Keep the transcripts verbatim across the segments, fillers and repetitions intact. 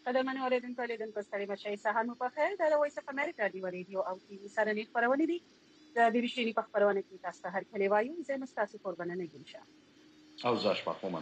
قدرمنو اوریدونکو لیدونکو ستړي مشئ سهار مو په خیر. دا د وایس اف امریکا دی ریډیو او ټي وي سره نه خبرونه دي د بي بي سي په خبرونه کې تاسو ته هر کله وایو زه مستاسو قربانه نه ګمشه او زاش پخومن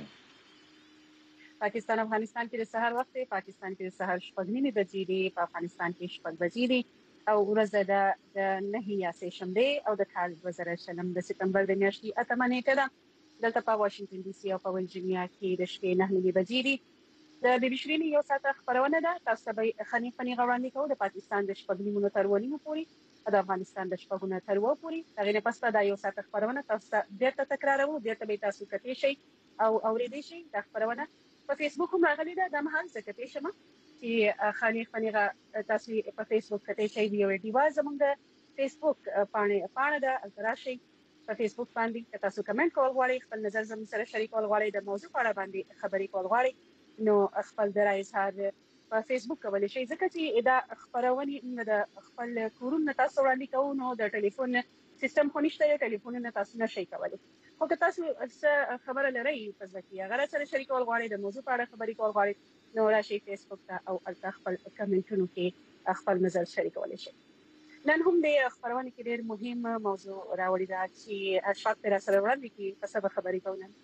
پاکستان افغانستان کې د سهار وخت دی. پاکستان کې د سهار شپږ نیمې بجې دي، په افغانستان کې شپږ بجې دي او ورځ ده د نهه یا سه شنبه او د کال دوه زره شلم د سپتمبر د میاشتې اتمه نیټه ده. دلته په واشنگټن ډي سي او په ورجینیا کې د شپې نهه نیمې بجې دي. د بي بي سي یو ساعت خبرونه ده. تاسو به خني خني غوړاندې کوو د پاکستان د شپږ نیمو تر ونیمو پورې د افغانستان د شپږو نه تر وو پورې. هغه نه پس دا یو ساعت خبرونه تاسو بیرته تکرارو، بیرته به تاسو کتئ شي او اوریدئ شي. د خبرونه په فیسبوک هم راغلي ده. د مهال څه کتئ شم چې خني خني تاسو په فیسبوک کتئ شي. ویو ډیوا زموږ د فیسبوک پاڼه پاڼه ده راشي په فیسبوک باندې تاسو کمنټ کول غواړئ، خپل نظر زموږ سره شریکول غواړئ، د موضوع په اړه باندې خبرې کول غواړئ، نو خپل د رائے اظهار په فیسبوک کولی شئ. ځکه چې دا خبرونه د خپل کورونه تاسو وړاندې کوو نو د ټلیفون سیستم خو نشته، ټلیفونونه تاسو نشئ کولی. خو که تاسو څه خبره لرئ په ځکه کې هغه سره شریکول غواړئ، د موضوع په اړه خبرې کول غواړئ، نو راشئ فیسبوک ته او البته خپل کمنټونو کې خپل نظر شریکولی شئ. نن هم د خبرونه کې ډېر مهم موضوع راوړی ده چې اشفاق پر سره وړاندې کې په سبا خبرې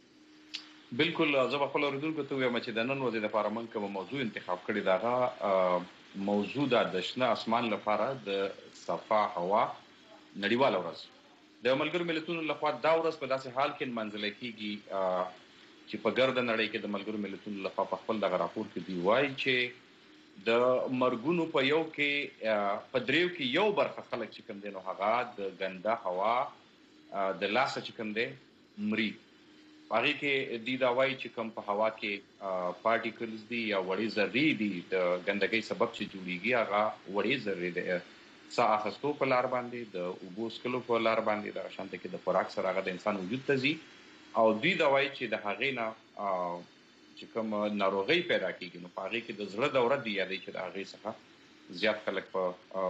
کوو. بالکل زه به خپل اوریدونکو ته وایم چې د نن ورځې لپاره موږ کوم موضوع انتخاب کړی دا موضوع د شنه اسمان لپاره د صفا هوا نړیواله ورځ د ملګرو ملتونو لخوا دا ورځ په داسې حال کې منځله کیږي چې په ګرد نړۍ کې د ملګرو ملتونو لخوا په خپل دغه راپور کې دی وایي چې د مرګونو په یو کې په دریو کې یو برخه خلک چې کوم دي نو هغه د ګنده هوا د لاسه چې کوم دي مري. هغې کې دی دا وایي چې کوم په هوا کې پارټیکلز دي یا وړې ذرې دي د ګندګۍ سبب چې جوړیږي هغه وړې ذرې د ساه اخیستو په لار باندې، د اوبو څښلو په لار باندې، دغه شانته کې د خوراک سره هغه د انسان وجود ته ځي او دوی دا وایي چې د هغې نه چې کوم ناروغۍ پیدا کیږي نو په هغې کې د زړه دوره دی یادوي چې د هغې څخه زیات خلک په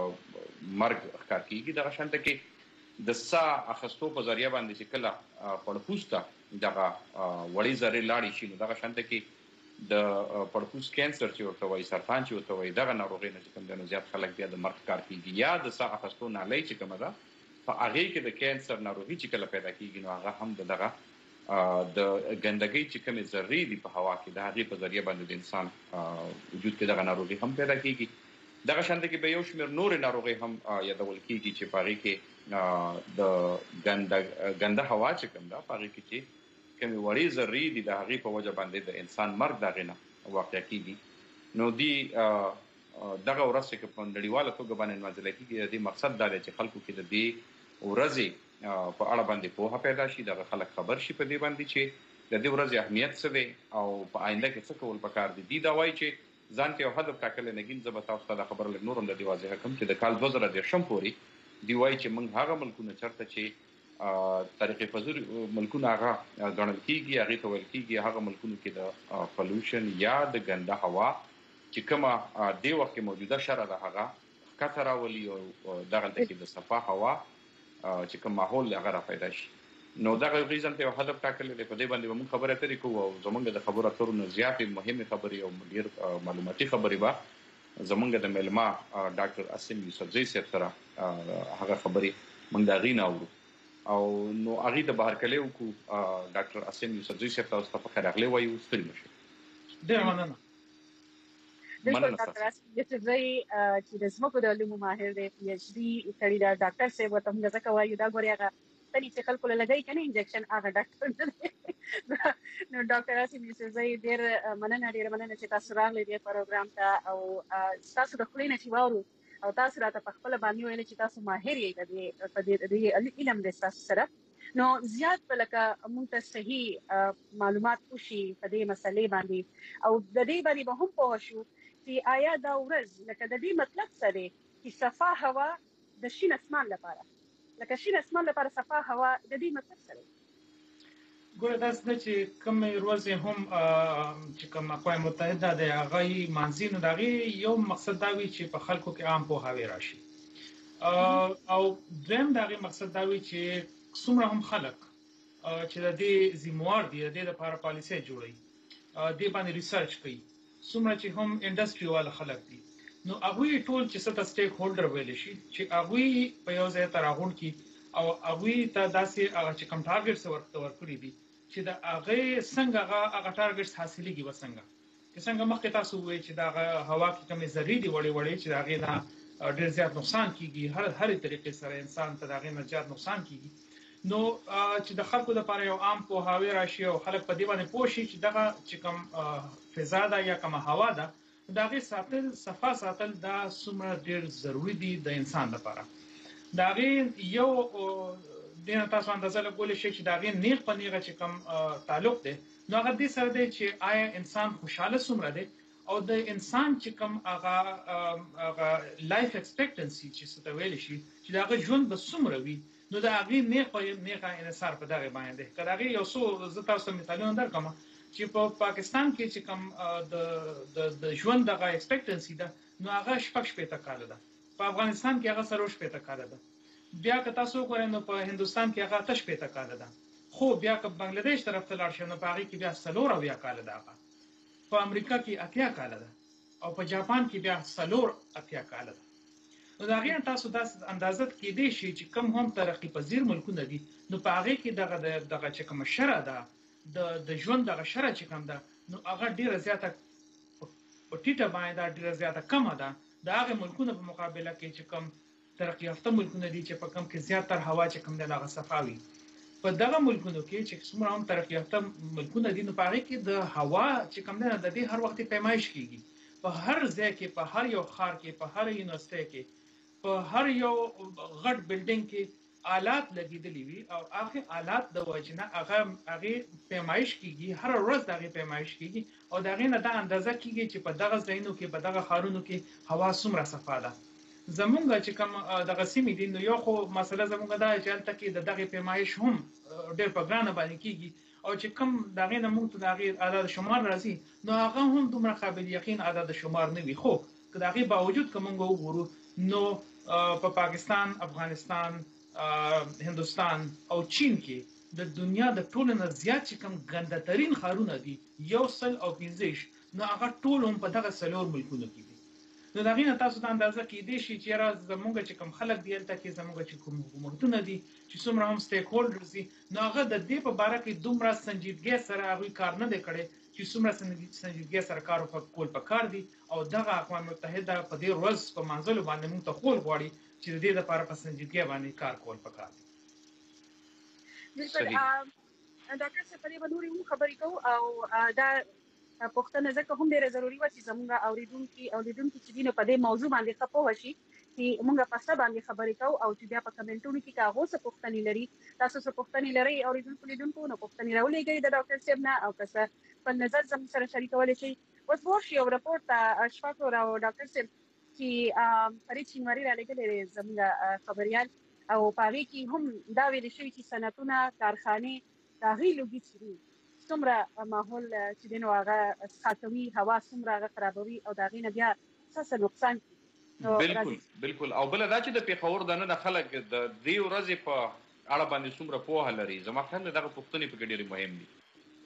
مرګ ښکار کیږي. دغه شانته کې د ساه اخیستو په ذریعه باندې چې کله پړپوس ته دغه وړې ذرې لاړې شي نو دغه شانته کې د پړپوس کینسر چې ورته وایي، سرطان چې ورته وایي، دغه ناروغۍ نه چې کوم دی نو زیات خلک بیا د مرګ ښکار کیږي. یا د ساه اخیستو نالۍ چې کومه ده په هغې کې د کینسر ناروغي چې کله پیدا کیږي نو هغه هم د دغه د ګندګۍ چې کومې ذرې دي په هوا کې د هغې په ذریعه باندې د انسان وجود کې دغه ناروغي هم پیدا کیږي. دغه شانته کې به یو شمېر نورې ناروغۍ هم یادول کیږي چې په هغې کې د ګنده هوا چې کوم ده په هغې کې چې کومې وړې ذرې دي د هغې په وجه باندې د انسان مرګ د هغې نه واقع کیږي. نو دی دغه ورځ چې په نړیواله توګه باندې نمانځل کیږي د دې مقصد دا دی چې خلکو کې د دې ورځې په اړه باندې پوهه پیدا شي، دغه خلک خبر شي په دې باندې چې د دې ورځې اهمیت څه دی او په آینده کې څه کول پکار دي. دی دا وایي چې ځان ته یو هدف ټاکلی نګین زه به تاسو ته دا خبره لږ نور هم د دې واضحه کړم چې د کال دوه زره دېرشم پورې دی وایي چې موږ هغه ملکونه چېرته چې طریقې پذیر ملکونه هغه ګڼل کیږي، هغې ته ویل کیږي هغه ملکونو کې د پلوشن یا د ګنده هوا چې کومه دې وخت کې موجوده شرح ده هغه ښکته راولي او دغلته کې د صفا هوا چې کوم ماحول هغه را پیدا شي. نو دغه یو غیزن ته یو هدف ټاکلی دی، په دې باندې به موږ خبرې اترې کوو او زموږ د خبرو اترو نه زیاتې مهمې خبرې او ډېر معلوماتي خبرې به زموږ د میلمه ډاکټر اسیم یوسفزۍ صاحب سره هغه خبرې موږ د هغې نه اورو او نو هغې ته به هرکلی وکړو. ډاکټر اسیم یوسفزۍ صاحب تاسو ته په خیر راغلی وایو. ستړي مه شئ. ډېره مننه. بالکل ډاکټر اسیم یوسفزۍ چې د ځمکو د علومو ماهر دی، پي ایچ ډي کړي ده، ډاکټر صاحب ورته موږ ځکه وایو دا ګورې هغه تلي چې خلکو له لګوي که نه انجکشن هغه ډاکټر نه دی. نو ډاکټر اسیم یوسفزۍ ډېر مننه ډېره مننه چې تاسو راغلئ دې پروګرام ته او ستاسو د خولې نه چې واورو او تاسو راته په خپله باندې ویلې چې تاسو ماهر یې په دې علم دی ستاسو سره، نو زیات به لکه موږ ته صحیح معلومات وشي په دې مسلې باندې او د دې باندې به هم پوه شو چې آیا دا ورځ لکه د دې مطلب څه دی چې صفا هوا د شین اسمان لپاره، لکه شین اسمان لپاره صفا هوا د دې مطلب څه دی؟ ګوره داسې ده چې کومې ورځې هم چې کوم اقوام متحده دی هغه یې مانځي نو د هغې یو مقصد دا وي چې په خلکو کې عام پوهاوی راشي او دویم د هغې مقصد دا وي چې څومره هم خلک چې د دې ذموار دي د دې لپاره پالیسۍ جوړوي، دې باندې ریسرچ کوي څومره چې هم انډستری وال خلک دي نو هغه ټول چې ست سټیک هولډر ویل شي چې هغه په یو ځای ته راغون کی او هغه ته داسې هغه چې کم ټارګټس ورته ورکړي دي چې دا هغه څنګه هغه هغه ټارګټس حاصلېږي وسنګ چې څنګه مخکې تاسو وایي چې دا هوا کې کمې ذرې دي وړې وړې چې هغه نه ډېر زیات نقصان کیږي هر هر طریقې سره انسان ته هغه نه زیات نقصان کیږي نو چې د خلکو لپاره یو عام پوهاوی راشي او خلک په دې باندې پوه شي چې دغه چې کوم فضا ده یا کوم هوا ده دا غي ساتل صفا ساتل دا څومره ډېر ضروری دي د انسان لپاره دا غي یو د تاسو اندازه لګول شي چې دا غي نیغ په نیغه چې کوم تعلق دی نو هغه دې سره دی چې آیا انسان خوشاله څومره دی او د انسان چې کوم هغه هغه لایف ایکسپیکټنسي چې څه ته ویل شي چې دا غي ژوند به څومره وي نو دا هغه نه په نه انحصار په دغه باندې کړه یو څو زه تاسو ته مثالونه درکوم چې په پاکستان کې چې کوم د د د ژوند دغه ایکسپیکټنسي ده نو هغه شپږ شپږ کال ده په افغانستان کې هغه سروش شپږ کال ده بیا که تاسو ګورئ نو په هندستان کې هغه تش شپږ کال ده خو بیا که بنگلاديش طرف ته لاړ شئ نو په هغه کې بیا سلور بیا کال ده په امریکا کې اتیا کال ده او په جاپان کې بیا سلور اتیا کال ده نو دا غیر تاسو د اندازت کې دی چې کم هم ترقی پذیر ملکونه دي نو په هغه کې دغه دغه چې کوم شره ده د د ژوند دغه شره چې کوم ده نو هغه ډیره زیاته په ټیټه باندې ډیره زیاته کم ده د هغه ملکونو په مقابله کې چې کوم ترقی یافته ملکونه دي چې په کم کې زیاتره هوا چې کوم ده هغه صفاوي په دغه ملکونو کې چې څومره هم ترقی یافته ملکونه دي نو په هغه کې د هوا چې کوم ده د دې هر وخت پیمایش کیږي په هر ځای کې په هر یو ښار کې په هر یونیورسيټي کې په هر یو غټ بلډینګ کې آلات لګیدلې وي او هغه آلات د وجنه هغه هغه پیمایش کیږي هر ورځ دغه پیمایش کیږي او دغه نه د اندازه کیږي چې په دغه ځایونو کې په دغه خارونو کې هوا څومره صفا ده زمونږ چې کوم دغه سیمې دي نو یو خو مسله زمونږ دا چې البته کې دغه پیمایش هم ډېر په ګرانه باندې کیږي او چې کوم دغه نه موږ ته دغه عدد شمار راځي نو هغه هم دومره قابل یقین عدد شمار نه وي خو که دغه باوجود کوم وګورو نو په پاکستان، افغانستان، هندوستان او چین کې د دنیا د ټولو نه زیات چې کوم ګنده ترين خارونه دي یو سل او پنځه نو هغه ټول هم په دغه سلور ملکونو کې دي نو دغه نه تاسو ته اندازه کې دي چې را زموږ چې کوم خلک دی البته کې زموږ چې کوم حکومتونه دي چې څومره هم سټیک هولډرز دي نو هغه د دې په اړه کې دومره سنجیدګي سره هغه کار نه دی کړی چې څومره سنجیدګي سره کار وکول په کار دي او دغه اقوام متحده په دې ورځ په منځلو باندې موږ ته خول غواړي چې د دې لپاره په سنجیدګي باندې کار کول پکار دي. بالکل ډاکټر صاحب په دې باندې موږ خبرې کوو او دا پوښتنه ځکه هم ډیره ضروری و چې زموږ اوریدونکو اوریدونکو چې دینه په دې موضوع باندې خپو وشي چې موږ په څه باندې خبرې کوو او چې بیا په کمنټونو کې کاغذ څه پوښتنې لري تاسو څه پوښتنې لري اوریدونکو لیدونکو نو پوښتنې راولېږئ د ډاکټر صاحب نه او که په نظر زموږ سره شریکولی شي. اوس ورش یو رپورټ اشفاق او ډاکټر صاحب چې فرید شینواری را لګلې زموږ خبريال او پاره کې هم دا ویل شوی چې صنعتونه کارخانه داغي لوګي چې څومره ماحول چې دنو هغه ساتوي هوا څومره هغه خرابوي او داغي نه بیا څه نقصان بالکل بالکل او بل دا چې د پیښور د نه خلک د دې ورځې په اړه باندې څومره پوهه لري زما خیال دغه پوښتنې په ډېر مهم دي.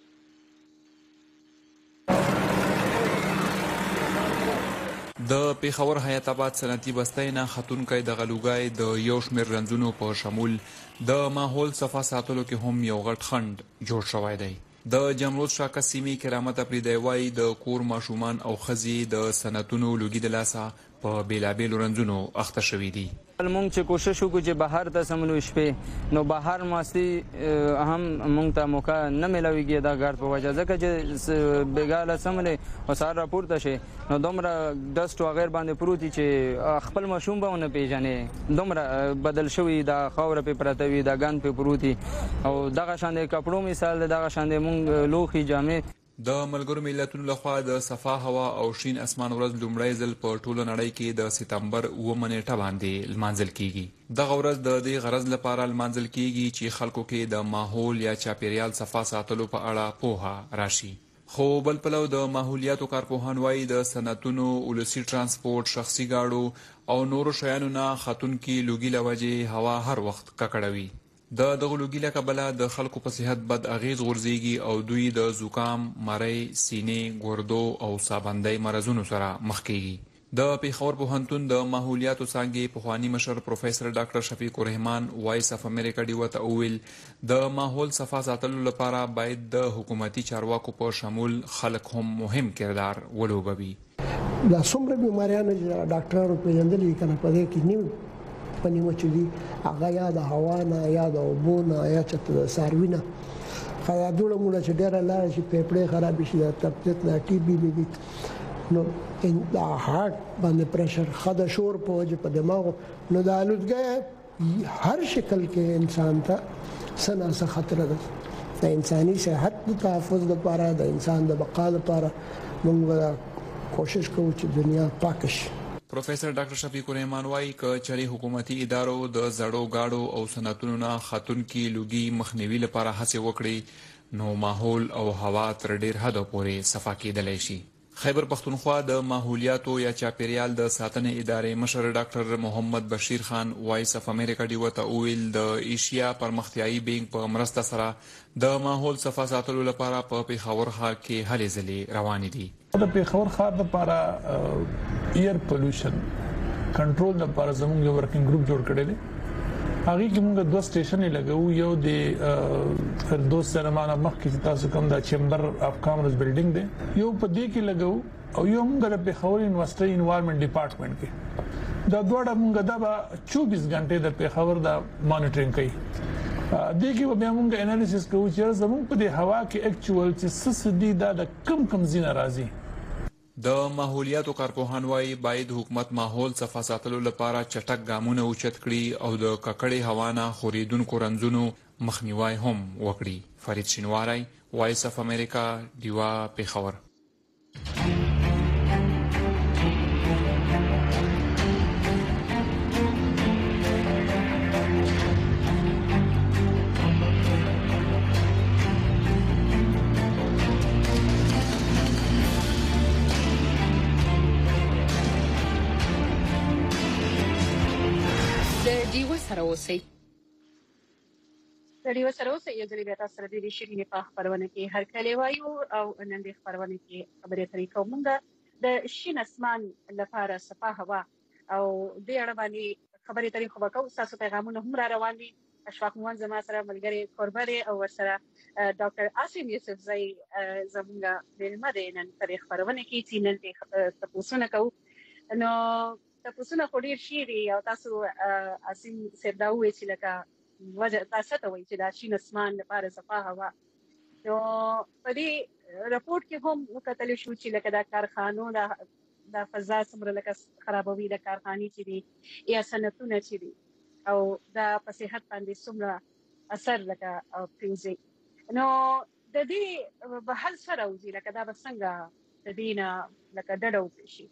د پیښور حیات آباد صنعتي بستۍ نه ختونکی د غلوګای د یو شمېر رنځونو په شمول د ماحول صفا ساتلو کې هم یو غټ خنډ جوړ شوی دی. د جمروز شاکه سیمې کرامت اپریدی وایي د کور ماشومان او ښځې د صنعتونو لوګي د لاسه په بیلابیلو رنځونو اخته شوي دي. مونږ چې کوشش وکړو چې بهر ته سملو شپې نو بهر ماسي هم مونږ ته موقع نه ملويږي دا ګرد په وجه ځکه چې بیګاله سملې او سار راپورته شي نو دومره ډست او غیر باندې پروتي چې خپل مشوم به نه پیژنې دومره بدل شوی دا خاور په پرتوي دا ګان په پروتي او دغه شان د کپړو مثال دغه شان د مونږ لوخي جامې د ملګرو ملتونو لخوا د صفا هوا او شین اسمان ورځ لومړی ځل په ټوله نړۍ کې د سپتمبر اوومه نیټه باندې لمانځل کیږي. دغه ورځ د دې غرض لپاره لمانځل کیږي چې خلکو کې د ماحول یا چاپیریال صفا ساتلو په اړه پوهه راشي. خو بل پلو د ماحولیاتو کارپوهان وایي د صنعتونو، ولسي ترانسپورت، شخصي ګاډو او نورو شیانو نه ختونکي لوګي له وجې هوا هر وخت ککړوي. د دغه لوګي له کبله د خلکو په صحت بد اغیز غورځيږي او دوی د زکام، مری، سینې، ګردو او سابندۍ مرزونو سره مخ کیږي. د پیښور پوهنتون د ماحولیاتو څانګې پخوانی مشر پروفیسور ډاکټر شفیق الرحمن وایس اف امریکا ډیو ته وویل د ماحول صفا ساتلو لپاره باید د حکومتي چارواکو په شمول خلک هم مهم کردار ولوبوي. دا څومره بیماریانو چې ډاکټرانو پیژندلې کنه په دې کې نیو پنیمه چې دي هغه یا د هوا نه یا د اوبو نه یا چې د ساروي نه خیا دوړه موږ چې ډېر لاره چې پیپړې خراب شي د تپت نه ټي بي بي نو ان د هارت باندې پریشر خدا شور په وجه په دماغ نو د آلودګۍ هر شکل کې انسان ته سنا څه خطر ده. د انساني صحت د تحفظ لپاره د انسان د بقا لپاره موږ کوشش کوو چې دنیا پاک شي. پروفیسور ډاکټر شفیق الرحمن وايي ک چري حکومتي ادارو د زړو گاډو او صنعتونو نه خاتونکي لوګي مخنیوي لپاره هڅه وکړي نو ماحول او هوا تر ډیر حد پورې صفا کېدلی شي. خیبر پختونخوا د ماحولیاتو یا چاپیریال د ساتنې ادارې مشر ډاکټر محمد بشیر خان وایس اف امریکا ډیو ته ویل د ایشیا پرمختیایي بینک په مرسته سره د ماحول صفا ساتلو لپاره په پیښور ښار کې هلې ځلې روانې دي. د پیښور ښار لپاره ایر پولوشن کنټرول لپاره زموږ یو ورکینګ ګروپ جوړ کړی دی. هغه کې موږ دوه سټیشنې لګو، یو د فردوس سینما مخکې چې تاسو کوم د چیمبر اف کامرس بلډینګ دی، یو په دې کې لګو او یو موږ د پیښور یونیورسيټي انوایرنمنت ډپارټمنټ کې دا دوه موږ د چوبیس غنټې د پیښور د مانیټرینګ کوي. دې کې بیا موږ انالیسس کوو چې زموږ په دې هوا کې اکچوال چې څه دي دا د کم کم زینه راځي. د ماحولیاتو کارپوهان وايي باید حکومت ماحول صفا ساتلو لپاره چټک ګامونه اوچت کړي او د ککړې هوا نه خوريدونکو رنځونو مخنیوي هم وکړي. فرید شینواری وایس اف امریکا دیوا پیښور. سره اوسئ رادیو سره اوسئ یو ځل بیا تاسو سره د شیرینې په خبرونه کې هر کله وایو او نن د خبرونه کې خبرې اترې کوو. موږ د شین اسمان لپاره صفا هوا او د اړه باندې خبرې اترې خو وکړو. تاسو پیغامونه هم را روان دي. اشفاق موان زما سره ملګری قرباني او ورسره ډاکټر عاصم یوسف زئی زموږ د مده نن په خبرونه کې چې نن تاسو کوو. نو تاسو نه خوري شيري او تاسو اسیم سرداوي چې لکه وجه تاسو ته وایي چې دا شین اسمان لپاره صفا هوا. نو په دې راپورټ کې هم وکتل شو چې لکه دا کارخانو دا د فضا سمره لکه خرابوي د کارخانې چې دي یا صنعتونه چې دي او دا په صحت باندې سمره اثر لکه پریږدي. نو د دې به هل سره وځي لکه دا به څنګه د دې نه لکه ډډه شي.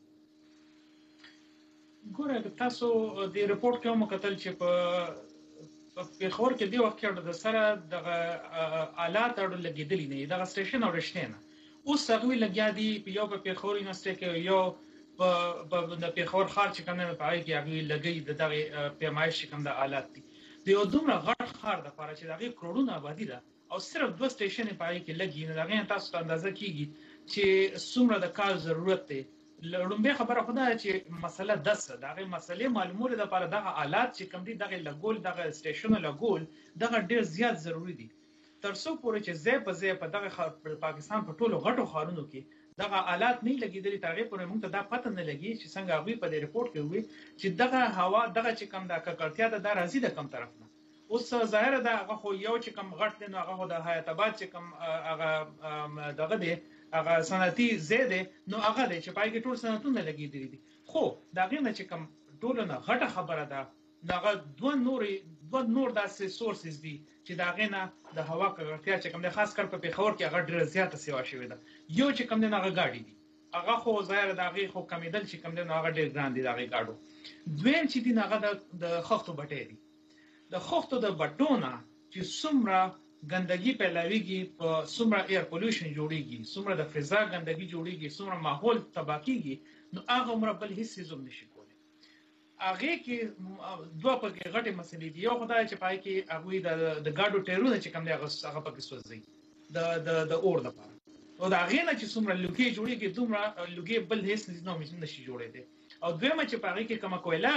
ګوره تاسو د ریپورت کې هم کتل چې په پیښور کې دی وخت کې د سره د آلات اړه لګیدلې نه دا سټیشن او رښتیا نه اوس هغه لګیا دي په یو په پیښور یونیورسيټي کې یو په د پیښور ښار چې کوم نه پای کې هغه لګي د دغه پیمایش کوم د آلات دي د یو دومره غټ ښار د لپاره چې دغه کروڑونه آبادی ده او صرف دوه سټیشن پای کې لګي نه دغه تاسو ته اندازه کیږي چې څومره د کار ضرورت دی. لړمبه خبره خدای چې مسله دسه دغه مسلې معلومول د لپاره دغه آلات چې کوم دي دغه لګول دغه سټیشن لګول دغه ډیر زیات ضروری دي. ترڅو پورې چې زه په زه په دغه پاکستان په ټولو غټو ښارونو کې دغه آلات نه لګیدلې ترغه پورې موږ ته دا پته نه لګي چې څنګه غوي په دې ریپورت کې وي چې دغه هوا دغه چې کوم د ککړتیا د راځي د کم طرف نه. اوس ظاهر ده هغه خو یو چې کوم غټ دی نو هغه د حیات آباد چې کوم هغه دغه دی هغه صنعتي زیاده نو هغه دی چې پای کې ټول صنعتونه لګیدلي دي. خو دا غینه چې کوم ټول نه غټه خبره ده دغه دوه نور دوه نور داسې سورسز دي چې دا غینه د هوا ککړتیا چې کوم د خاص کر په پیښور کې هغه ډیره زیاته سیوا شوې ده. یو چې کوم نه هغه گاډي دي هغه خو ظاهر ده هغه خو کمیدل چې کوم نه هغه ډیر ګران دي هغه گاډو. دویم چې دی هغه د خښتو بټې دي. د خښتو د بټونه چې څومره ګندګي پیلاویږي په څومره ایر پولوشن جوړیږي څومره د فضا ګندګي جوړیږي څومره ماحول تباہ کیږي نو هغه عمر بل هیڅ څه نشي کولی. هغه کې دوه پکې غټه مسلې دي. یو خدای چې پای کې هغه د د ګاډو ټیرونه چې کوم دی هغه پکې سوځي د د د اور لپاره، او دا غینه چې څومره لوګي جوړیږي دومره لوګي بل هیڅ نه نشي جوړېدی. او دویمه چې پاره کې کومه کویله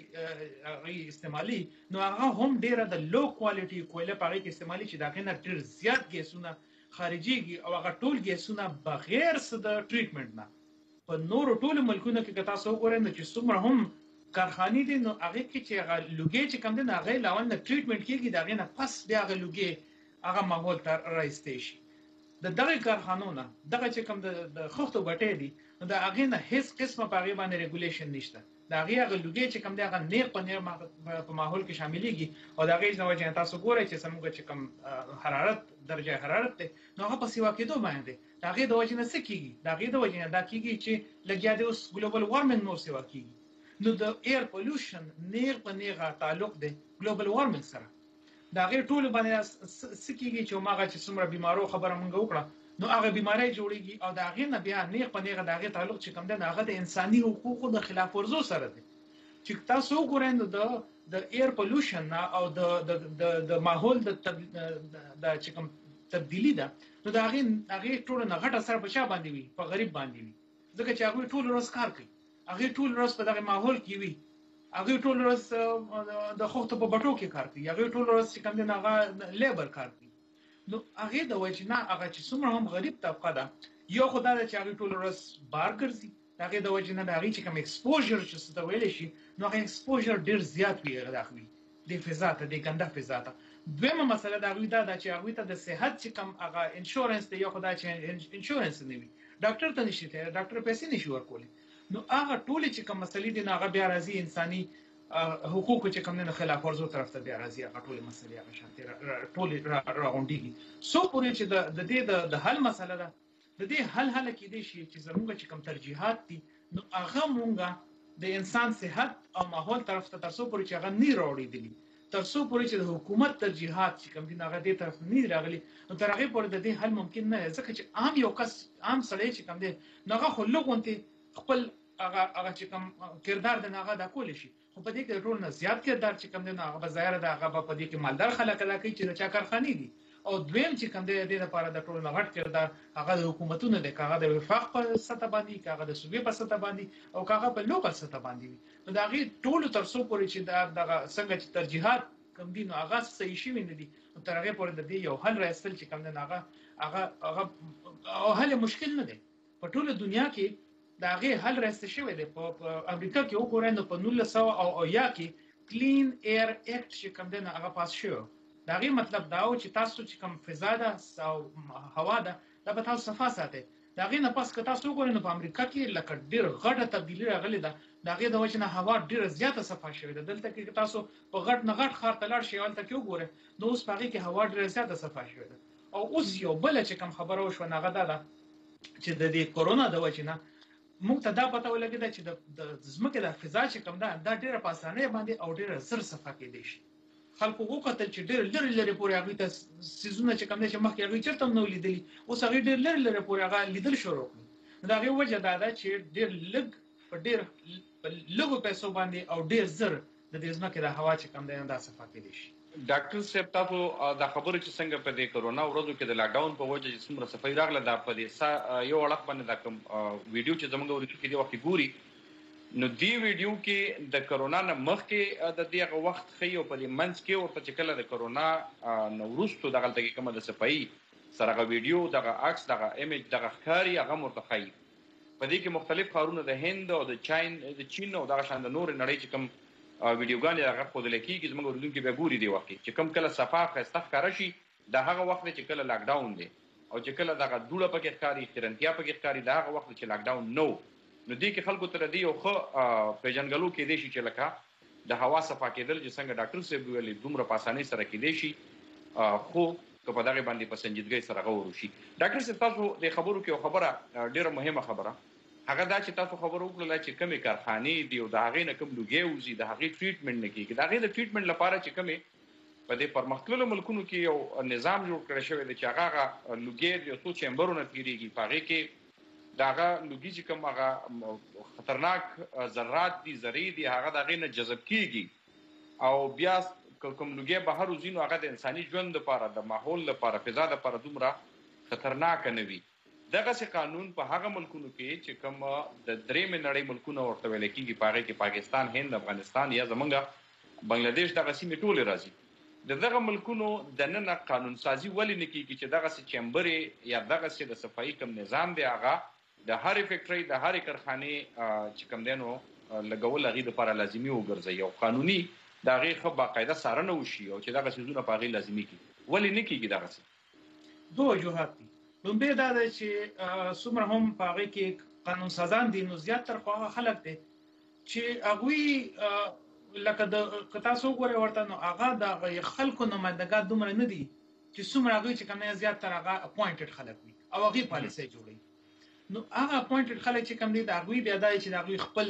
غي غي استعمالي نو هغه هم ډیره د لو کوالټي کویله پاره کې استعمالي چې دا غینه ډیر زیات ګیسونه خارجيږي او هغه ټول ګیسونه بغیر څه د ټریټمنټ نه په نورو ټولو ملکونو کې تاسو وګورئ چې څومره هم کارخانې دي نو هغه کې چې هغه لوګي چې کوم دي هغه لاول نه ټریټمنټ کیږي دا غینه پس بیا هغه لوګي هغه ماحول تر راځي شي. د دغه کارخانونو دغه چې کوم د خښتو بټې دي نو دا هغه نه هیڅ قسمه په هغه باندې ریګولیشن نشته. دا هغه هغه لوګي چې کوم دی هغه نیر په نیر په ماحول کې شاملېږي او دا هغه نو چې تاسو ګورئ چې سمګه چې کوم حرارت درجه حرارت دی نو هغه په سیوا کېدو باندې دا هغه د وجه نه سکیږي. دا هغه د وجه نه دا کیږي چې لګیا دی اوس ګلوبل وارمنګ نور سیوا کیږي. نو د ایر پولوشن نیر په نیر تعلق دی ګلوبل وارمنګ سره. دا غیر ټول باندې سکیږي چې ماغه چې څومره بیمارو خبره مونږ وکړه نو هغه بیماری جوړیږي او دا غیر نه بیا نه په نه دا غیر تعلق چې کوم دی هغه د انساني حقوقو د خلاف ورزو سره دی. چې تاسو وګورئ د د ایر پولوشن او د د د ماحول د د چې کوم تبدیلی ده نو دا غیر هغه ټول نه غټه سره په چا باندې وي په غریب باندې وي ځکه چې هغه ټول ورځ کار کوي هغه ټول ورځ په دغه ماحول کې وي هغه ټول ورځ د خوخته په بټو کې کار کوي هغه ټول ورځ چې کوم دی هغه لیبر کار کوي. نو هغه د وجنه هغه چې څومره هم غریب طبقه ده یو خدای چې هغه ټول ورځ بار ګرځي هغه د وجنه د هغه چې کوم ایکسپوژر چې څه ویل شي نو هغه ایکسپوژر ډیر زیات وي راخوي د فضا ته د ګنده فضا ته. دویمه مسله دا وي دا چې هغه ته د صحت چې کوم هغه انشورنس دی یو خدای چې انشورنس نه وي ډاکټر ته نشي ته ډاکټر پیسې نشي ورکولي نو هغه ټول چې کوم مسلې دي هغه بیا راځي انساني حقوق چې کوم نه خلاف ورزو طرف ته بیا راځي هغه ټول مسلې هغه شانتي ټول راغونډيږي. سو پورې چې د دې د حل مسله ده د دې حل حل کې دي چې زموږ چې کوم ترجیحات دي نو هغه مونږه د انسان صحت او ماحول طرف ته ترسو پورې چې هغه نه راوړي ترسو پورې چې د حکومت ترجیحات چې کوم دي هغه دې طرف نه راغلي نو تر هغه پورې د دې حل ممکن نه ځکه چې عام یو کس عام سړی چې کوم دي هغه خو لوګونته خپل هغه هغه چې کوم کردار د هغه د کول شي خو په دې کې ټول نه زیات کردار چې کوم دی هغه بظاهر د هغه په دې کې مالدار خلک لا کوي چې د چا کارخانه دي او دویم چې کوم دی د لپاره د ټول نه غټ کردار هغه د حکومتونو د کاغه د وفاق په سطح باندې کاغه د صوبې په سطح باندې او کاغه په لوکل سطح باندې نو دا غي ټول ترسو پورې چې د دغه څنګه چې ترجیحات کوم دي نو هغه صحیح شي ویني دي نو تر هغه پورې د دې یو حل راځل چې کوم دی هغه هغه هغه او حل مشکل نه دی په ټول دنیا کې دا غي حل راځي شوی دی. په امریکا کې وګورئ نو په نولس سوه او یا کې کلین ایر اکټ چې کوم دی هغه پاس شو. دا غي مطلب دا و چې تاسو چې کوم فضا ده او هوا ده دا به تاسو صفا ساتي. دا غي نه پاس که تاسو وګورئ نو په امریکا کې لکه ډیر غټه تبدیلی راغلی ده. دا غي د وجه نه هوا ډیر زیاته صفا شوی ده. دلته کې تاسو په غټ نه غټ خار تلار شي ولته کې وګورئ نو اوس پاره کې هوا ډیر زیاته صفا شوی ده. او اوس یو بل چې کوم خبره وشو نه غدا ده چې د دې کورونا د وجه نه موږ ته دا پته ولګیده چې د زمکه د فضا چې کوم ده دا ډیره په اسانه باندې او ډیره زر صفه کېدی شي. خلکو وکړل چې ډیر لري لري پورې هغه ته سيزونه چې کوم ده چې مخکې هغه چرته نو لیدلی اوس هغه ډیر لري لري پورې هغه لیدل شروع کړ. دا غي وجه دا ده چې ډیر لګ په ډیر لګو پیسو باندې او ډیر زر د دې زمکه د هوا چې کوم ده دا صفه کېدی شي. ډاکټر صاحب تاسو دا خبره چې څنګه په دې کورونا ورځو کې د لاک ډاون په وجه چې څومره صفای راغله دا په دې یو اړه باندې دا کوم ویډیو چې زموږ ورته کې دی وخت ګوري نو دی ویډیو کې د کورونا نه مخکې د دغه وخت خي او په دې منځ کې ورته چې کله د کورونا نوروستو دغه تلګي کومه د صفای سره ویډیو دغه عکس دغه ایمیج دغه ښکاری هغه مرتخی په دې کې مختلف خارونه د هند او د چین د چین او دغه شان د نور نړۍ چې کوم ویډیوګانې هغه خو د لکېږي زموږ اردوونکي به ګوري دی وخت چې کم کله صفا ښایسته ښکاره شي د هغه وخت چې کله لاک ډاون دی او چې کله دغه دوړه پکې ښکاري خیرنتیا پکې ښکاري د هغه وخت چې لاک ډاون نو نو دې کې خلکو تر دې یو ښه پیژنګلو کېدی شي چې لکه د هوا صفا کېدل چې څنګه ډاکټر صاحب ویلي دومره په اسانۍ سره کېدی شي خو که په دغه باندې په سنجیدګۍ سره غور وشي. ډاکټر صاحب تاسو د خبرو کې یو خبره ډیره مهمه خبره هغه دا چې تاسو خبرو وکړه چې کومې کارخانې دی او د هغې نه کوم لوګي وزي د هغې ټریټمنټ نه کېږي د هغې د ټریټمنټ لپاره چې کومې په دې پرمختللو ملکونو کې یو نظام جوړ کړی شوی دی چې هغه هغه لوګي د یو څو چیمبرونه تېرېږي په هغې کې داغه لوګي چې کوم هغه خطرناک ذرات دي ذری دي هغه دغه نه جذب کیږي او بیا کوم لوګي بهر وزینو هغه د انساني ژوند لپاره د ماحول لپاره فضا لپاره دومره خطرناک نه وي. دغه سي قانون په هغه ملکونو کې چې کوم د درې منړې ملکونو ورته ویل کېږي پاره کې پاکستان، هند، افغانستان یا زمونږ بنگلاديش دغه سیمه ټول راځي. دغه ملکونو د نن قانون سازي ولې نه کیږي چې دغه سي چمبرې یا دغه سي د صفایي کوم نظام دی هغه د هر فیکټري د هر کارخانه چې کوم دینو لګول غي د لپاره لازمي وګرځي او قانوني دغه خو باقاعده سارنه وشي او چې دغه سيزونه په غي لازمي کی ولې نه کیږي دغه سي دوه وجوهات دي. لومبه دا ده چې څومره هم په غي کې قانون سازان دي نو زیات تر خو خلک دي چې هغه لکه د کتا سو غوړې ورته نو هغه د خلکو نمائندګان دومره نه دي چې څومره هغه چې کوم زیات تر هغه اپوینټډ خلک وي او هغه پالیسي جوړي. نو هغه اپوینټډ خلک چې کوم دي دا هغه بیا دای چې هغه خپل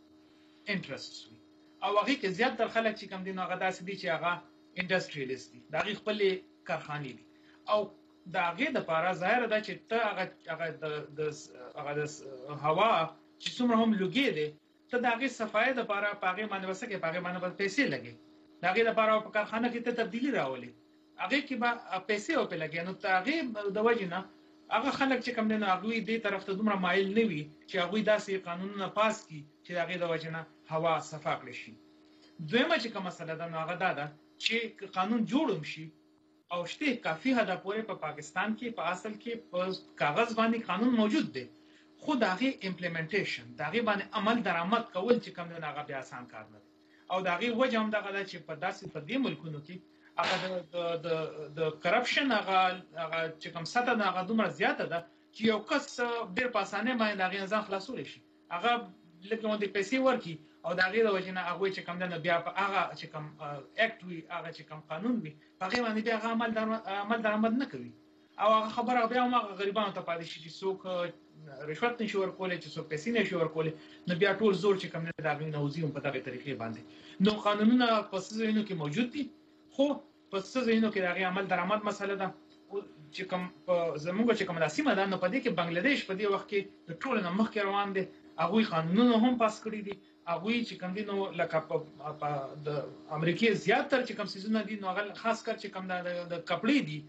انټرست وي او هغه کې زیات تر خلک چې کوم دي نو هغه داسې دي چې هغه انډستریالیست دي دا هغه خپل کارخانه دي او دا هغه د لپاره ظاهر ده چې ته هغه هغه د هغه د هوا چې څومره هم لګي دي ته دا هغه صفای د لپاره پاګه باندې وسکه پاګه باندې پیسې لګي دا هغه د لپاره په کارخانه کې ته تبدیلی راولي هغه کې به پیسې او په لګي نو ته هغه د وجنه هغه خلک چې کوم نه هغه دې طرف ته دومره مایل نه وي چې هغه داسې قانونونه پاس کړي چې هغه د وجنه هوا صفا کړي شي. دویمه چې کوم مسله ده نو هغه ده چې قانون جوړم شي او شته کافي حد پورې په پاکستان کې په اصل کې په کاغذ باندې قانون موجود دی خو داغه امپلیمنټیشن داغه باندې عمل درآمد کول چې کوم نه هغه بیا آسان کار نه او داغه وجه هم دغه چې په داسې په دې ملکونو کې هغه د د د کرپشن هغه هغه چې کوم ساته هغه دومره زیاته ده چې یو کس ډېر په اسانه باندې داغه ځان خلاصول شي هغه لکه مو د پیسې ورکی او داغه د وجه نه هغه چې کوم نه بیا په هغه چې کوم اکټ وی هغه چې کوم قانون وي هغه باندې بیا عمل عمل درآمد نه کوي او هغه خبره بیا ما غریبانو ته پاتې شي چې څوک رشوت نشي ورکولای چې څوک پیسې نشي ورکولای نو بیا ټول زور چې کوم نه داغه نوځي په دغه طریقې باندې نو قانونونه په څه ځینو کې موجود دي خو په څه ځینو کې دغه عمل درآمد مسله ده چې کوم زموږ چې کوم لاسیمه ده نو په دې کې بنگلاديش په دې وخت کې د ټول نه مخکې روان دي هغه قانونونه هم پاس کړی دي هغه چې کوم دي نو لکه د امریکای زیاتره چې کوم سيزونه دي نو هغه خاص کر چې کوم د کپړې دي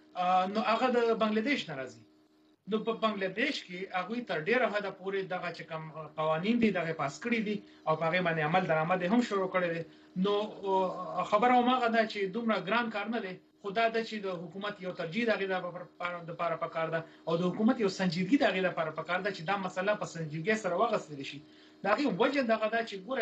نو هغه د بنگلاديش ناراضي نو په بنگلاديش کې هغه تر ډیره حد پورې دغه چې کوم قوانين دي دغه پاس کړی دي او هغه باندې عمل درآمد هم شروع کړی دي نو خبره ما غدا چې دومره ګران کار نه دی خدا د چې د حکومت یو ترجیح دغه د لپاره پکار ده او د حکومت یو سنجیدګي دغه لپاره پکار ده چې دا مسله په سنجیدګي سره وغوښتل شي دغه وجه دغه دا چې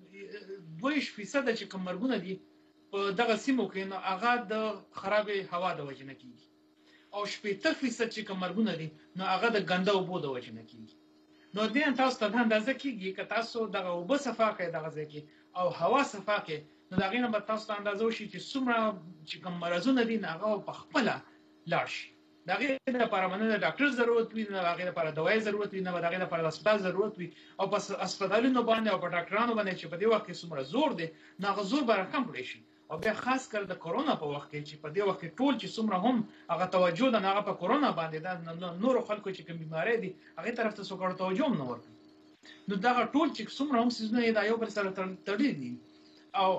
ګوره دوه فیصد چې کوم مرګونه دي په دغه سیمو کې نو هغه د خراب هوا د وجه نه کیږي او شپږ فیصد چې کوم مرګونه دي نو هغه د ګنده اوبو د وجه نه کیږي نو دې تاسو ته اندازه کیږي چې تاسو دغه اوبو صفا کړئ دغه ځکه او هوا صفا کړئ نو دا غینه به تاسو ته اندازه وشي چې څومره چې کوم مرزونه دي هغه په خپل لاړ شي دا غینه لپاره باندې د ډاکټر ضرورت وي نه هغه لپاره دوايي ضرورت وي نه هغه لپاره د هسپتال ضرورت وي او په هسپتالونو باندې او په ډاکټرانو باندې چې په دې وخت کې څومره زور دي نه هغه زور به کم کړی شي او بیا خاص کر د کورونا په وخت کې چې په دې وخت کې ټول چې څومره هم هغه توجه د هغه په کورونا باندې د نور خلکو چې کوم بیماری دي هغه طرف ته څوک توجه نه ورکړي نو دا ټول چې څومره هم سيزونه دا یو بل سره تړلي دي او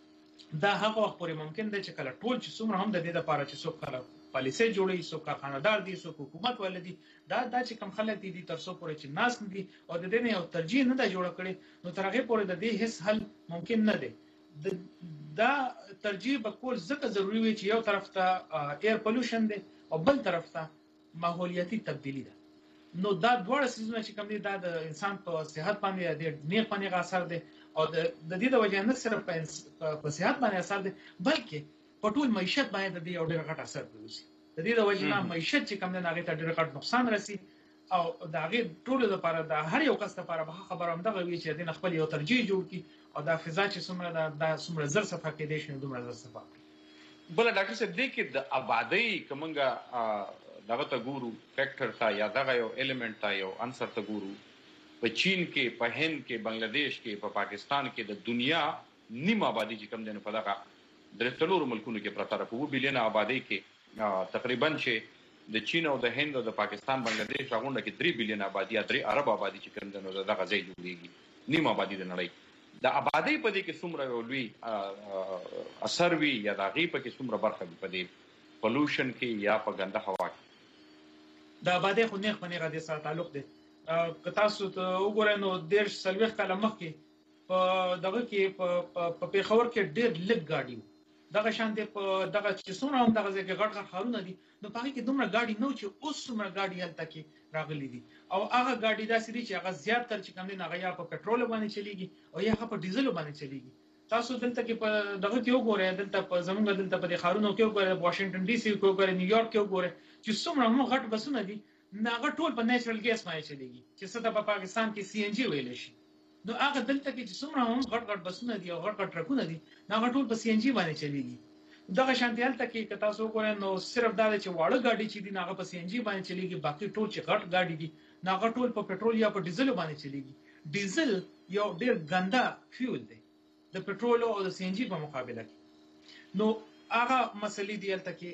دا هغه وخت پورې ممکن دی چې کله ټول چې څومره هم د دې لپاره چې څوک کله پالیسي جوړي څوک کارخانه‌دار دي څوک حکومت ولدي دا دا چې کم خلک دي تر څو پورې چې ناس نه دي او د دې نه یو ترجیح نه دا جوړ کړي نو تر هغه پورې د دې هیڅ حل ممکن نه دی دا ترجیح به کول ځکه ضروری وي چې یو طرف ته ایر پولوشن دی او بل طرف ته ماحولیاتي تبدیلی ده نو دا دواړه سيزونه چې کوم دي دا د انسان په صحت باندې د نیک باندې اثر دي او د دې د وجه نه صرف په صحت باندې اثر دي بلکې په ټول معیشت باندې د دې یو ډېر غټ اثر کوي د دې د وجه نه معیشت چې کوم نه هغه ته ډېر غټ نقصان رسي او دا هغه ټول لپاره د هر یو کس لپاره به خبره هم دغه وی چې د خپل یو ترجیح جوړ کی او دا فضا چې څومره د څومره زر صفه کې دي شنو دومره زر صفه بل ډاکټر صاحب دې کې د آبادی کومنګا دغه ته ګورو فیکټر تا یا دغه یو الیمنٹ تا یو عنصر ته ګورو په چین کې په هند کې بنگلاديش کې په پاکستان کې د دنیا نیم آبادی چې کم دنه په دغه درې څلور ملکونو کې پرتاره په و بلین آبادی کې تقریبا چې د چین او د هند او د پاکستان بنگلاديش راغونډه کې درې بلین آبادی یا درې ارب آبادی چې کوم د دغه ځای جوړیږي نیم آبادی د نړۍ د آبادی په دې کې څومره یو لوی اثر وي یا د غي په کې څومره برخه وي په دې پولوشن کې یا په ګنده هوا کې د آبادی خو نه خو نه غدي سره تعلق دی که تاسو ته وګورئ نو ډېر سلويخ کاله مخکې په دغه کې په پیښور کې ډېر لږ ګاډي دغه شانته په دغه چې څومره هم دغه ځای کې غټ غټ خارونه دي نو په هغه کې دومره ګاډي نو چې اوس څومره ګاډي هلته کې راغلي دي او هغه ګاډي داسې دي چې هغه زیات تر چې کوم دي هغه یا په پټرول باندې چلیږي او یا په ډیزل باندې چلیږي تاسو دلته کې په دغه کې وګورئ دلته په زمونږ دلته په خارونو کې وګورئ واشنگټن ډي سي کې وګورئ نیویارک کې وګورئ چې څومره هم غټ بسونه دي ناغه ټول په نېچرل ګیس باندې چلیږي چې څه د پاکستان کې سی ان جی ویل شي نو هغه دلته کې چې څومره هم غټ غټ بسونه دي او غټ غټ ټرکونه دي ناغه ټول په سی ان جی باندې چلیږي دغه شانتیال ته کې که تاسو وګورئ نو صرف دا چې واړه ګاډي چې دي ناغه په سی ان جی باندې چلیږي باقي ټول چې غټ ګاډي دي ناغه ټول په پټرول یا په ډیزل باندې چلیږي ډیزل یو ډیر ګنده فیول دی د پټرول او د سی ان جی په مقابله کې نو هغه مسلې دی الته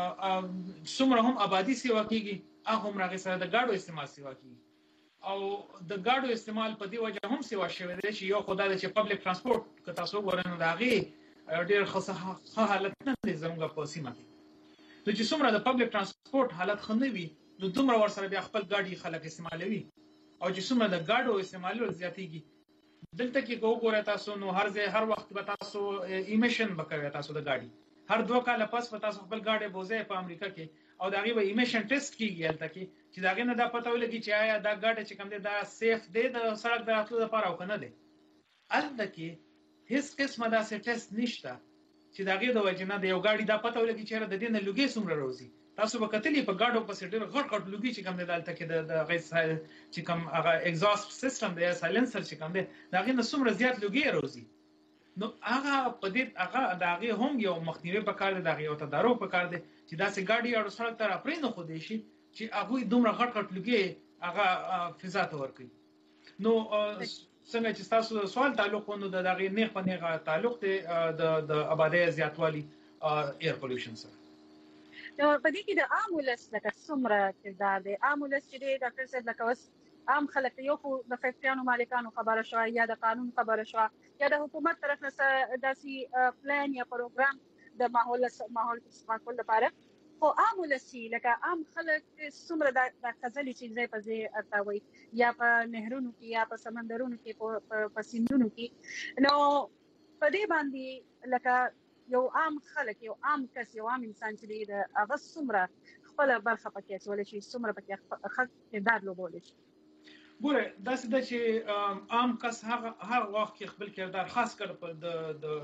کې څومره هم آبادی سیوا کیږي هغه هم راغی سره د گاډو استعمال سیوا کیږي او د گاډو استعمال په دی وجه هم سیوا شوی دی چې یو خدای د چې پبلک ترانسپورت که تاسو وګورئ نو دا غي ډیر ښه حالت نه دی زموږ په سیمه کې نو چې څومره د پبلک ترانسپورت حالت خنوي نو دومره ور سره بیا خپل گاډي خلک استعمالوي او چې څومره د گاډو استعمالول زیاتېږي دلته کې وګورئ تاسو نو هر ځای هر وخت به تاسو ایمیشن وکوي تاسو د گاډي هر دوه کاله پس په تاسو خپل گاډي بوزه په امریکا کې او دا غي به ایمیشن ټیسټ کیږي الته کې چې دا غي نه دا پته ولګي چې آیا دا ګاډي چې کوم دی دا سیف دی د سړک د راتلو لپاره او کنه دی الته کې هیڅ قسمه دا ټیسټ نشته چې دا غي د وجنه د یو ګاډي دا پته ولګي چې د دې نه لوګي څومره روزي تاسو به کتلی په گاډو په سټر غټ غټ لوګي چې کوم دی الته کې د غي چې کوم هغه ایگزاست سیستم دی سایلنسر چې کوم دی دا غي نه څومره زیات لوګي روزي نو هغه په دې هغه داغه هم یو مخنیوي پکار دی داغه او تدارو پکار دی چې دا سه ګاډي اړو سره تر اپرین خو دی شي چې هغه دومره غټ غټ لګي هغه فضا ته ورکي نو څنګه چې تاسو سوال تعلق ونه د داغه نه په نه تعلق دی د د آبادی زیاتوالی ایر پولوشن سره نو په دې کې د عام ولس لکه څومره کردار دی عام ولس چې دی ډاکټر صاحب لکه اوس عام خلک یو خو د فیکټریانو مالکانو خبره شو یا د قانون خبره شو یا د حکومت طرف نه داسي پلان یا پروګرام د ماحول ماحول استعمال لپاره خو عام ولس لکه عام خلک څومره د خزلي چې ځای په ځای ارتاوي یا په نهرونو کې یا په سمندرونو کې په سیندونو کې نو په دې باندې لکه یو عام خلک یو عام کس یو عام انسان چې د هغه څومره خپل برخه پکې اچول شي څومره پکې خپل کردار لوبول شي ګوره دا څه د چې عام کس هغه هر وخت کې خپل کردار خاص کړ په د د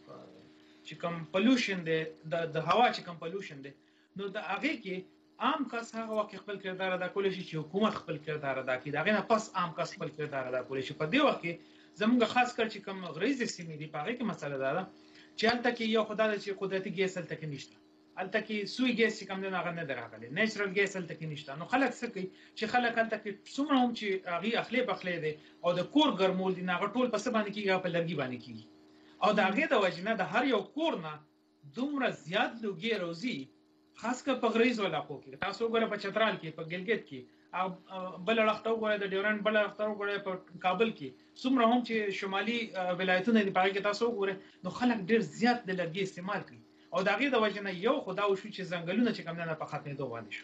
چې کوم پولوشن دی د د هوا چې کوم پولوشن دی نو د هغه کې عام کس هغه وخت خپل کردار ادا کولی شي چې حکومت خپل کردار ادا کړي دا غنه پس عام کس خپل کردار ادا کولی شي په دې وخت کې زموږ خاص کر چې کوم غریزي سیمې دي په هغه کې مسله ده چې هلته کې یو خدای چې قدرتي ګیس هلته کې نشته الته کې سوی ګیس چې کوم نه هغه نه دراغلي نېچرل ګیس الته کې نشته نو خلک څه کوي چې خلک الته کې څومره هم چې هغه اخلي بخلي دي او د کور ګرمول دي نه ټول پس باندې کیږي په لرګي باندې کیږي او دا هغه د وجنه د هر یو کور نه دومره زیات لوګي روزي خاص کر په غریز علاقو کې تاسو وګورئ په چترال کې په ګلګت کې بل لختو وګورئ د ډیورنټ بل لختو وګورئ په کابل کې څومره هم چې شمالي ولایتونه دي په هغه کې تاسو وګورئ نو خلک ډیر زیات د لرګي استعمال کوي او داغه د وجنه یو خدا او شو چې زنګلونه چې کم نه په ختمې دوه باندې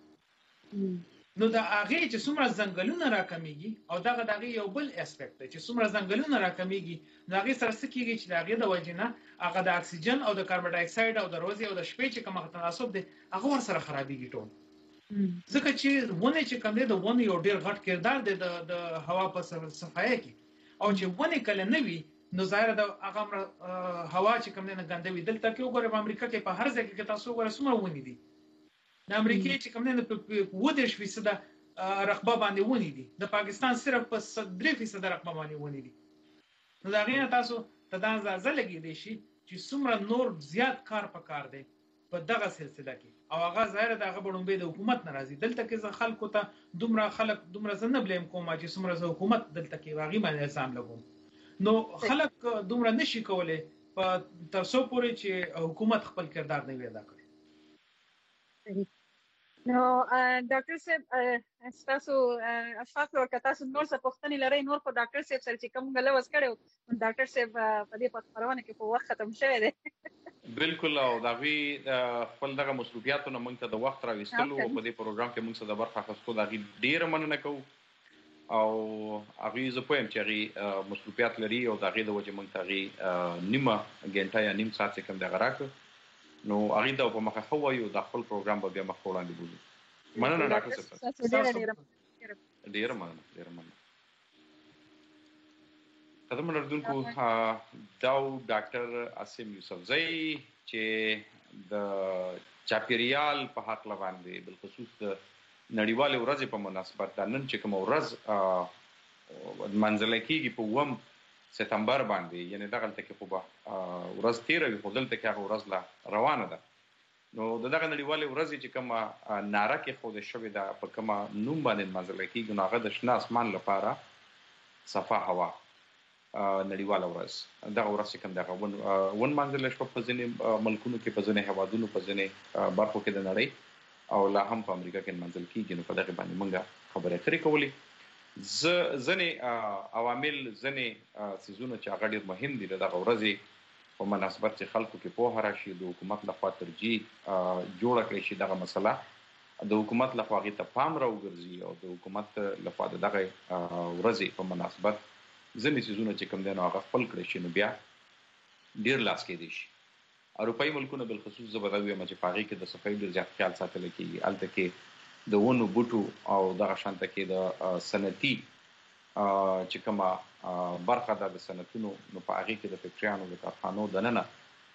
شو نو دا هغه چې څومره زنګلونه راکميږي او دغه دغه یو بل اسپیکټ چې څومره زنګلونه راکميږي داغه سره څه کیږي چې داغه د وجنه هغه د اکسیجن او د کاربن ډای اکساید او د روزي او د شپې چې کومه تناسب دي هغه ور سره خرابېږي ټول ځکه چې ونه چې کوم دی د ونه یو ډیر غټ کردار دی د د هوا په صفایه کې او چې ونه کله نه وي نو ظاهر د هغه هوا چې کوم نه ګندوي دلته کې وګورئ په امریکا کې په هر ځای کې تاسو وګورئ څومره ونی دي د امریکا چې کوم نه په ودش فیصد رقبه باندې ونی دي د پاکستان صرف په درې فیصد رقبه باندې ونی دي نو دا غیر تاسو ته دا ځل لګی دی شي چې څومره نور زیات کار پکار دی په دغه سلسله کې او هغه ظاهر د هغه بډومبه د حکومت ناراضي دلته کې خلکو ته دومره خلک دومره زنه بلیم کوم چې څومره حکومت دلته کې واغی باندې الزام لګوم نو خلک دومره نشي کولای په تر څو پورې چې حکومت خپل کردار نه وي ادا کړي نو ډاکټر صاحب تاسو اشفاق ورکړه تاسو نور څه پوښتنې لرئ نور خو ډاکټر صاحب سره چې کوم غلوس کړو ډاکټر صاحب په دې خبرونه کې په وخت ختم شوی دی بالکل او دا وی خپل دغه مسؤلیتونه موږ ته د وخت راوستلو په دې پروګرام کې موږ څه د برخه اخیستو دا غي ډیر مننه کوو او هغه زه پوهم چې هغه مسؤلیت لري او دا غي د وجه موږ ته هغه نیمه غنټه یا نیم ساعت کوم دغه راکړو نو هغه د په مخه خو یو د خپل پروګرام به بیا مخ وړاندې بوزو مننه ډاکټر صاحب ډیر مننه ډیر مننه قدم لردونکو داو ډاکټر عاصم یوسفزئی چې د چاپیریال په حق باندې بل خصوص د نړیوال ورځ په مناسبت د نن چې کوم ورځ منځل کېږي په وم سپتمبر باندې یعنی دغه تل کې خو به ورځ تیروي خو دلته کې هغه ورځ لا روانه ده نو دغه نړیوال ورځ چې کوم ناره کې خو د شوې ده په کومه نوم باندې منځل کېږي نو هغه د شنه اسمان لپاره صفا هوا نړیوال ورځ دغه ورځ کوم دغه ون ون منځل شو په ځینې ملکونو کې په ځینې هوادونو په ځینې برخو کې د نړۍ او لا هم په امریکا کې منځل کېږي نو په دغه باندې موږ خبرې اترې کولې ز ځنې عوامل ځنې سيزونه چې هغه ډېر مهم دي دغه ورځې په مناسبت چې خلکو کې پوهه راشي د حکومت لخوا ترجیح جوړه کړي شي دغه مسله د حکومت لخوا غي ته پام راوګرځي او د حکومت لخوا دغه ورځې په مناسبت ځنې سيزونه چې کوم دي نو هغه خپل کړي شي نو بیا ډېر لاس کې دي شي اروپאי ملکونه بل خصوص زبردوی ما چې پاغي کې د صفای ډېر زیات خیال ساتل کېږي الته کې د ونو بوټو او دغه شانته کې د صنعتي چې کومه برخه د صنعتونو نو په هغه کې د فکټریانو د کارخانو د ننه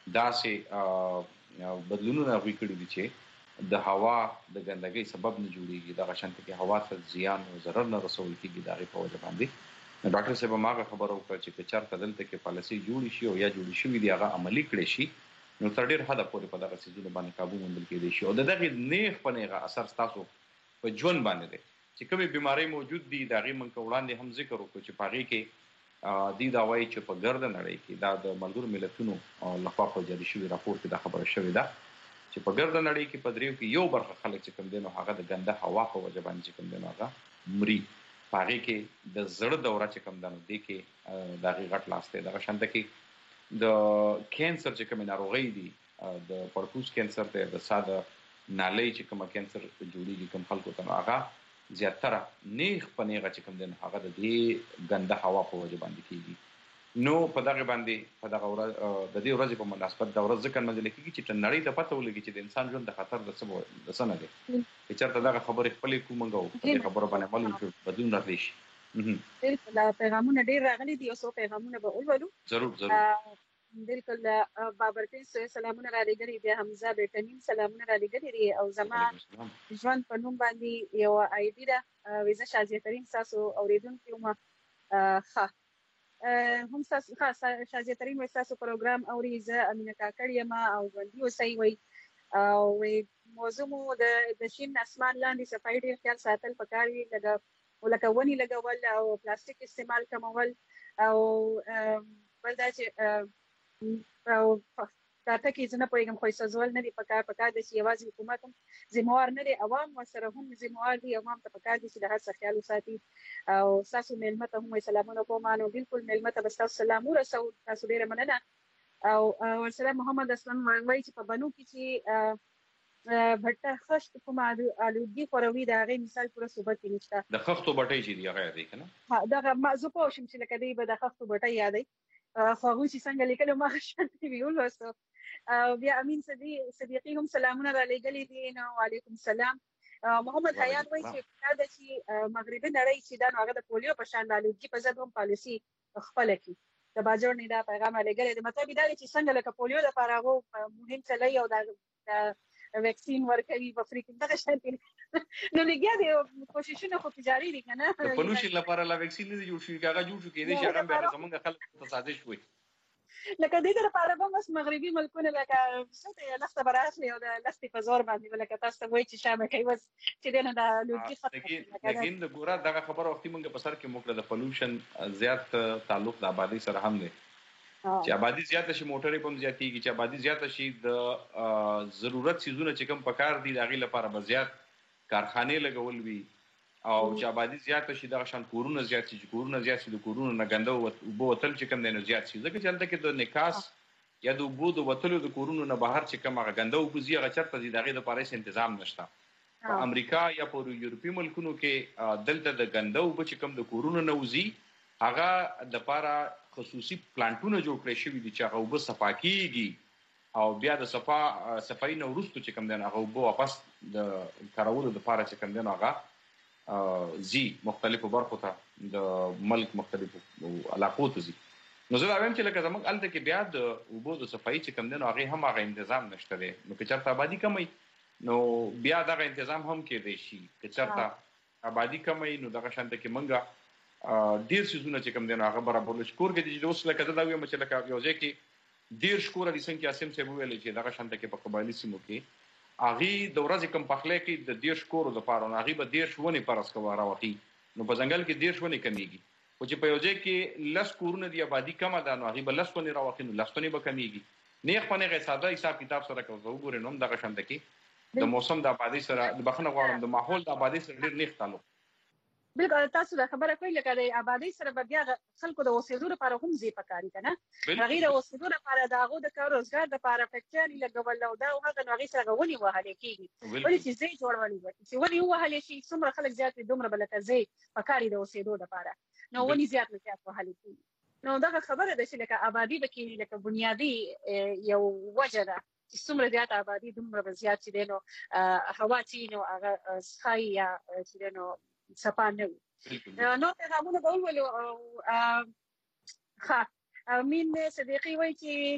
داسې بدلونونه غوي کړی دي چې د هوا د ګندګۍ سبب نه جوړیږي دغه شانته کې هوا ته زیان او ضرر نه رسول کېږي دغه په وجه باندې ډاکټر صاحب ماغه خبرو کړ چې په چارته دلته کې پالیسي جوړی شي او یا جوړی شي دی هغه عملی کړی شي نو تر ډیر حد پورې په دغه سيزونه باندې قابو موندل کېدي شي او دغه نیغ په نیغه اثر تاسو په ژوند باندې دي چې کومې بيمارۍ موجود دي دا غي منکه وړاندې هم ذکر وکړو چې پاغي کې د دوايي چې په ګرد نړۍ کې دا د ملګرو ملتونو لخوا په جاري شوی راپور کې دا خبره شوې ده چې په ګرد نړۍ کې په دریو کې یو برخه خلک چې کوم دي نو هغه د ګنده هوا په وجه باندې چې کوم دي نو هغه مري پاغي کې د زړه دوره چې کوم دنو دي کې دا غي غټ لاسته دا شانته کې د کینسر چې کوم ناروغي دي د پړپوس کینسر ته د ساده نالۍ چې کوم کینسر جوړیږي کوم خلکو ته هغه زیاتره نیغ پنیغه چې کوم دین هغه د دې ګنده هوا په وجه باندې کیږي نو په دغه باندې په دغه ورځ د دې ورځې په مناسبت د ورځ ځکه منځل کیږي چې نړۍ ته پته ولګي چې د انسان ژوند د خطر د سبب د سنه دي چې چرته دغه خبرې خپلې کومنګو په خبره باندې عمل وکړو بدون راځي شي بالکل پیغامونه ډیر راغلي دي او څو پیغامونه به ولولو ضرور ضرور بالکل بابرکین سو سلامونه را لګري بیا حمزه بیٹنیم سلامونه را لګري او زما ژوند په نوم باندې یو آیډی دا ویزه شازیه ترين تاسو اوریدونکو ما ښه هم تاسو ښه شازیه ترين وې تاسو پروګرام اوریزه امینه کاکړی ما او باندې وسای وي او موضوع مو د شین اسمان لاندې صفای ډیر خیال ساتل پکاري لګا ولکه ونی لګول او پلاستیک استعمال کمول او بل دا چې او دا ټکی زنه پوهیږم خو سازول نه دی پکار پکار د سیوازي حکومت هم ذمہوار نه دی عوام سره هم ذمہوار دي عوام ته پکار دي چې د هر څه خیال وساتي او تاسو ملمت هم سلامونه کوم نو بالکل ملمت بس تاسو سلام ورسو تاسو ډیره مننه او ورسره محمد اسلام وایي چې په بنو کې چې بټه خشت کوم الودګي خوروي دا غي مثال پوره صوبه کې نشته د خښتو بټي چې دی هغه دی کنه ها دا موضوع پوه شم چې لکه دی به د خښتو بټي یادای خو هغه چې څنګه لیکلو ما شانتي ویول وسو بیا امین صدیقی هم سلامونه را لګلې دي نو وعلیکم السلام محمد حیات وایي چې دا چې مغربي نړۍ چې دا هغه د پولیو په شان د په ضد هم پالیسي خپل کی د باجوړ نه دا پیغام لګلې د مطلب دا چې څنګه لکه پولیو د فارغو مهم چلای او د ویکسین ورکوي په افریقا دغه شانتي نو لګیا دي کوششونه خو جاری دي کنه د پولوشن لپاره لا ویکسین نه جوړ شي کاغه جوړ شو کېدې چې هغه به زمونږ خلک ته سازش وي لکه دې لپاره به مس مغربي ملکونه لکه څه لخته براخلي او د لستي په زور باندې ولکه تاسو وایي چې شامه کوي بس چې دنه د لوګي خطر لیکن د ګوره دغه خبره وختي مونږ په سر کې موکړه د پولوشن زیات تعلق د آبادی سره هم دی چې آبادی زیاته شي موټرې هم زیاتېږي چې آبادی زیاته شي د ضرورت سيزونه چې کوم پکار دي دغه لپاره به زیات کارخانه لګول وي او چې آبادی زیاته شي دغه شان کورونه زیات شي کورونه زیات شي د کورونو نه ګنده وبو وتل چې کوم دی نو زیات شي ځکه چې هلته کې د نکاس یا د اوبو د وتلو د کورونو نه بهر چې کوم هغه ګنده اوبه ځي هغه چېرته ځي د هغې دپاره هېڅ تنظام نشته په امریکا یا په یورپي ملکونو کې دلته د ګنده اوبه چې کوم د کورونو نه وځي هغه دپاره خصوصي پلانټونه جوړ کړی شوي دي چې هغه اوبه صفا کېږي او بیا د صفا صفایي نه وروستو چې کوم دی نو هغه اوبه واپس د کارولو دپاره چې کوم دی نو هغه زی مختلفو برخو ته د ملک مختلفو علاقو ته زی نو زه دا وایم چې لکه زموږ هلته کې بیا د اوبو د صفایي چې کوم دی نو هغې هم هغه انتظام نشته دی نو که چېرته آبادي کمی نو بیا دغه انتظام هم کېدی شي که چېرته آبادي کمی نو دغه شانته کې موږ ډېر څیزونه چې کوم دی نو هغه برابرول شي کور کې چې اوس لکه زه دا ویم چې لکه یو ځای کې دېرش کوره دي څنګه چې عاصم صاحب وویلی چې دغه شانته کې په قبایلي سیمو کې هغې د ورځې کوم پخلی کوي د دېرش کورو دپاره نو هغې به دېرش ونې فرض کوه راوخي نو په ځنګل کې دېرش ونې کمیږي خو چې په یو ځای کې لس کورونه دي آبادي کمه ده نو هغې به لس ونې راوخي نو لس ونې به کمیږي نیغ په نیغه ساده حساب کتاب سره که وګورې نو هم دغه شانته کې د موسم د آبادۍ سره د بخښنه غواړم د ماحول د آبادۍ سره ډېر نیغ تعلق بالکل تاسو دا خبره کوئ لکه د آبادۍ سره به بیا خلکو د اوسېدو لپاره هم ځای پکار دي که نه هغې د اوسېدو لپاره د هغو د کار روزګار دپاره فیکټرۍ لګول او دا او هغه نو هغې سره هغه ونې وهلی کېږي ولې چې ځای جوړولی وي چې ونې ووهلی شي څومره خلک زیات وي دومره به لکه ځای پکار وي د اوسېدو لپاره نو ونې زیات نه زیات وهلی کېږي نو دغه خبره ده چې لکه آبادي به کې لکه بنیادي یو وجه ده چې څومره زیات آبادي دومره به زیات چې دی نو هوا چې نو هغه څښایي یا چې دی نو صفا نه وي نو پیغامونه به ولولو ښه امین صدیقي وایي چې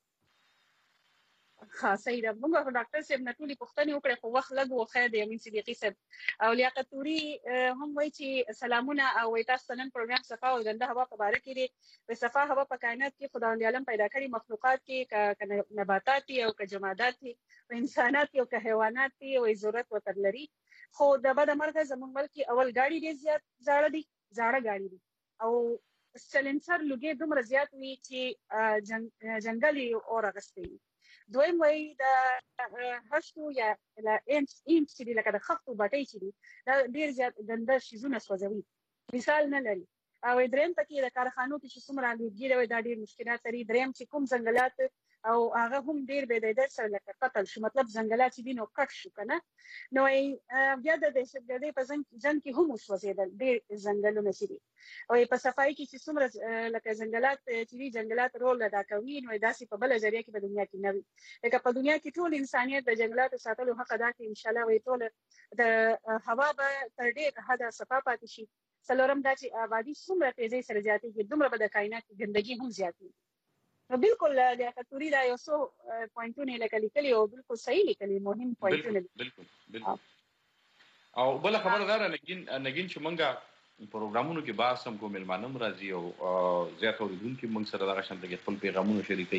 ښه صحیح ده موږ ډاکټر صاحب نه ټولې پوښتنې وکړې خو وخت لږ و خیر دی امین صدیقي صاحب او لیاقت توري هم وایي چې سلامونه او وایي تاسو ته نن پروګرام صفا او ګنده هوا په باره کې دی په صفا هوا په کائنات کې خداوند عالم پیدا کړي مخلوقات کې که نباتات دي او که جمادات دي او انسانات دي او که حیوانات دي وایي ضرورت ورته لري خو د بده مرغه زموږ ملک کې اول ګاډي ډېر زیات زاړه دي زاړه ګاډي دي او سلنسر لوګي دومره زیات وي چې جنګل یې اور اخیستی وي دویم وایي د هشتو یا انچ انچ چې دي لکه د خښتو بټۍ چې دي دا ډېر زیات ګنده شیزونه سوځوي مثال نه لري او دریم پکې د کارخانو کې چې څومره لوګي دی دا ډېر مشکلات لري دریم چې کوم ځنګلات او هغه هم ډېر بې دایدر سره لکه قتل شو مطلب ځنګلات چې دي نو کټ شو که نه نو بیا د دهشتګردۍ په جنګ کې هم وسوځېدل ډېر ځنګلونه چې دي او په صفایي کې چې څومره لکه ځنګلات چې دي ځنګلات رول ادا کوي نو داسې په بله ذریعه کې په دنیا کې نه وي لکه په دنیا کې ټول انسانیت د جنګلاتو ساتلو حق ادا کړي انشاءالله وایي ټوله د هوا به تر ډېر حده صفا پاتې شي څلورم دا چې آبادي څومره تیزۍ سره زیاتېږي دومره به د کائنات کې ګندګي هم زیاتېږي نو بالکل لیاقت توري دا یو څو پوینټونه یې لکه لیکلي او بالکل صحیح لیکلي مهم پوینټونه بالکل بالکل او بله خبره دا ده نګین نګین چې موږ پروګرامونو کې بحث هم کوو مېلمانه هم راځي او زیات اورېدونکي موږ سره دغه شانته کې خپل پیغامونه شریکوي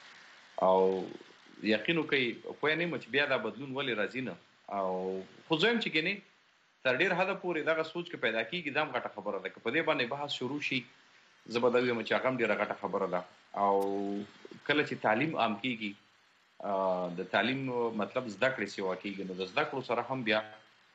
او یقین وکړئ پوه نه یم چې بیا دا بدلون ولې راځي نه او خو زه یم چې ګینې تر ډېر حده پورې دغه سوچ که پیدا کېږي دا هم غټه خبره ده که په دې باندې بحث شروع شي زه به دا ویم چې هغه هم ډېره غټه خبره ده او کله چې تعلیم عام کېږي د تعلیم مطلب زده کړې سیوا کېږي نو د زده کړو سره هم بیا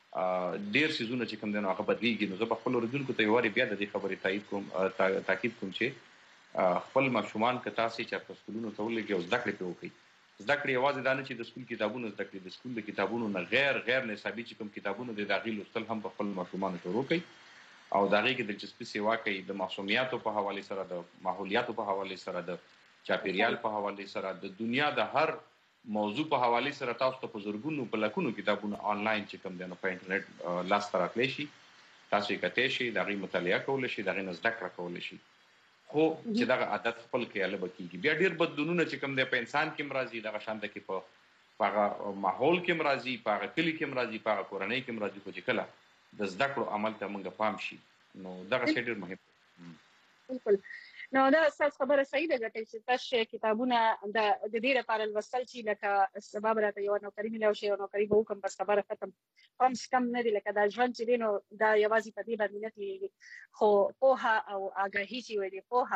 ډېر څیزونه چې کوم دی نو هغه بدلېږي نو زه به خپلو اورېدونکو ته یو وارې بیا د دې خبرې تایید کوم تاکید کوم چې خپل ماشومان که تاسې چېرته سکولونو ته ولېږئ او زده کړې پرې وکړئ زده کړې یوازې دا نه چې د سکول کتابونه زده کړي د سکول د کتابونو نه غیر غیر نصابي چې کوم کتابونه دي د هغې لوستل هم په خپل ماشومانو شروع کړئ او د هغې کې دلچسپي سیوا کوي د معصومیاتو په حوالې سره د ماحولیاتو په حوالې سره د چاپیریال په حوالې سره د دنیا د هر موضوع په حوالې سره تاسو ته په زرګونو په لکونو کتابونه آنلاین چې کوم دی نو په انټرنیټ لاسته راتلی شي تاسو یې کتی شئ د هغې مطالعه کولی شئ د هغې نه زده کړه کولی شي خو چې دغه عادت خپل کړئ هله به کېږي بیا ډېر بدلونونه چې کوم دی په انسان کې هم راځي دغه شانته کې په هغه ماحول کې هم راځي په هغه کلي کې هم راځي په هغه کورنۍ کې هم راځي خو چې کله د زده کړو عمل ته موږ پام شي نو دغه شی ډېر مهم دی بالکل نو دا ستاسو خبره صحیح ده ګټل چې تاسو کتابونه د دې لپاره لوستل چې لکه سبب راته یو نوکري ملو شي او نوکري به وکم بس خبره ختم کم کم نه دی لکه دا ژوند چې دی نو دا یوازې په دې باندې نه تېرېږي خو پوهه او آګاهي چې وایي پوهه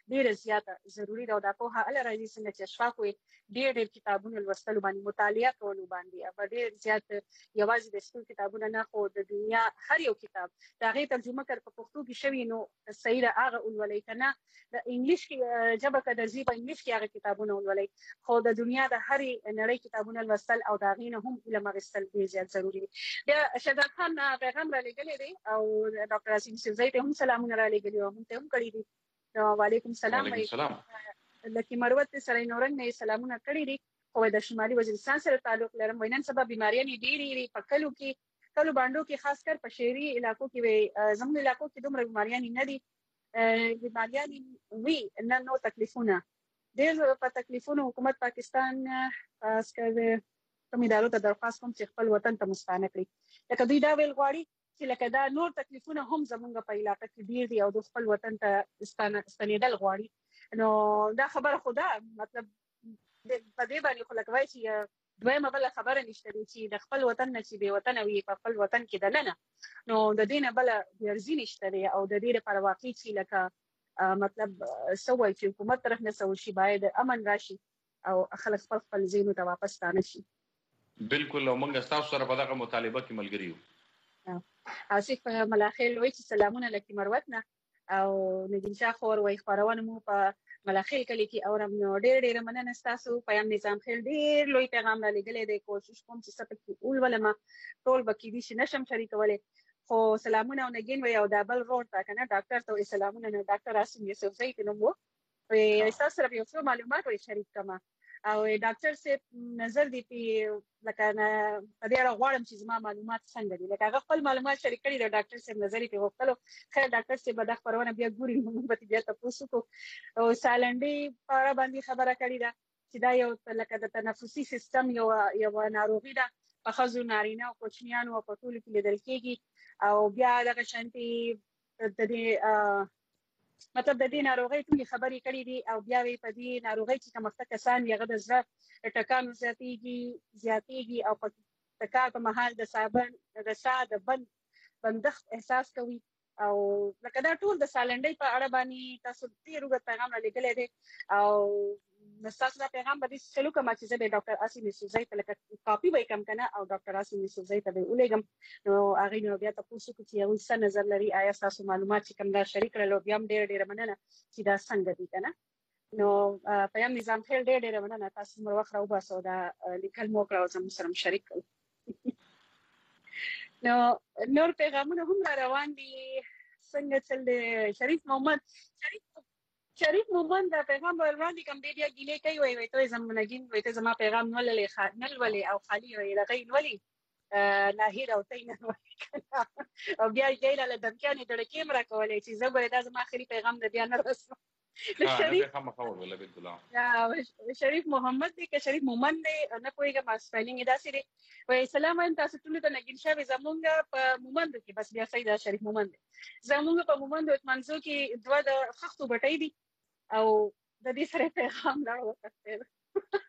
ډېر زیاته ضروری ده او دا په هغه راځي څنګه چې اشفاق وي ډېر ډېر کتابونه لوستل باندې مطالعه کول باندې او ډېر زیات یوازې د سکول کتابونه نه خو د دنیا هر یو کتاب دا غي ترجمه کړ په پښتو کې شوی نو صحیح ده هغه ولولای کنه د انګلیش کې جبه کده زی په انګلیش کې هغه کتابونه ولولای خو د دنیا د هر نړۍ کتابونه لوستل او دا غي نه هم علم غوښتل ډېر زیات ضروری دي بیا شهزاد خان پیغام را لګلې دی او ډاکټر اسیم سیزای ته هم سلامونه را لګلې او هم ته هم کړی دي وعلیکم السلام وعلیکم السلام لکه مروت سره نورنګ نه سلامونه کړی دي خو د شمالي وزیرستان سره تعلق لرم وینن سبب بیماریاں ډېری په کلو کې کلو باندې کې خاص کر په شهري علاقو کې زموږ علاقو کې دومره بیماریاں نه دي بیماریاں وی نه نو تکلیفونه ډېر په تکلیفونو حکومت پاکستان خاص کر کوم ادارو ته درخواست کوم چې خپل وطن ته مستانه کړي لکه دوی دا ویل غواړي چې لکه دا نور تکلیفونه هم زمونږ په علاقه کې ډیر دي او د خپل وطن ته ستنېدل غواړي نو دا خبره خدا مطلب په دې باندې خو لکه وایي چې دویمه بل خبره نشته دي چې د خپل وطن نه چې به وطن وي په خپل وطن کې دننه نو د دې نه بل ورزي نشته دي او د دې لپاره واقعي چې لکه مطلب سوي چې حکومت طرف نه سوي شي باید امن راشي او خلک خپل خپل زینو ته واپس ستانه شي بالکل او موږ تاسو سره په دغه مطالبه کې ملګری یو آصف ملاخیل وایي چې سلامونه لکه مروت نه او نګین شاه خور وایي خبرونه مو په ملاخیل کلی کې اورم نو ډېر ډېر مننه تاسو پیغام نظام خیل ډېر لوی پیغام را لګلې دی کوشش کوم چې سپک کې اول ولما ټول بکې دي چې نشم شریکولې خو سلامونه او نګین وایي او دا بل روډ تا کنه ډاکټر ته سلامونه نه ډاکټر اسیم یوسف زئی ته نو مو تاسو سره یو څه معلومات وایي شریک کما او ډاکټر سے نظر دی په لکه نه په دې اړه غواړم چې زما معلومات څنګه دي لکه هغه خپل معلومات شریک کړي د ډاکټر سے نظر په وکړو خیر ډاکټر سے به د خبرونه بیا ګوري نو به بیا تاسو کو او سالنډي په اړه باندې خبره کړې ده چې دا یو لکه د تنفسي سیستم یو یو ناروغي ده په خزو نارینه او کوچنیانو او په ټولو کې لیدل کېږي او بیا دغه شانتي د دې مطلب د دې ناروغي ټولې خبرې کړې دي او بیا وی په دې ناروغي چې کومه کسان یې د زړه ټکانو زیاتېږي زیاتېږي او په تکار په محل د صابن د ساه د بند بندښت احساس کوي او لکه دا ټول د سالنډي په اړه باندې تاسو ډېر وګ پیغام را لګلې دي او تاسو دا پیغام به چلو کوم چې زه به ډاکټر اسیم یوسفزئی ته لکه کاپی به کم کنه او ډاکټر اسیم یوسفزئی ته به ولېګم نو هغه نو بیا تاسو کو چې یو څه نظر لري آیا تاسو معلومات چې کوم دا شریک کړل بیا هم ډېر ډېر مننه چې دا څنګه دي کنه نو پیغام نظام خیر ډېر ډېر مننه تاسو مر وخت راو باسو دا لیکل مو کړو زموږ سره شریک کړو نو نور پیغامونه هم را روان دي څنګه چل دی شریف محمد شریف شریف محمد دا پیغام ورواندې کوم دی بیا ګیلې کوي وای وای ته زمونږ وای ته زما پیغام نو للی خانل ولی او خالی وای لغې ولی ناهیر او تین او بیا جیل له دمکانې د کیمرا کولې چې زګورې دا زما اخري پیغام د بیا نه رسو شریف محمد ولا بالکل یا شریف محمد دی که شریف محمد دی نه کویګه ما سپیلینګ دا سری وای سلام ان تاسو ټول ته نګین شاوې زمونږ په مومند کې بس بیا سیدا شریف محمد زمونږ په مومند او منځو کې دوه د خختو بټۍ دي او د دې سره پیغام لا وکړل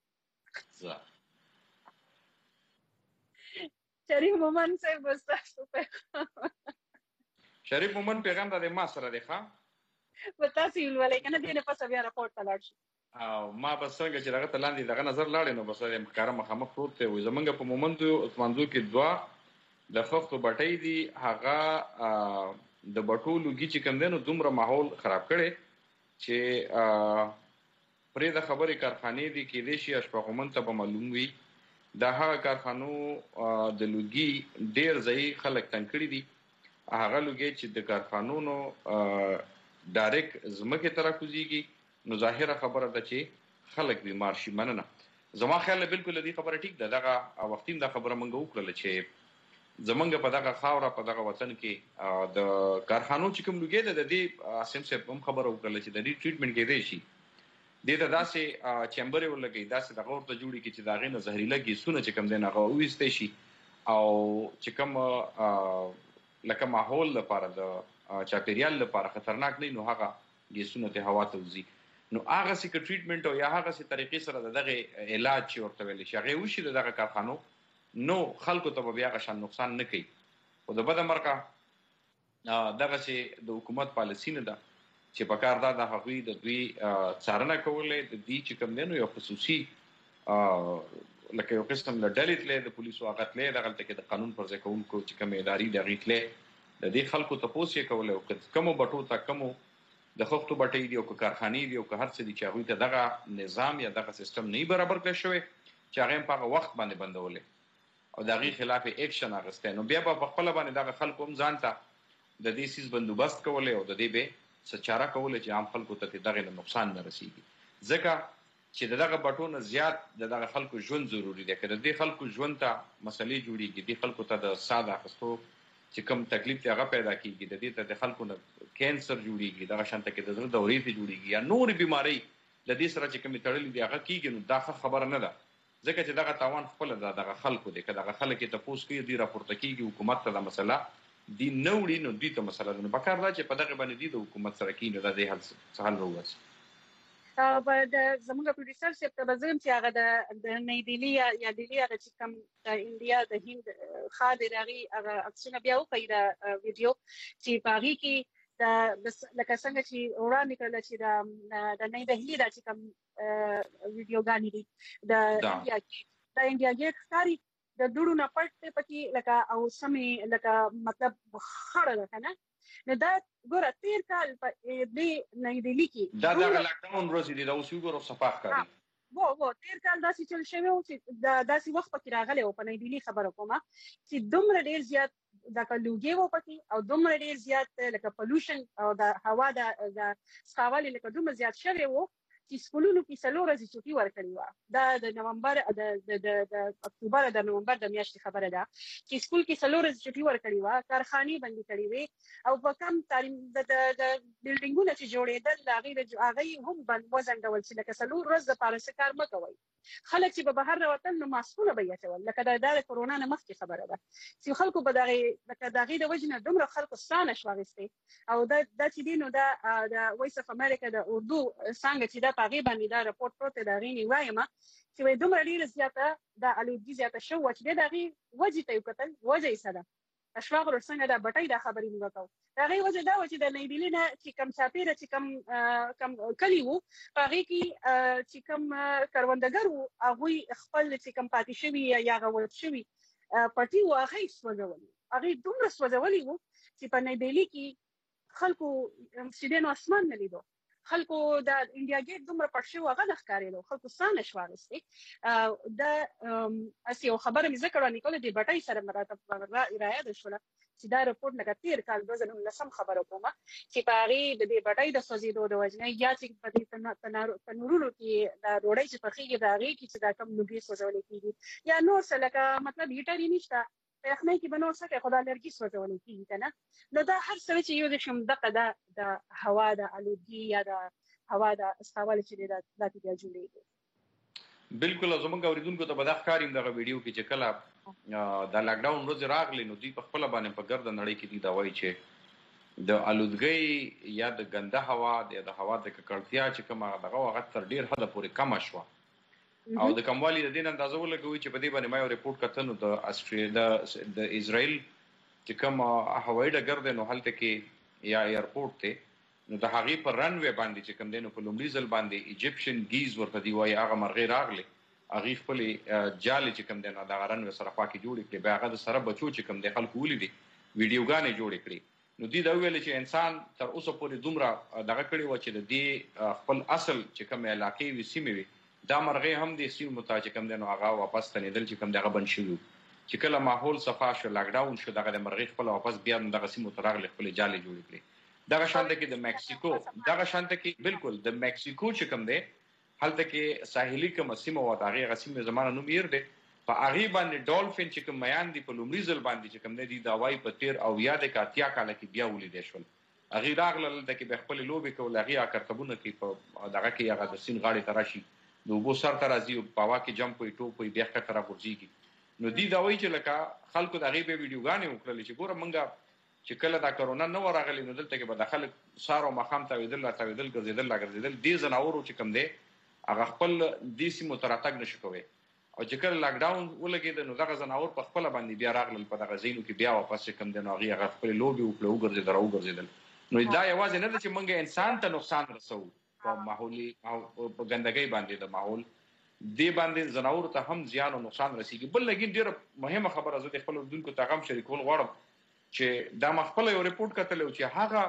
شریف محمد صاحب تاسو پیغام شریف محمد پیغام د ما سره دی ښا وتا سیل ولې کنه دې نه پس بیا راپورټ تلاړ شي او ما بس څنګه چې هغه تلاندې دغه نظر لاړې نو بس د مخکاره مخامخ پروت دی وي زمونږ په مومندو منځو کې دوا د خختو بټۍ دي هغه د بټولو گی چې کم دنو دومره ماحول خراب کړي چې پرې د خبرې کارخانې دي کې د شي اشپغمن ته به معلوم وي دا هغه کارخانو د لوګي ډیر ځای خلک تنګ کړي دي هغه لوګي چې د کارخانونو ډایرک زمکه تر کوزيږي نو ظاهره خبره ده چې خلک بیمار شي مننه زما خیال بالکل دې خبره ټیک ده دغه وختیم دا خبره مونږ وکړل چې زمونږ په دغه خاوره په دغه وطن کې د کارخانو چې کوم لوګي ده د دې اسیم سره هم خبره وکړل چې د دې ټریټمنټ کې دی شي د ته داسې چیمبر ولګي داسې دغه ورته جوړي کې چې داغه نه زهريله ګیسونه چې کوم دین هغه وېستې شي او چې کوم لکه ماحول لپاره د چاپیریال لپاره خطرناک نه نو هغه ګیسونه ته هوا ته وزي نو هغه سي ټریټمنټ او یا هغه سي طریقې سره دغه علاج چې ورته ویل شي هغه وشي دغه کارخانو نو خلکو ته بیا غشان نقصان نه کوي او د بده مرکه دغه سي د حکومت پالیسی نه ده چې په کار دا د هغوی د دوی څارنه کولې د دې چې کوم دی نو یو خصوصي لکه یو قسم له ډلې تلې د پولیسو هغه تلې دغلته کې د قانون پر ځای کوونکو چې کومې ادارې د هغې تلې د دې خلکو تپوس یې کولی او که کومو بټو ته کومو د خښتو بټۍ دي او که کارخانې دي او که هر څه دي چې هغوی ته دغه نظام یا دغه سیستم نه برابر کړی شوی چې هغه هم په هغه وخت باندې بندولې او د هغې خلاف یې اکشن اخیستی نو بیا به په خپله باندې دغه خلکو هم ځان ته د دې څیز بندوبست کولی او د دې به څه چاره کولی چې عام خلکو ته دغې نه نقصان نه رسېږي ځکه چې د دغه بټو نه زیات د دغه خلکو ژوند ضروري دی که د دې خلکو ژوند ته مسلې جوړېږي دې خلکو ته د ساه د اخیستو چې کوم تکلیف دی هغه پیدا کېږي د دې ته د خلکو نه کینسر جوړېږي دغه شانته کې د زړه دورې ته جوړېږي یا نورې بیمارۍ له دې سره چې کومې تړلې دي هغه کېږي نو دا ښه خبره نه ده ځکه چې دغه تاوان خپله د دغه خلکو دی که دغه خلک یې تپوس کوي دوی راپورته کېږي حکومت ته دا مسله دوی نه وړي نو دوی ته مسله ده نو پکار ده چې په دغې باندې دوی د حکومت سره کېږي نو دا دې حل حل راوباسي د زموږ پروډوسر صاحب ته به زه یم چې هغه د نئی دهلي یا دهلي هغه چې کوم د انډیا د هند ښار دی د هغې هغه عکسونه بیا وښایي د ویډیو چې په هغې کې د لکه څنګه چې وړاندې کړله چې د نئی دهلي دا چې کوم ویډیوګانې دي د انډیا کې د انډیا ګیټ ښکاري د دوړو نه پټ دی پکې لکه او سمې لکه مطلب خړه ده که نه نو دا ګوره تېر کال په دې نئی دهلي کې دا دغه لاکډاون ورځې دي دا اوس وګورو صفا ښکاري وو وو تېر کال داسې چل شوی و چې داسې وخت پکې راغلی و په نئی دهلي خبره کومه چې دومره ډېر زیات دغه لوګي و پکې او دومره ډېر زیات لکه پلوشن او د هوا د څښاوالي لکه دومره زیات شوی و چې سکولونو کې څلور ورځې چوټي ورکړې وه دا د نومبر د اکتوبر د نومبر د میاشتې خبره ده چې سکول کې څلور ورځې چوټي ورکړې وه کارخانې بندي کړې وې او په کم تعلیم د بلډینګونه چې جوړېدل د هغې هغه هم بند وځنډول چې لکه څلور ورځې دپاره څه کار مه کوئ خلک چې به بهر راوتل نو ماسکونه به یې اچول لکه دا د کرونا نه مخکې خبره ده چې خلکو به د هغې لکه د هغې د وجې نه دومره خلکو ساه نه شوه اخیستې او دا چې دی نو دا د وایس اف امریکا د اردو څانګه چې دا په هغې باندې دا رپورټ پروت دی د هغې نه وایم چې وایي دومره ډېره زیاته دا الودګي زیاته شوې وه چې دی د هغې وجې ته یې وکتل وجه یې څه ده اشواغ ور څنګه دا بټۍ دا خبرې موږ کوو د هغې وجه دا وه چې د نئی دهلي نه چې کوم چاپېره چې کوم کوم کلي وو په هغې کې چې کوم کروندګر وو هغوی خپل چې کوم پاتې شوي یا هغه ورک شوي پټي وو هغه یې سوځولي هغې دومره سوځولي وو چې په نئی دهلي کې خلکو چې دی نو اسمان نه لیدو خلکو د انډیا ګیټ دومره پټ شوی هغه نه ښکارېدو خلکو ساه نه شوه اخیستې دا هسې یو خبره مې ذکر وړاندې کوله د بټۍ سره مې راته رایاده شوله چې دا رپورټ لکه تېر کال دوه زره نولسم خبره کومه چې په هغې د دې بټۍ د سوځېدو د وجې نه یا چې په دې تنورونو کې دا ډوډۍ چې پخېږي د هغې کې چې دا کوم لوګي سوځولی کېږي یا نور څه لکه مطلب هیټر یې نشته په یخنۍ کې به نور څه کوي خو دا لرګي سوځولی کېږي که نه نو دا هر څه چې یو دشم دغه دا د هوا د الودګي یا د هوا د څښاوالي چې دی دا داسې بیا جوړېږي بالکل زموږ اورېدونکو ته به دا ښکاري دغه ویډیو کې چې کله دا لاکډاون ورځې راغلې نو دوی په خپله باندې په ګرده نړۍ کې دوی دا وایي چې د الودګۍ یا د ګنده هوا یا د هوا د ککړتیا چې کومه دغه هغه تر ډېر حده پورې کمه شوه او د کموالي د دې نه اندازه ولګوي چې په دې باندې ما یو ریپورټ کته نو د اسټرالیا د اسرائیل چې کوم هوایي ډګر دی نو هلته کې یا ایرپورټ دی نو د هغې په رن وې باندې چې کوم دی نو په لومړي ځل باندې ایجپشن ګیز ورته دوی وایي هغه مرغۍ راغلې هغې خپلې جالې چې کوم دی نو دغه رن وې سره خوا کې جوړې کړې بیا هغه د سره بچو چې کوم دی خلکو ولیدې ویډیوګانې جوړې کړې نو دوی دا وویل چې انسان تر اوسه پورې دومره دغه کړې وه چې د دې خپل اصل چې کوم علاقې وي سیمې وي دا مرغۍ هم د سیمو ته چې کوم دی نو هغه واپس ستنېدل چې کوم دی هغه بند شوي چې کله ماحول صفا شو لاکډاون شو دغه د مرغۍ خپله واپس بیا دغه سیمو ته راغلې خپلې جالې جوړې کړې دغه شانته کې د میکسیکو دغه شانته کې بالکل د میکسیکو چې کوم دی هلته کې ساحلي کومه سیمه وه د هغې هغه سیمې زما نه نوم هیر دی په هغې باندې ډولفین چې کوم میان دي په لومړي ځل باندې چې کوم دی دوی دا وایي په تېر اویا د که اتیا کاله کې بیا ولیدی شول هغې راغلل هلته کې بیا خپلې لوبې کول هغې هغه کرتبونه کوي په دغه کې هغه د سیند غاړې ته راشي د اوبو سر ته راځي په هوا کې جمپ کوي ټوپ کوي بیا ښکته راغورځېږي نو دوی دا وایي چې لکه خلکو د هغې بیا ویډیوګانې وکړلې چې ګوره موږ چې کله دا کرونا نه وه راغلې نو دلته کې به د خلک سار او ماښام تاوېدل را تاوېدل ګرځېدل را ګرځېدل دې ځناورو چې کوم دی هغه خپل دې سیمو ته راتګ نه شو کوی او چې کله لاکډاون ولګېده نو دغه ځناور په خپله باندې بیا راغلل په دغه ځایونو کې بیا واپس چې کوم دی نو هغې هغه خپلې لوبې وکړې وګرځېدل را وګرځېدل نو دا یوازې نه چې موږ انسان ته نقصان رسو په ماحولي او په ګندګۍ باندې د ماحول دی باندې زناور ته هم زیان او نقصان رسیږي. بل لګین ډیره مهمه خبره زه د خپل اردوونکو ته غم شریکول غواړم چې دا مخفل یو ریپورت کتل چې هغه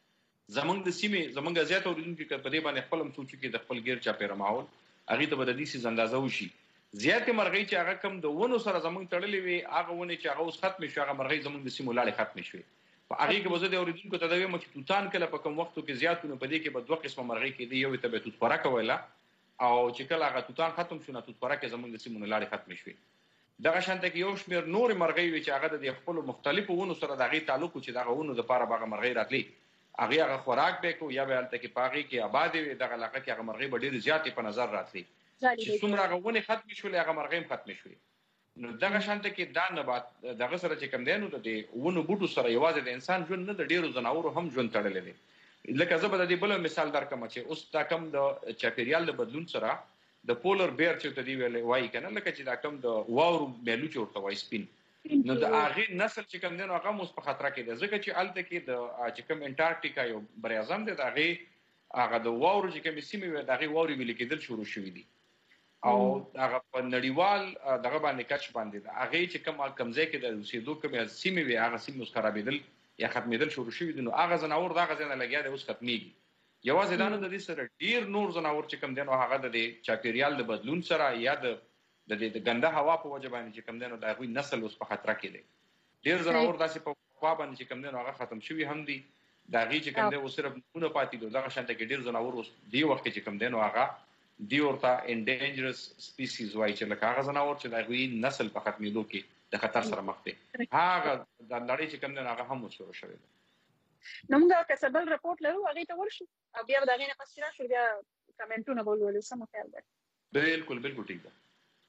زمونږ د سیمې زمونږ زیات اوریدونکو په دې باندې خپل هم سوچ کې د خپل غیر چا پیره ماحول هغه ته بددي سي اندازه وشي زیات مرغۍ چې هغه کم د ونو سره زمونږ تړلې وي هغه ونه چې هغه اوس ختم شي هغه مرغۍ زمونږ د سیمو لاړې ختم شي په هغه کې وزه د اوریدونکو ته دا ویم چې توتان کله په کوم وختو کې زیاتونه په دې کې به دوه قسمه مرغۍ کې دی یو ته به توت خوراک ویلا او چې کله هغه توتان ختم شونه توت خوراک زمونږ د سیمو لاړې ختم شي. دغه شانته کې یو شمیر نور مرغۍ وي چې هغه د خپل مختلفو ونو سره دغه تعلق چې دغه ونو د پاره باغ مرغۍ راتلی هغه هغه خوراک به کو یا به الته کې پاغي کې آباد وي دغه علاقه کې هغه مرغۍ به ډېر زیاتې په نظر راتلی چې څومره هغه ونه ختم شولې هغه مرغۍ هم ختم شولې. نو دغه شانته کې دا نبات دغه سره چې کم دی نو د ونو بوټو سره یوازې د انسان ژوند نه د ډېرو ځناورو هم ژوند تړلی دی. لکه زه به د دې بل مثال درکم چې اوس دا کم د چاپیریال د بدلون سره د پولر بیر چې ته دی ویلې وایي کنه لکه چې دا کم د واورو بیلو چې ورته وایي سپین نو د هغه نسل چې کم دی نو هغه اوس په خطر کې دی ځکه چې الته کې د چې کم انټارکټیکا یو بر اعظم دی د هغه هغه د واورو چې کم سیمې وي د هغه واوري ویل کېدل شروع شوې دي او هغه په نړیوال دغه باندې کچ باندې د هغه چې کم کمزې کې د اوسېدو کوم سیمې وي هغه سیمې اوس خرابېدل یا ختمېدل شروع شوې دي نو هغه ځناور دغه ځای نه لګیا دی اوس ختمېږي. یوازې دا نه د دې سره ډیر نور ځناور چې کم دی نو هغه د چاپیریال د بدلون سره یا د د ګنده هوا په وجه باندې چې کم دی نو د هغوی نسل اوس په خطر کې دی. ډیر ځناور داسې په خوا باندې چې کم دی نو هغه ختم شوي هم دي د هغې چې کم دی اوس صرف نومونه پاتې دي. دغه شانته کې ډیر ځناور اوس دې وخت کې چې کم دی نو هغه دی ورته انډینجرس سپیسیز وایي چې لکه هغه ځناور چې د هغوی نسل په ختمېدو کې د خطر سره مخ دی هغه د نړۍ چې کم دی نو هغه هم اوس شروع شوی دی. نو موږ که څه بل رپورټ لرو هغې ته ورشو او بیا به د هغې نه پس چې راشو بیا کمنټونه به ولولو. څه مو خیال دی؟ بالکل بالکل ټیک ده.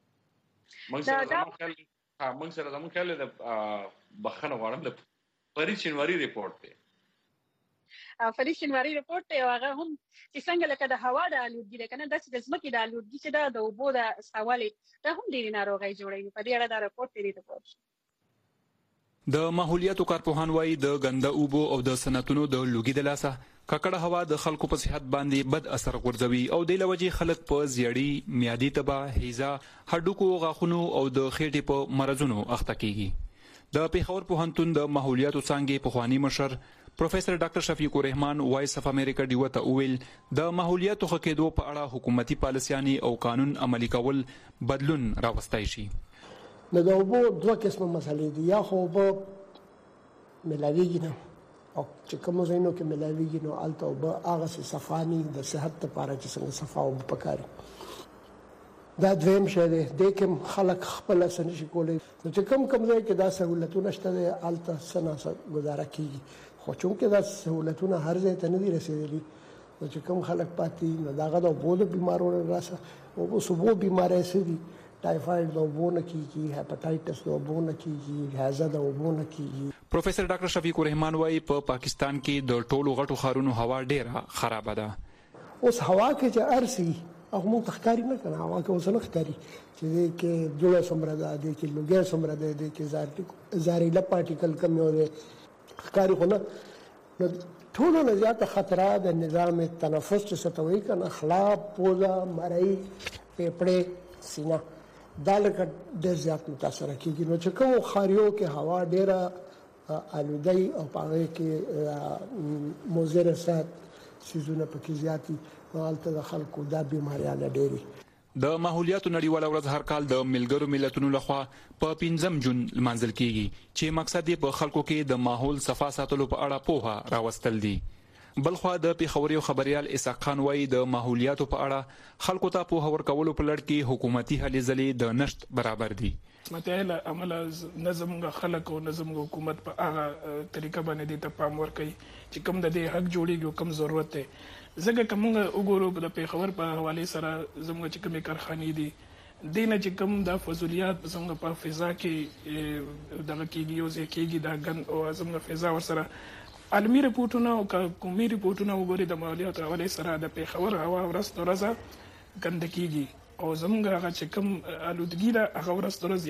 موږ سره زموږ خیال ها موږ سره زموږ خیال د بخښنه غواړم د فرید شینواري رپورټ دی. فرید شینواري رپورټ دی او هغه هم چې څنګه لکه د هوا د آلودګي ده که نه داسې د ځمکې د آلودګي چې ده د اوبو د سوالې دا هم ډېرې ناروغۍ جوړوي. په دې اړه دا رپورټ دی ته پوه شو. د ماحولیاتو کارپوهان وایي د ګنده اوبو او د صنعتونو د لوګي د لاسه ککړه هوا د خلکو په صحت باندې بد اثر غورځوي او د لوجې خلک په زیړی میادي تبه هیزا هډوکو غاښونو او د خېټې په مرزونو اخته کیږي. د پیښور پوهنتون د ماحولیاتو څانګې پخوانی مشر پروفیسور ډاکټر شفیق الرحمن وایس اف امریکا ډیو ته ویل د ماحولیاتو خکېدو په اړه حکومتي پالیسیانې او قانون عملي کول بدلون راوستای شي. نو د اوبو دوه قسمه مسلې دي یا خو اوبه ملاویږي نه او چې کومو ځایونو کې ملاویږي نو هلته اوبه هغسې صفا نه د صحت دپاره چې څنګه صفا اوبه پکار دي. دا دویم شی دی دې کې خلک خپله څه نشي کولی نو چې کوم کوم ځای کې دا سهولتونه شته دی هلته څه ناڅه ګزاره کېږي خو چونکې دا سهولتونه هر ځای ته نه دي رسېدلي نو چې کوم خلک پاتې نو د هغه د اوبو د بیمارو راسه اوس اوبو بیماری څه دي ټایفاید د اوبو نه کېږي هیپاټایټس د اوبو نه کېږي هیزه د اوبو نه کېږي. پروفیسور ډاکټر شفیق الرحمن وایي په پاکستان کې د ټولو غټو ښارونو هوا ډیره خرابه ده. اوس هوا کې چې ارسي هغه موږ ته ښکاري نه که نه هوا کې اوس نه ښکاري چې دې کې دوړه څومره ده دې کې لوګی څومره دی دې کې زهریله پارټیکل کم یو دی ښکاري خو نه. نو ټولو نه زیاته خطره د نظام تنفس چې څه ته وایي که نه خلا پوزه مرۍ پیپړې سینه دا لکه ډېر زیات متاثره کېږي. نو چې کومو ښاریو کې هوا ډېره آلودی او په هغې کې مضر صحت څیزونه پکې زیات دي نو هلته د خلکو دا بیماریانه ډېرې. د ماحولیاتو نړیواله ورځ هر کال د ملګرو ملتونو لخوا په پنځم جون لمانځل کیږي چې مقصد یې په خلکو کې د ماحول صفا ساتلو په اړه پوهه راوستل دي. بلخوا د پیښوري خبريال اسحاق خان وایي د ماحولیاتو په اړه خلکو ته پوهه ورکولو په لړ کې حکومتي هلې ځلې د نشت برابر دي. متهله عمل نظم خلک او نظم حکومت په هغه طریقه باندې د پام ورکړي چې کوم د دې حق جوړیږي کوم ضرورت دی. ځکه کوم وګورو د پیښور په حواله سره زموږ چې کومې کارخانې دي دینه چې کوم د فضولیات څنګه په فضا کې دغه کېږي او ځکه کېږي دا ګن او زموږ فضا ورسره عالمي رپورټونه او قومي رپورټونه وګوري د ماحولیاتو حواله سره د پیښور هوا ورځ تر ورځې ګنده کېږي او زموږ هغه چې کوم آلودګي ده هغه ورځ تر ورځې زیاتېږي.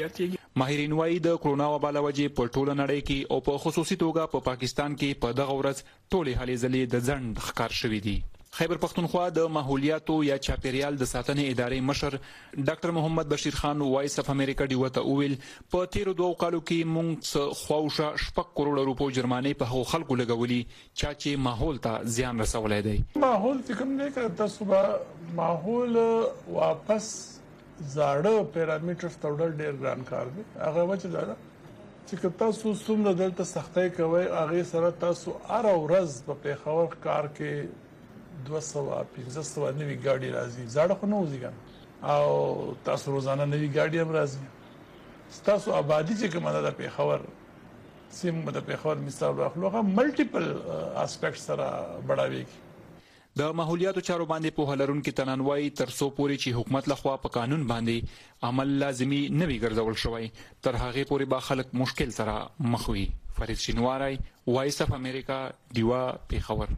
ماهرین وایي د کرونا وبا له وجې په ټوله نړۍ کې او په خصوصي توګه په پاکستان کې په دغه ورځ ټولې هلې ځلې د ځنډ ښکار شوي دي. خیبر پښتونخوا د ماحولیاتو یا چاپیریال د ساتنې ادارې مشر ډاکټر محمد بشیر خان وایس اف امریکا ډیو ته وویل په تیرو دوه کالو کې موږ خواوشا شپږ کروڑ روپو جرمانه په هغو خلکو لګولي چې ماحول ته زیان رسولی دی. ماحول چې کوم دی که تاسو به ماحول واپس زاړه پیرامیټر ته وړل ډېر ګران کار دی. هغه وجه دا ده چې تاسو څومره دلته سختۍ کوئ هغې سره تاسو هره ورځ په پېښور ښار کې دوه سوه پنځه سوه نوي ګاډي راځي. زاړه خو نه وځي او تاسو روزانه نوي ګاډي هم راځي. ستاسو آبادي چې کومه ده د پېښور سیمه د پېښور مثال واخلو هغه ملټیپل اسپیکټ سره بڑاويږي. د ماحولیاتو چارو باندې په هلرونکو تنن وایي تر څو پورې چې حکومت لخوا په قانون باندې عمل لازمي نه وي ګرځول شوی تر هغه پورې به خلک مشکل سره مخ وي. فرید شینواری وایس اف امریکا دیوا پېښور.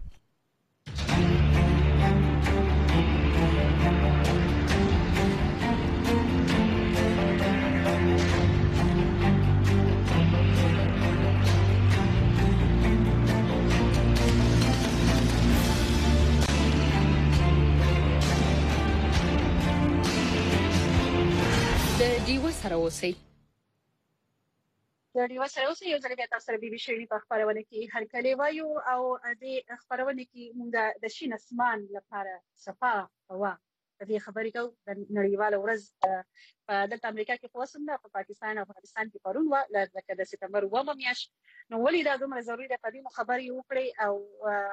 دیو سره اوسئ. د دیو سره اوسئ یو ځل بیا تاسو سره بي بي شيري په خبرونه کې هر کله وایو او د خبرونه کې موږ د شین اسمان لپاره صفا هوا د دې خبرې کوو. د نړیواله ورځ په دلته امریکا کې خو نه په پاکستان او افغانستان کې پرون و لکه د سپتمبر اوومه میاشت. نو ولې دا دومره ضروري ده په دې خبرې وکړي او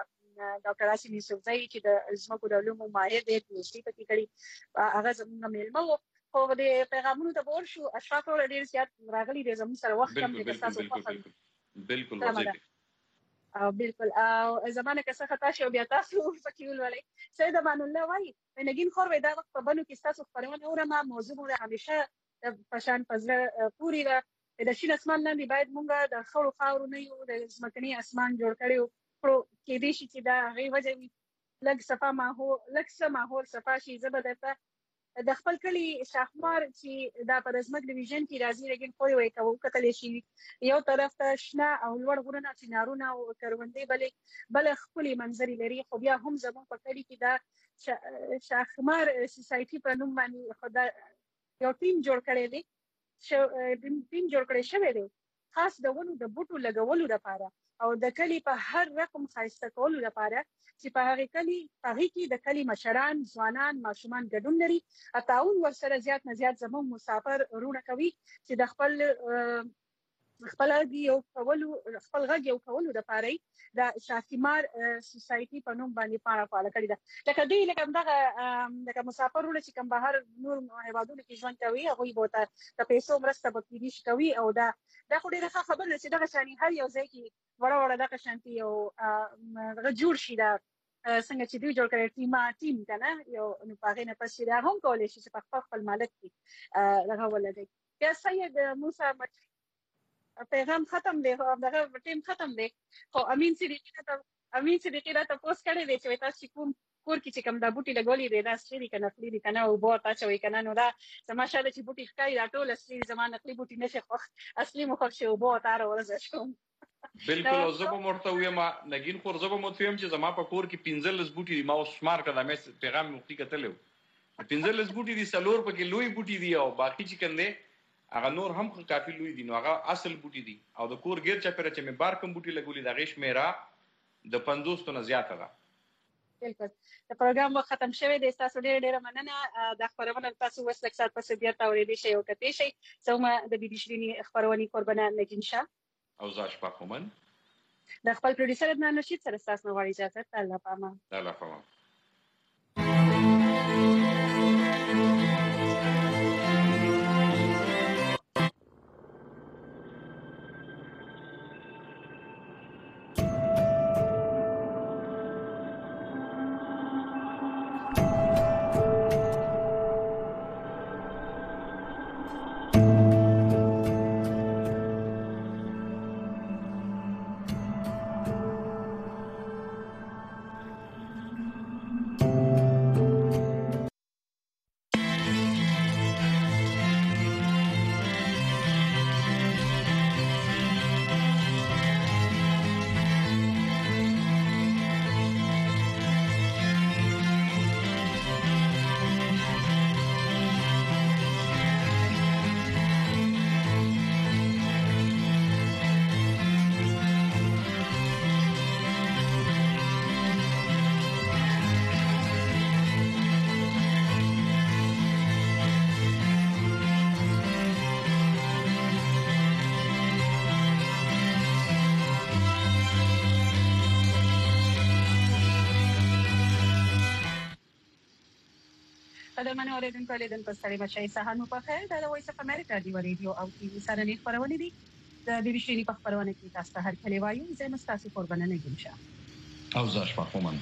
ډاکټر راشد یوسفزۍ چې د ځمکو د علومو ماهر دی پی ایچ ډي پکې کړی هغه زموږ میلمه و. خو د پیغامونو ته ور شو اشفاق ور ډیر زیات راغلي دي زموږ سره وخت هم د تاسو په خپل بالکل واضح او بالکل او زمانه که څه خطا شو بیا تاسو فکیول ولې سید امان الله وای نګین خور وې دا وخت په بنو کې تاسو خبرونه اورم موضوع مو همیشه پشان فضله پوری ده د شین اسمان لاندې باید مونږه د خړو خاورو نه یو د ځمکني اسمان جوړ کړو کې دې شي چې دا غي وجه لږ صفه ماحول لږ څه ماحول صفه شي زبدته د خپل کلی شاخمار چې دا په رسمت ډیویژن کې راځي لګین خو یو کوو کتل شي یو طرف ته شنه او لوړ غرونه چې نارونه او کروندې بلې بل خپل منظر لري. خو بیا هم زمون په کلی کې دا شاخمار سوسایټي په نوم باندې خدای یو ټیم جوړ کړی دی چې ټیم جوړ کړی شوی دی خاص د ونو د بوټو لګولو لپاره او د کلی په هر رقم خاصه کولو لپاره چې په هغه کلی په هغه کې د کلی مشران ځوانان ماشومان ګډون لري. اتاون ورسره زیات نه زیات زموږ مسافر رونه کوي چې د خپل خپل یو کولو خپل غږ یو کولو د پاره د شاکمار سوسایټي په نوم باندې پاره فعال کړی ده. لکه دوی لکه دغه لکه مسافرونه چې کوم بهر نور هیوادونو کې ژوند کوي هغه بوته د پیسو مرسته به کیږي کوي او دا دا خو ډیره خبره ده چې دغه شانی هر یو ځای کې وړه وړه دغه شانتي یو دغه جوړ شي دا څنګه چې دوی جوړ کړی ټیم ټیم کنه یو نو پاغې نه پسې دا هم کولای شي چې په خپل خپل مالک کې دغه ولدي. بیا سید موسی پیغام ختم دی او دغه ټیم ختم دی خو امین صدیقی ته امین صدیقی ته پوسټ کړی دی چې تاسو کوم کور کې چې کوم د بوټي لګولې دی دا سړي کنه خپل دي کنه او بوت اچوي کنه نو دا سماشه چې بوټي ښکاري دا ټول سړي زمانه خپل بوټي نشه خو اصلي مخ شو بوت ار ورزه شو. بالکل او زه به مرته ویم نګین خور زه به مو فهم چې زما په کور کې پنځلس بوټي دي ما اوس شمار کړم مې پیغام مفتي کتلو پنځلس بوټي دي سلور پکې لوی بوټي دي او باقي چې کنده هغه نور هم کافي لوی دي نو هغه اصل بوټي دي او د کور غیر چا پره چې مې بار کم بوټي لګولې دا غیش میرا د پنځوس تنه زیاته ده. بالکل د پروګرام ختم شوی دی تاسو ډېر ډېر مننه د خبرونه تاسو وس لک سات پس بیا تا ورې شي او کته شي سوما د بي بي شيرين خبرونی قربانه نگین شاه او زاش پخومن د خپل پروډوسر عدنان رشید سره تاسو غواړي اجازه الله پامان الله پامان قدرمنو اوریدونکو لیدونکو ستړي مشي سهانو په خیر د وایس اف امریکا دی ریډیو او ټي وي سره نه خبرونه دي د بي بي سي په خبرونه کې تاسو ته هر کلی وایو زه مستاسو قربانه نه ګمشه او زاش فهمون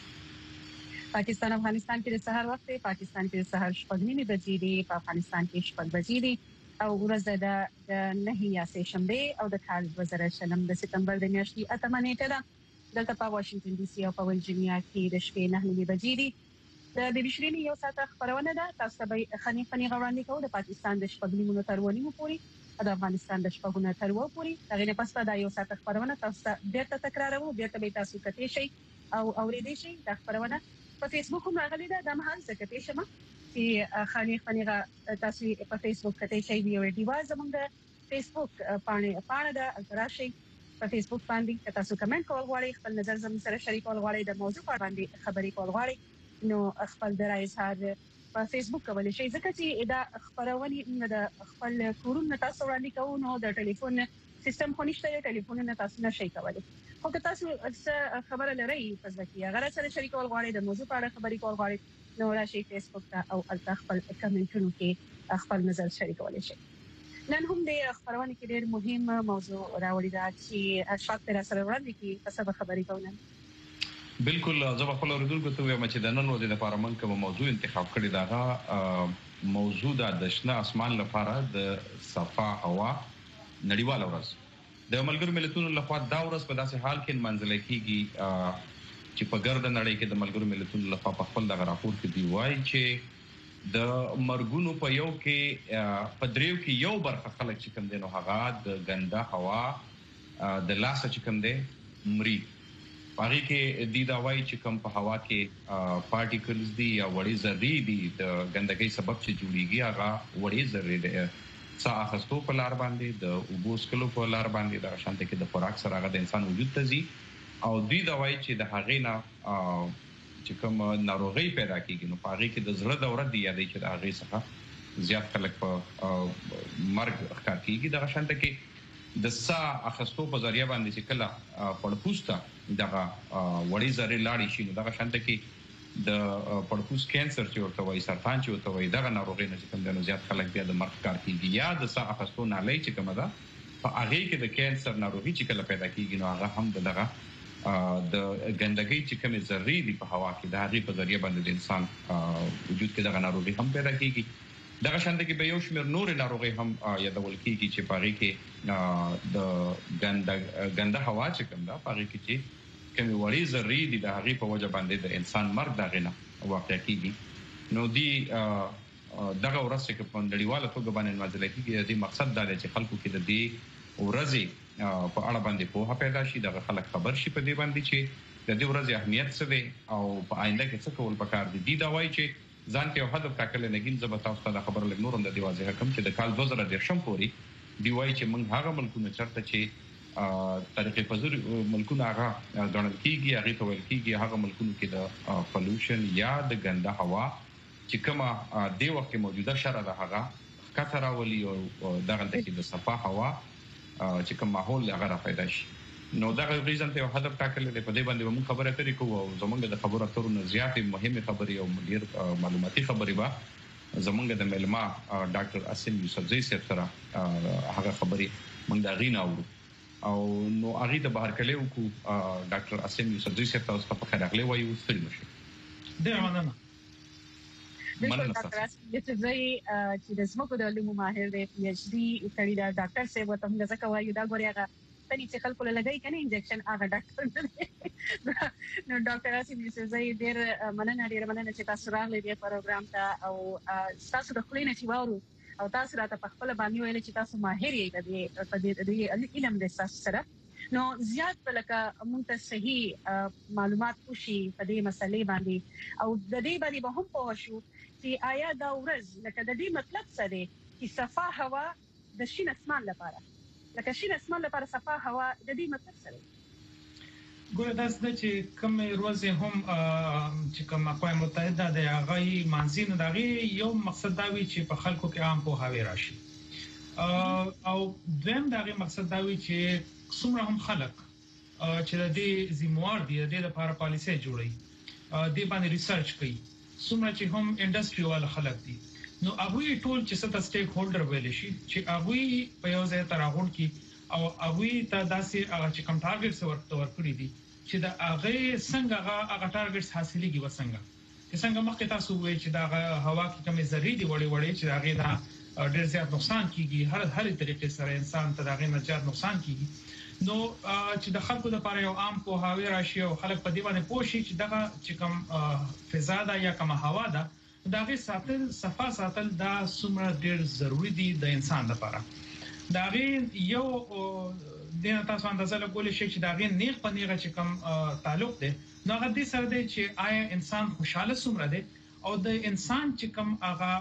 پاکستان افغانستان کې د سحر وخت پاکستان کې د سحر شپږ نیمه بجې دي په افغانستان کې شپږ بجې دي او ورځ د نه یا سه شنبه او د کال دوه زره شلم د سپتمبر د میاشتې اتمه نیټه ده دلته په واشنگټن ډي سي او په ورجینیا کې د شپې نه نیمه بجې دي د بي بي سي یو ساعت خبرونه ده تاسو به خني خني غوړاندې کوو د پاکستان د شپږ نیمو تر ونیمو پوري او د افغانستان د شپږونو تر و پوري دغه نه پس دا یو ساعت خبرونه تاسو ته بیرته تکرارو بیرته به تاسو کته شي او اوریدئ شي د خبرونه په فیسبوک هم راغلي ده د مهال څخه کته شمه چې خني خني تاسو په فیسبوک کته شي ویو ډیوا زموږ د فیسبوک پاڼه پاڼه د راشي په فیسبوک باندې تاسو کمنټ کول غواړئ خپل نظر زموږ سره شریکول غواړئ د موضوع په اړه خبرې کول غواړئ نو خپل درای اظهار په فیسبوک کولای شئ ځکه چې دا خبرونه د خپل کورونه تاسو وړاندې کوو نو د ټلیفون سیستم خو نشته ټلیفون نه تاسو نشئ کولای خو که تاسو خبره لرئ په ځکه هغه سره شریکول غواړئ د موضوع په اړه خبرې کول غواړئ نو راشئ فیسبوک ته او البته خپل کمنټونو کې خپل نظر شریکولای شئ نن هم د خبرونه کې ډېر مهم موضوع راوړی دا چې اشفاق پر سره وړاندې کې په سبا خبرې کوو بالکل زه په خپل ورودو ته وایم چې د نن ورځې لپاره موږ کوم موضوع انتخاب کړی دا موضوع د شنه اسمان لپاره د صفا هوا نړیواله ورځ د ملګرو ملتونو لخوا دا ورځ په داسې حال کې منځل کېږي چې په ګرد نړۍ کې د ملګرو ملتونو لخوا په خپل دغه راپور کې دی وایي چې د مرګونو په یو کې په دریو کې یو برخه خلک چې کوم دي نو هغه د ګنده هوا د لاس چې کوم دي مري هغه کې د داوای چې کوم په هوا کې پارټیکلز دي یا وړي ذرې دي د ګندګۍ سبب چې جوړیږي هغه وړي ذرې دي سا اخستو په لار باندې د اوبو سکلو په لار باندې د شانته کې د خوراک سره هغه د انسان وجود ته ځي او د داوای چې د هغې نه چې کوم ناروغي پیدا کیږي نو هغه کې د زړه دوره دی یادې چې د هغې څخه زیات خلک په مرګ ښکار کیږي د شانته کې د سا اخستو په ذریعہ باندې چې کله پړپوستا دغه وړي زری لاړې شي نو دغه شانته کې د پړپوس کانسر چې ورته وایي سرطان چې ورته وایي دغه ناروغي نه چې کوم د زیات خلک بیا د مرګ کار کیږي یا د سا اخستو نالۍ چې کومه ده په هغه کې د کانسر ناروغي چې کله پیدا کیږي نو هغه هم دغه د ګندګۍ چې کومه ذرې دي په هوا کې د هغه په ذریعہ باندې د انسان وجود کې دغه ناروغي هم پیدا کیږي دغه شانته کې به یو شمېر نور ناروغي هم یادول کیږي چې پاره کې د ګنده ګنده هوا چې کوم ده پاره کې چې کومي وړي ذرې دي د هغه په وجه باندې د انسان مرګ دغه نه واقع کیږي نو دی دغه ورځ کې په نړیواله توګه باندې نازل کیږي د مقصد دا دی چې خلکو کې د دې ورځې په اړه باندې په پیدا شي دغه خلک خبر شي په دې باندې چې د دې ورځې اهمیت څه دی او په آینده کې څه کول پکار دي دی دا وایي چې ځان ته هدف ټاکل نه کېږي زه به تاسو ته خبر لګ نور هم د دی واضح کوم چې د کال دوه زره دېرشم پورې دی وایي چې موږ هغه ملکونه چرته چې طریقې پزور ملکونه هغه ګڼل کېږي هغه ته ویل کېږي هغه ملکونو کې د پولوشن یا د ګنده هوا چې کومه د وخت کې موجوده شره ده هغه کثر راولي او دغه د صفا هوا چې کوم ماحول هغه را پیدا شي نو دا غوښتل ته هدف ټاکل دی په دې باندې موږ خبره کوي کوو او زمونږ د خبرو اترو زیاتې مهمه خبرې او ډېر معلوماتي خبرې به زمونږ د ملما ډاکټر اسیم یوسفزئی صاحب سره هغه خبرې موږ دا غوښنه اورو او نو هغه د بهر کلیو کو ډاکټر اسیم یوسفزئی صاحب تاسو په خیر اغلی وایو ستړي مشه ډېر مننه بالکل ډاکټر اسیم یوسفزئی چې د زموږ د علومو ماهر دی پی ایچ ډي کړی دا ډاکټر صاحب ته موږ ځکه وایو دا غوړي هغه تني چې خلکو له لګای کنه انجکشن هغه ډاکټر نو ډاکټر اسیم یوسفزئی ډېر مننه ډېر مننه چې تاسو راغلي دې پروګرام ته او تاسو د خلینو چې وورو او تاسو راته په خپل باندې ویل چې تاسو ماهر یې په دې علم د تاسو سره نو زیات لکه موږ ته صحیح معلومات وشي په دې مسلې باندې او د دې باندې به هم پوه شو چې آیا دا ورځ لکه د دې مطلب څه دی چې صفا هوا د شین اسمان لپاره لکه شین اسمان لپاره صفا هوا د دې مطلب څه دی ګوره دا څه چې کوم ورځ هم چې کوم اقوام متحده د هغه مانزین دغه یو مقصد دا وی چې په خلکو کې عام په هاوی راشي او دویم دغه مقصد دا وی چې څومره هم خلک چې د دې زموار دي د لپاره پالیسي جوړي د باندې ریسرچ کوي څومره چې هم انډستری وال خلک دي نو هغه ټول چې ست سټیک هولډر ویل شي چې هغه په یو ځای تراغون کې او هغه ته داسې هغه چې کوم ټارګټس ورته ورکړي دي چې دا هغه څنګه هغه ټارګټس حاصلېږي وسنګ چې څنګه مخکې تاسو وایي چې دا هوا کې کومې ذرې دي وړي وړي چې هغه دا ډېر زیات نقصان کیږي هر هر طریقې سره انسان ته دغه نه زیات نقصان کیږي نو چې د خلکو لپاره یو عام په هاوی راشي او خلک په دې باندې پوښي چې دغه چې کوم فضا ده یا کوم هوا ده دغه ساتل صفه ساتل دا څومره ډېر ضروری دي د انسان لپاره دغه یو د تاسو اندازه لګول شي چې دغه نیغ په نیغه چې کوم تعلق ده نو هغه دې سره دی چې آیا انسان خوشاله څومره دی او د انسان چې کوم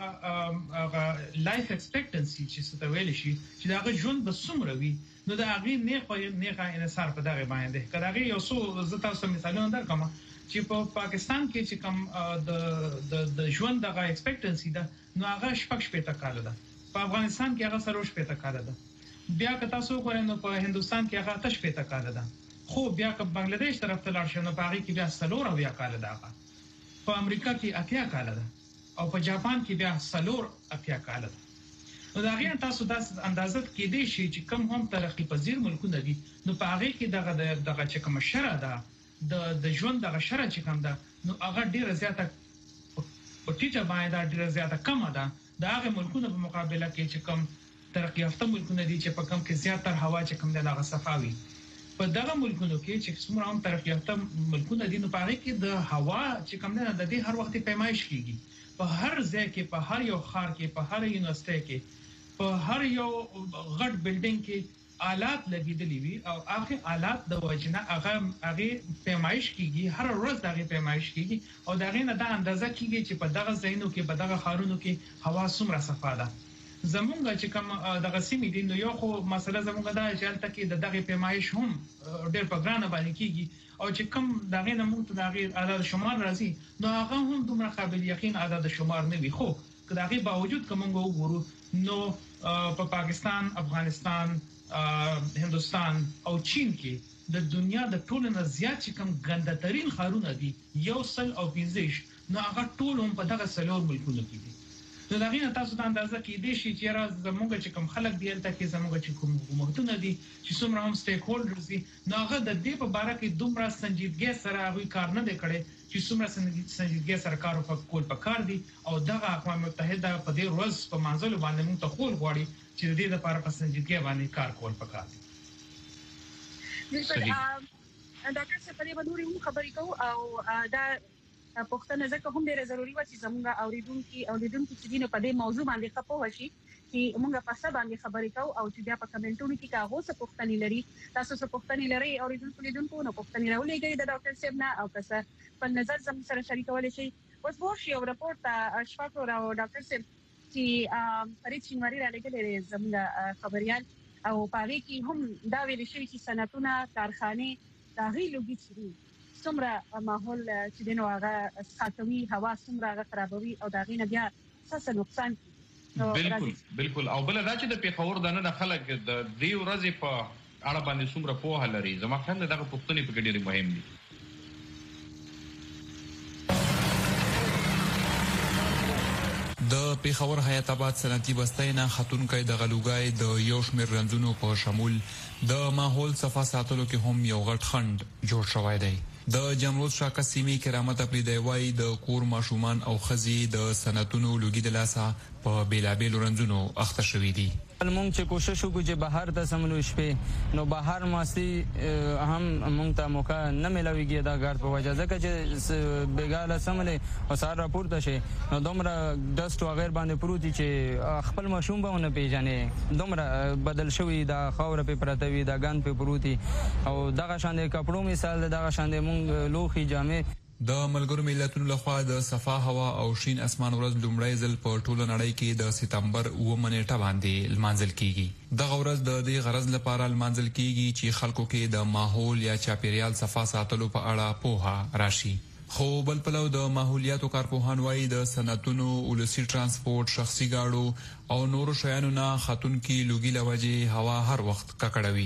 هغه هغه لایف ایکسپیکټنسي چې څه ویل شي چې هغه ژوند به څومره وي نو دا هغه نه په نه انحصار په دغه باندې کړهغه یو څو زتا سم مثالونه درکم چې په پاکستان کې چې کوم د د د ژوند دغه ایکسپیکټنسي ده نو هغه شپږ شپږ کال ده په افغانستان کې هغه سروش شپږ کال ده بیا که تاسو ګورئ نو په هندستان کې هغه تش شپږ کال ده خو بیا که بنگلاديش طرف ته لاړ شئ نو په هغه کې بیا سلور بیا کال ده په امریکا کې اتیا کال ده او په جاپان کې بیا سلور اتیا کال ده نو دا غیر تاسو د اندازت کې دی چې کوم هم ترقی پذیر ملکونه دي نو په هغه کې دغه دغه چې کوم شره ده د د ژوند دغه شره چې کوم ده نو هغه ډیره زیاته په ټیټه باندې ډیره زیاته کم ده د هغه ملکونو په مقابله کې چې کوم ترقی یافته ملکونه دي چې په کم کې زیاتره هوا چې کوم ده هغه صفاوي په دغه ملکونو کې چې څومره هم ترقی یافته ملکونه دي نو په هغه کې د هوا چې کوم ده د دې هر وخت پیمایش کیږي په هر ځای کې په هر یو ښار کې په هر یونیورسيټي کې په هر یو غټ بلډینګ کې آلات لګیدلې وي او هغه آلات د وجنه هغه هغه پیمایش کیږي هر ورځ دغه پیمایش کیږي او دغه نه د اندازه کیږي چې په دغه ځایونو کې په دغه خارونو کې هوا څومره صفا ده زمونږ چې کوم دغه سیمې دي نو یو خو مسله زمونږ دا چې البته کې دغه پیمایش هم ډېر په ګرانه باندې کیږي او چې کوم دغه نه موږ ته دغه عدد شمار راځي نو هغه هم دومره قابل یقین عدد شمار نه وي خو دغه باوجود کوم وګورو نو په پاکستان افغانستان هندستان او چین کې د دنیا د ټولو نه زیات چې کوم ګندترین خارونه دي یو سل او پنځه نو هغه ټول هم په دغه سلور ملکونو کې دي نو دا غینه تاسو ته اندازه کې دي چې راز زموږ چې کوم خلک دی البته کې زموږ چې کوم حکومتونه دي چې څومره هم سټیک هولډرز دي نو هغه د دې په اړه کې دومره سنجیدګي سره هغه کار نه وکړي چې څومره سنجیدګي سره کار وکول په کار دي او دغه اقوام متحده په دې ورځ په منځلو باندې موږ ته خول غواړي چې د دې لپاره په سنجیدګي باندې کار کول پکار دي بالکل ډاکټر صاحب په دې باندې خبرې کوو او دا پښتنه ځکه هم ډیره ضروری و چې زموږ اوریدونکو اوریدونکو چې دینه په دې موضوع باندې خپو وشي چې موږ په څه باندې خبرې کوو او چې بیا په کمنټونو کې کاغو څه پښتني لري تاسو څه پښتني لري اوریدونکو لیدونکو نو پښتني راولېږي د ډاکټر صاحب نه او تاسو په نظر زموږ سره شریکولای شئ اوس به شي او راپورټ اشفاق او ډاکټر صاحب چې فرید شینواری را لګلې زموږ خبريال او پاره کې هم دا ویل شي چې صنعتونه کارخانه دا غي لوګي چي څومره ماحول چې دنو هغه ساتوي هوا څومره هغه خرابوي او دا غي نه بیا څه نقصان بالکل بالکل او بل دا چې د پیښور د نه خلک د دې ورځې په اړه باندې څومره پوهه لري زما خیال دغه پښتني په ډېر مهم دي د پیښور حیات آباد صنعتي بستۍ نه خاتونکې د غلوګای د یو شمېر رنځونو په شمول د ماحول صفا ساتلو کې هم یو غټ خند جوړ شوی دی د جمروز شاکه سیمې کرامت اپری دی وای د کور ماشومان او خزي د سنتونو لوګي د لاسه په بیلابیل رنځونو اخته شوې دي مونږ چې کوشش وکړو چې بهر ته سملو شپې نو بهر ماسي هم مونږ ته موقع نه ملويږي دا ګار په وجه ځکه چې بیګاله سملې او سار راپورته شي نو دومره ډست او غیر باندې پروتي چې خپل مشوم به نه پیژنې دومره بدل شوی دا خاور په پرتوي دا ګان په پروتي او دغه شان د کپړو مثال دغه شان د مونږ لوخي جامې د ملګرو ملتونو لخوا د صفا هوا او شین اسمان ورځ لومړی ځل په ټوله نړۍ کې د سپتمبر اووه نیټه باندې لمانځل کیږي دغه ورځ د دې غرض لپاره لمانځل کیږي چې خلکو کې د ماحول یا چاپیریال صفا ساتلو په اړه پوهه راشي خو بل پلو د ماحولیاتو کارپوهان وایي د صنعتونو ولسی ترانسپورت شخصي ګاډو او نورو شیانو نه خاتون کې لوګي لوجه هوا هر وخت ککړوي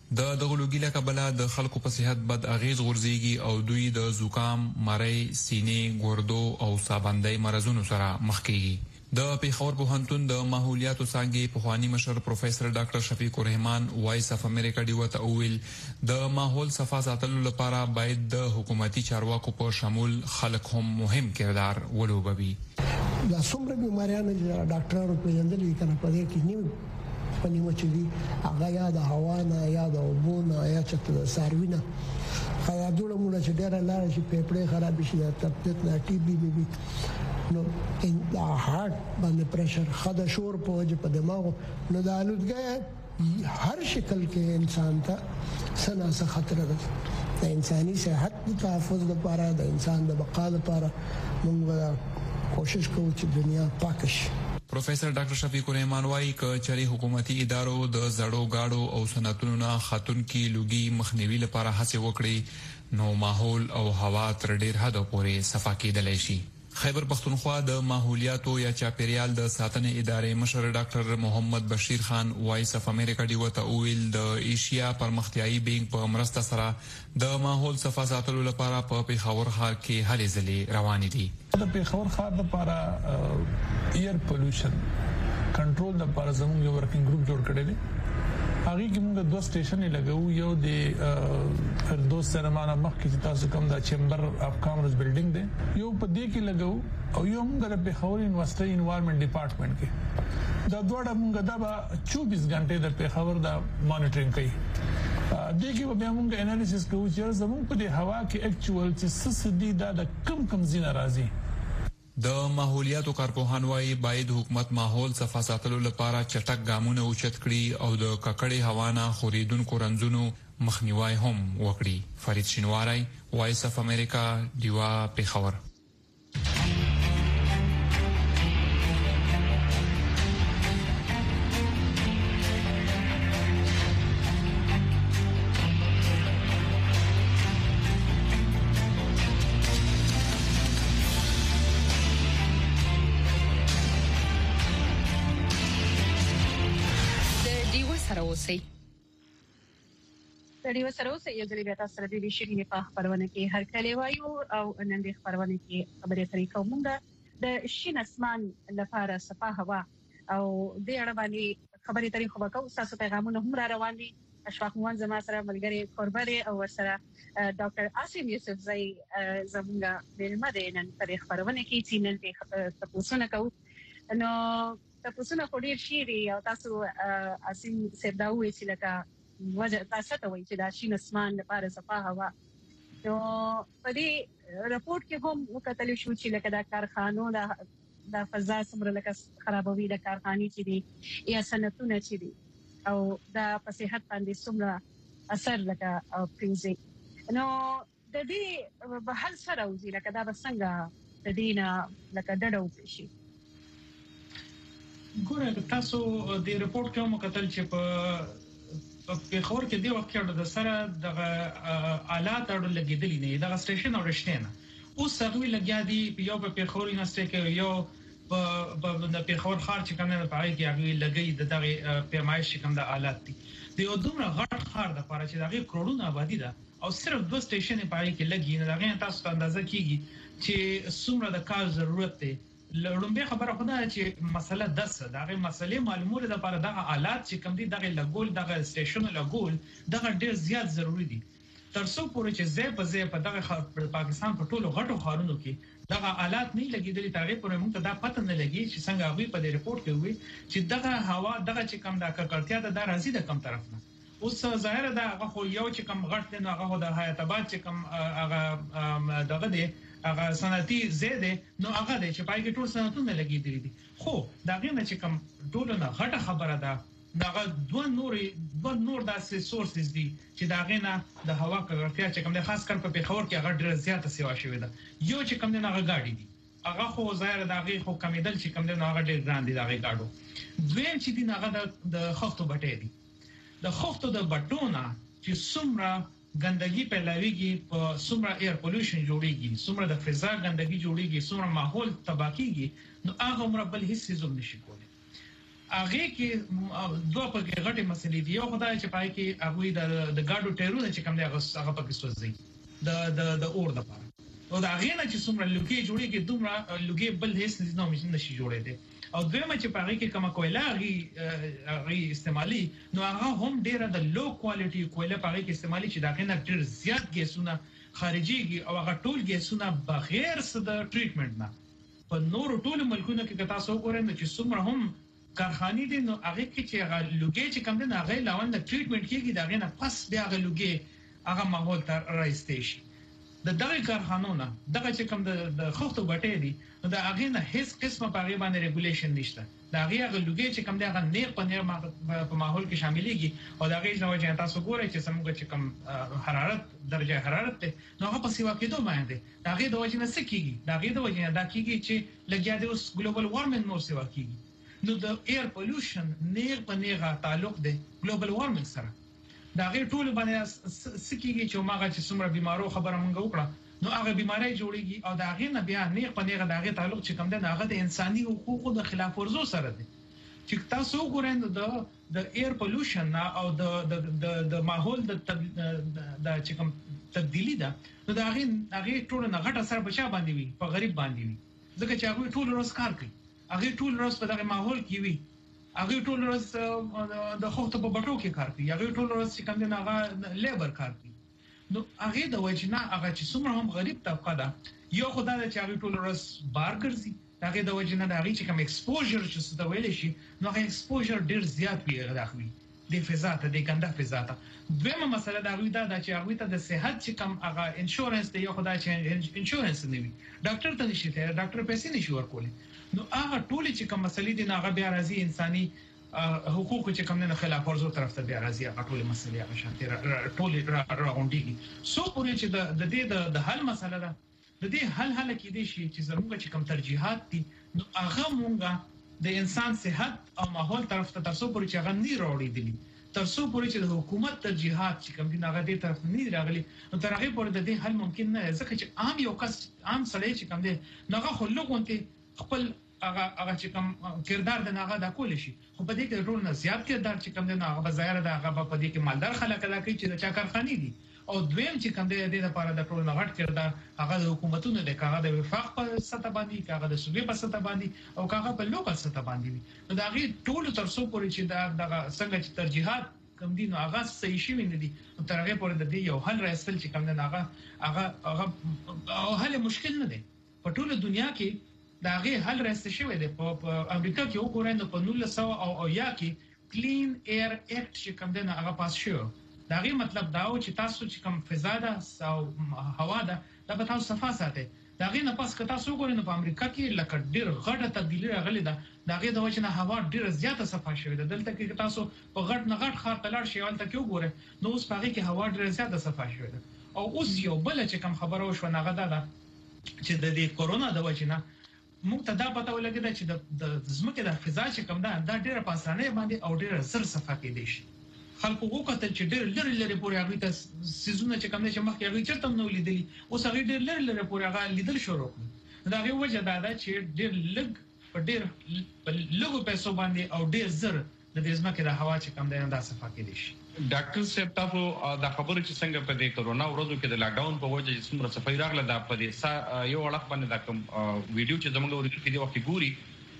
د دغه لوګي له کبله د خلکو په صحت بد اغیز غورځيږي او دوی د زکام، مری، سینې، ګردو او سابندۍ مرزونو سره مخ کیږي. د پیښور پوهنتون د ماحولیاتو څانګې پوهانی مشر پروفیسور ډاکټر شفیق الرحمن وایس اف امریکا ډیوته اویل د ماحول صفا ساتلو لپاره باید د حکومتي چارواکو په شمول خلک هم مهم کردار ولوبوي. دا څومره بیماریان چې ډاکټرانو پیژندلې کنه په دې کې نیو پنی مچ دي هغه یا د هوا نه یا د اوبو نه یا چې د ساروینه خیا دوړه موږ چې ډېر لاره چې پیپړې خراب شي د تپت نه ټي بي بي نو ان دا هارت باندې پریشر خدا شور په وجه په دماغ نو د آلودګۍ هر شکل کې انسان ته سنا څه خطر ده. د انساني صحت د تحفظ لپاره د انسان د بقا لپاره موږ کوشش کوو چې دنیا پاک شي. پروفیسور ډاکټر شفیق الرحمن وايي ک چري حکومتي ادارو د زړو گاډو او صنعتونو نه خاتون کې لوګي مخنیوي لپاره هڅه وکړي نو ماحول او هوا تر ډیر حد پورې صفا کېدلی شي. خیبر پختونخوا د ماحولیاتو یا چاپیریال د ساتنې ادارې مشر ډاکټر محمد بشیر خان وایس اف امریکا ډیوته اویل د ایشیا پرمختیایي بینک په مرسته سره د ماحول صفا ساتلو لپاره په پیښور ښار کې هلې ځلې روانې دي. د پیښور ښار لپاره ایر پولوشن کنټرول لپاره زموږ یو ورکینګ ګروپ جوړ کړی دی. هغه کې موږ دوه سټیشنې لګو، یو د فردوس سینما مخ کې تاسو کوم د چیمبر اف کامرس بلډینګ دی، یو په دې کې لګو او یو موږ د پیښور یونیورسيټي انوایرنمنت ډپارټمنټ کې دا دوه موږ د چوبیس غنټې د پیښور د مانیټرینګ کوي. دې کې به موږ انالیسس کوو چې زموږ په دې هوا کې اکچوال چې سسدي دا د کم کم زینه راځي. د ماحولیاتو کارپوهان وايي باید حکومت ماحول صفا ساتلو لپاره چټک ګامونه اوچت کړي او د ککړې هوا نه خوریدونکو رنځونو مخنیوي هم وکړي. فرید شینواری وایس اف امریکا دیوا پیښور. سړي سره اوسه یو ځلې بیا تاسو سره د شيرینې په خبرونه کې هر کله وایو او نن د خبرونه کې خبرې اترې کومه د شین اسمان لپاره صفا هوا او د اړه باندې خبرې اترې خو وکاو. تاسو پیغامونه هم را روان دي. اشفاق موان زما سره ملګری قرباني او سره ډاکټر عاصم یوسف زئی زمونږ مېلمه دي نن په خبرونه کې چې نن په تاسو کوو نو تاسو نه کوډیر شيري او تاسو عاصم سرداوي چې لکه وجه تاسو ته وایي چې د شین اسمان لپاره صفا هوا نو په دې رپورت کې هم وکتل شو چې لکه د کارخانو د د فضا سمره لکه خرابوي د کارخانې چې دي یا صنعتونه چې دي او د په صحت باندې سمره اثر لکه پریزي نو د دې په هل سره وزي لکه دا بسنګ د دینه لکه ډډو شي. ګوره تاسو د رپورت کې هم وکتل چې په په خبر کې دی وخت کې د سره د آلات اړه لګیدلې نه د سټیشن او رښتینه اوس هغه لګیا دي یو په خبر یونیورسيټي کې یو په د پیښور ښار چې کوم نه پای کې هغه لګي د دغه پیمایش کوم د آلات دي د یو دومره غټ ښار د لپاره چې دغه کروڑونه آبادی ده او صرف دوه سټیشن پای کې لګي نه دغه تاسو ته اندازه کیږي چې څومره د کار ضرورت دی. لړومبه خبره خو دا چې مسله دسه دغه مسلې معلومول د لپاره دغه آلات چې کوم دي دغه لګول دغه سټیشن لګول دغه ډیر زیات ضروری دي ترڅو پورې چې زه په زه په دغه پاکستان په ټولو غټو ښارونو کې دغه آلات نه لګیدلې ترغه پورې موږ ته دا پته نه لګي چې څنګه هغه په دې رپورت کې وي چې دغه هوا دغه چې کوم د ککړتیا د راځي د کم طرف نه. اوس ظاهر ده هغه خو یو چې کوم غټ دی نو هغه د حیات آباد چې کوم هغه دغه دی هغه صنعتي زیاده نو هغه د چې پای کې ټول صنعتونه لګیدلې دي خو دا غینه چې کوم ټول نه غټه خبره ده دا دوه نور دوه نور داسې سورسز دي چې دا غینه د هوا ککړتیا چې کوم د خاص کر په پیښور کې هغه ډېر زیاته سیوا شوې ده. یو چې کوم نه هغه غاډي دي هغه خو ظاهر دا غي خو کمیدل چې کوم نه هغه ډېر ګران دي دا غي گاډو. دویم چې دي هغه د خفتو بټې دي د خفتو د بټونه چې څومره ګندګي پیلاویږي په څومره ایر پولوشن جوړیږي څومره د فضا ګندګي جوړیږي څومره ماحول تباہ کیږي نو هغه مربل هیڅ څه نشي کولای. هغه کې دوه په غټه مسلې دي. یو خدای چې پای کې هغه د د ګاډو ټیرونه چې کوم دی هغه پکې سوځي د د د اور د پاره او دا غینه چې څومره لوګي جوړي کې دومره لوګي بل هیڅ نه مې نشي جوړې دي. او دویمه چې پاره کې کومه کویلا غي غي استعمالي نو هغه هم ډیره د لو کوالټي کویلا پاره کې استعمالي چې دا غینه ډیر زیات ګیسونه خارجيږي او هغه ټول ګیسونه بغیر څه د ټریټمنټ نه په نور ټول ملکونو کې تاسو وګورئ چې څومره هم کارخانې دي نو هغه کې چې هغه لوګي چې کوم دي هغه لاون د ټریټمنټ کېږي دا غینه پس بیا هغه لوګي هغه ماحول ته راځي شي. د دغه کارخانونو دغه چې کوم د خښتو بټې دي نو دا هغه نه هیڅ قسمه په غیبه باندې ریګولیشن نشته. دا هغه لوګي چې کوم دی هغه نه په نه په ماحول کې شاملېږي او دا هغه نو چې تاسو ګورئ چې څنګه چې کوم حرارت درجه حرارت ته نو هغه په سیوا کېدو باندې دا هغه د وجه نه سکیږي دا هغه د وجه نه دا کیږي چې لګیا دی اوس ګلوبل وارمنګ نو سیوا کیږي. نو د ایر پولوشن نه په نه تعلق دی ګلوبل وارمنګ سره. دا غي ټول باندې سکیږي چې ماغه چې څومره بیمارو خبره مونږ وکړه نو هغه بیماری جوړیږي او دا غي نه بیا نه په نه دا غي تعلق چې کوم دی هغه د انساني حقوقو د خلاف ورزو سره دی. چې تاسو وګورئ د د ایر پولوشن او د د د ماحول د د چې کوم تبدیلی ده نو دا غي هغه ټول نه غټه سره بچا باندې وي په غریب باندې وي ځکه چې هغه ټول روز کار کوي هغه ټول روز په دغه ماحول کې وي هغه ټول ورځ د خوته په بټو کې کار کوي هغه ټول ورځ چې کوم دی هغه لیبر کار کوي. نو هغه د وجنه هغه چې څومره هم غریب طبقه ده یو خدای چې هغه ټول ورځ بار ګرځي هغه د وجنه د هغه چې کوم ایکسپوژر چې څه ویل شي نو هغه ایکسپوژر ډیر زیات وي راخوي د فضا ته د ګنده فضا ته. دویمه مسله دا وي دا چې هغه ته د صحت چې کوم هغه انشورنس دی یو خدای چې انشورنس نه وي ډاکټر ته نشي ته ډاکټر پیسې نشي ورکولي. نو هغه ټول چې کوم مسلې دي هغه بیا راځي انساني حقوق چې کوم نه خلاف ورزو طرف ته بیا راځي هغه ټول مسلې هغه شانتي ټول راغونډيږي. سو پورې چې د دې د حل مسله ده د دې حل حل کې دي چې زموږ چې کوم ترجیحات دي نو هغه مونږه د انسان صحت او ماحول طرف ته تاسو پورې چې هغه نه راوړي دي ترڅو پورې چې د حکومت ترجیحات چې کوم دي هغه دې طرف نه راغلي نو تر هغه پورې د دې حل ممکن نه ځکه چې عام یو کس عام سړی چې کوم دي هغه خلګونته خپل هغه هغه چې کوم کردار د هغه د کول شي خو په دې کې ټول نه زیات کردار چې کوم دی هغه بظاهر د هغه په دې کې مالدار خلک ادا کوي چې د چا کارخانه دي او دویم چې کوم دی د لپاره د ټول نه غټ کردار هغه د حکومتونو د هغه د وفاق په سطح باندې هغه د صوبې په سطح باندې او هغه په لوکل سطح باندې نو دا غي ټول ترڅو پورې چې دا د څنګه چې ترجیحات کوم دي نو هغه صحیح شي نه دي نو تر هغه پورې د دې یو حل راځل چې کوم دی هغه هغه هغه حل مشکل نه دی په ټول دنیا کې دا غي حل راځي شوی دی په امریکا کې وګورئ نو په نولس سوه او یا کې کلین ایر اکټ چې کوم دی هغه پاس شو. دا غي مطلب دا و چې تاسو چې کوم فضا ده او هوا ده دا به تاسو صفا ساتي. دا غي نه پاس که تاسو وګورئ نو په امریکا کې لکه ډیر غټه تبدیلی راغلی ده دا غي د وجه نه هوا ډیر زیاته صفا شوی ده. دلته کې تاسو په غټ نه غټ خار تلل شي ولته کې وګورئ نو اوس هغه کې هوا ډیر زیاته صفا شوی ده. او اوس یو بل چې کوم خبره وشو نه غدا ده چې د دې کورونا د وجه نه موږ ته دا پته ولګیدا چې د زمکه د فضا چې کوم ده دا ډیره په اسانه باندې او ډیره سر صفه کېدی شي. خلکو وکړل چې ډیر لری لری پورې هغه ته سيزونه چې کوم ده چې مخکې هغه چرته نو لیدلی اوس هغه ډیر لری لری پورې هغه لیدل شروع کړ. دا غي وجه دا ده چې ډیر لګ په ډیر لګو پیسو باندې او ډیر زر د دې زمکه د هوا چې کوم ده دا صفه کېدی شي. ډاکټر صاحب تاسو دا خبره چې څنګه په دې کورونا ورځو کې د لاک ډاون په وجه چې څومره صفای راغله دا په دې یو اړه باندې دا کوم ویډیو چې زموږ ورته کې دی وخت ګوري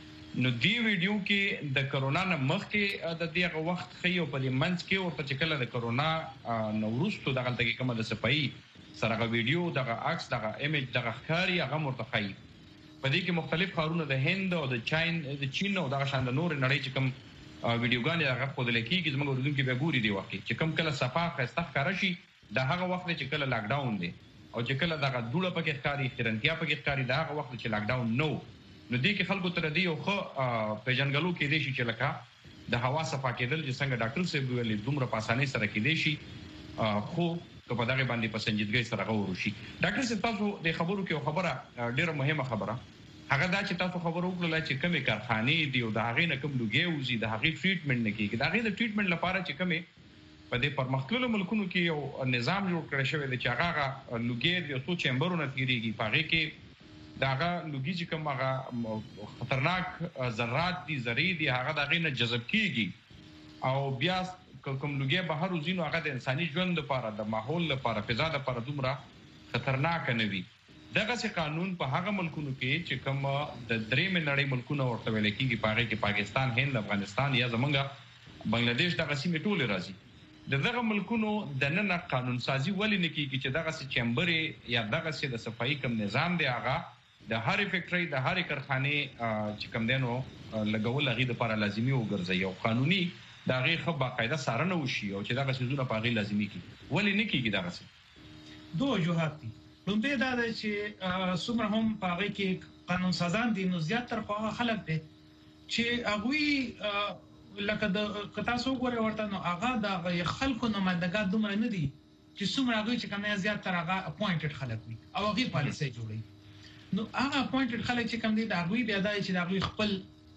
نو دی ویډیو کې د کورونا نه مخکې د دغه وخت خيو په دې منځ کې او په چکله د کورونا نوروستو دغه تلګي کومه د صفای سره ویډیو دغه عکس دغه ایمیج دغه ښکاری هغه مرتخی په دې کې مختلف خارونه د هند او د چین د چین او دغه شان د نور نړۍ چې کوم ویډیوګانې هغه په دې کې چې زموږ ورته کې به ګوري دی وخت چې کوم کله صفه خسته خارشي د هغه وخت چې کله لاک ډاون دی او چې کله دغه دوړه پکې ښکاری خرنتیا پکې ښکاری د هغه وخت چې لاک ډاون نو نو دې کې خلکو تر دې یو خو پیژنګلو کې دي چې لکه د هوا صفه کېدل چې څنګه ډاکټر صاحب ویلي دومره په اسانۍ سره کې دي شي خو په دغه باندې په سنجیدګۍ سره غوړو شي. ډاکټر صاحب تاسو د خبرو کې خبره ډیره مهمه خبره هغه دا چې تاسو خبرو وکړه چې کومه کارخانه دی او د هغه نه کوم لوګي وزي د هغه ټریټمنټ نه کیږي د هغه د ټریټمنټ لپاره چې کومه په دې پرمختللو ملکونو کې یو نظام جوړ کړی شوی دی چې هغه لوګي د یو څو چیمبرونو تیریږي په هغه کې داغه لوګي چې کوم هغه خطرناک ذرات دي ذری دي هغه دغه نه جذب کیږي او بیا کوم لوګي بهر وزینو هغه د انساني ژوند لپاره د ماحول لپاره فضا لپاره دومره خطرناک نه وي. دغه څه قانون په هغه ملکونو کې چې کوم د درې منړۍ ملکونو ورته ویل کېږي پاره کې پاکستان، هند، افغانستان یا زمونږ بنگلاديش دغه سیمه ټول راځي. دغه ملکونو د نن قانون سازي ولې نه کیږي چې دغه څه چمبر یا دغه څه د صفایي کوم نظام دی هغه د هر فیکټری د هر کارخانه چې کوم دینو لګول غي د لپاره لازمي وګرځي او قانوني دغه خو باقاعده سارنه وشي او چې دغه څه په غي لازمي کی ولې نه کیږي دغه څه دوه وجوهات دي. لومبه دا چې څومره هم په غي کې قانون سازان دي نو زیات تر خو خلک دي چې هغه لکه د کتاسو غوړې ورته نو هغه د خلکو نمائندګان دومره نه دي چې څومره هغه چې کومه زیات تر هغه اپوینټډ خلک وي او هغه پالیسي جوړي. نو هغه اپوینټډ خلک چې کوم دي دا هغه بیا دای چې هغه خپل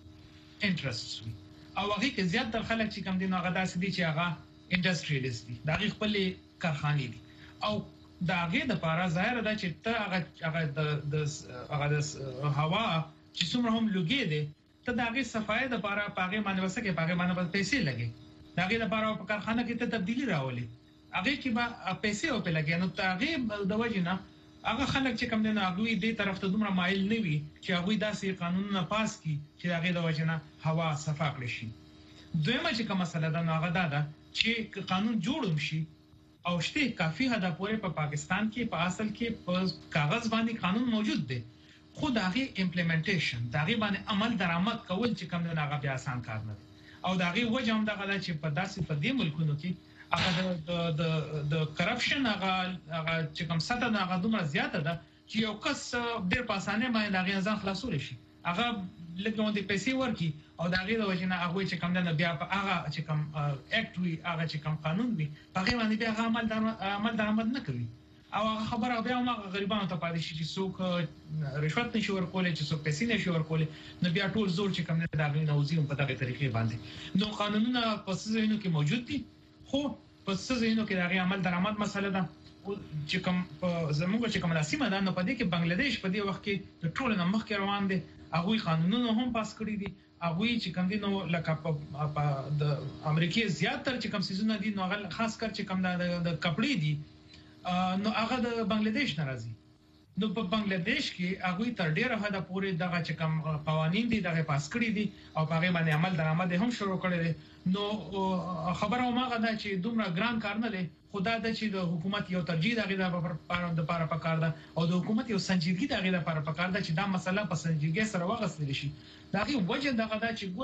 انټرست وي او هغه کې زیات تر خلک چې کوم دي نو هغه داسې دي چې هغه انډستریالیست دي دا هغه خپل کارخانه دي او دا هغه د لپاره ظاهر ده چې ته هغه هغه د هغه د هوا چې څومره هم لوګي دي ته دا هغه صفای د لپاره پاګه باندې وسکه پاګه باندې پیسې لګي دا هغه د لپاره په کارخانه کې ته تبدیلی راولي هغه کې به پیسې او په لګي نو ته هغه د وجنه هغه خلک چې کوم نه هغه دې طرف ته دومره مایل نه وي چې هغه داسې قانونونه پاس کړي چې هغه د وجنه هوا صفا کړي شي. دویمه چې کومه مسله ده نو هغه دا چې قانون جوړم شي او شته کافي حد پورې په پاکستان کې په اصل کې په کاغذ باندې قانون موجود دی خو دغه امپلیمنټیشن دغه باندې عمل درآمد کول چې کوم نه هغه بیا آسان کار نه او دغه وجه هم دغه چې په داسې په دې ملکونو کې هغه د د د کرپشن هغه هغه چې کوم ساته هغه دومره زیاته ده چې یو کس ډېر په اسانه باندې دغه ځان خلاصول شي هغه لکه مونږ د پیسې ورکی او دغه د وجه نه هغه چې کوم نه بیا هغه چې کوم اکټ وی هغه چې کوم قانون وي هغه باندې بیا عمل عمل درآمد نه کوي او خبره بیا ما غریبانو ته پاتې شي چې څوک رشوت نشي ورکولای چې څوک پیسې نشي ورکولای نو بیا ټول زور چې کوم نه دغه نوځي په دغه طریقې باندې نو قانونونه په څه ځینو کې موجود دي خو په څه ځینو کې دغه عمل درآمد مسله ده چې کوم زموږ چې کوم رسمه ده نو په دې کې بنگلاديش په دې وخت کې د ټول نه مخکې روان دي هغه قانونونه هم پاس کړی دي هغه چې کوم دي نو لکه په د امریکای زیاتره چې کوم سيزونه دي نو هغه خاص کر چې کوم د کپړې دي نو هغه د بنگلاديش ناراضي نو په بنگلاديش کې هغه تر ډیره حد پورې دغه چې کوم قوانين دي دغه پاس کړی دي او هغه باندې عمل درآمد هم شروع کړی دي نو خبره ما غدا چې دومره ګران کار نه دی خدا د چې د حکومت یو ترجیح دغه د لپاره پکار ده او د حکومت یو سنجیدګي دغه لپاره پکار ده چې دا مسله په سنجیدګي سره واغستل شي دغه وجه دغه دا چې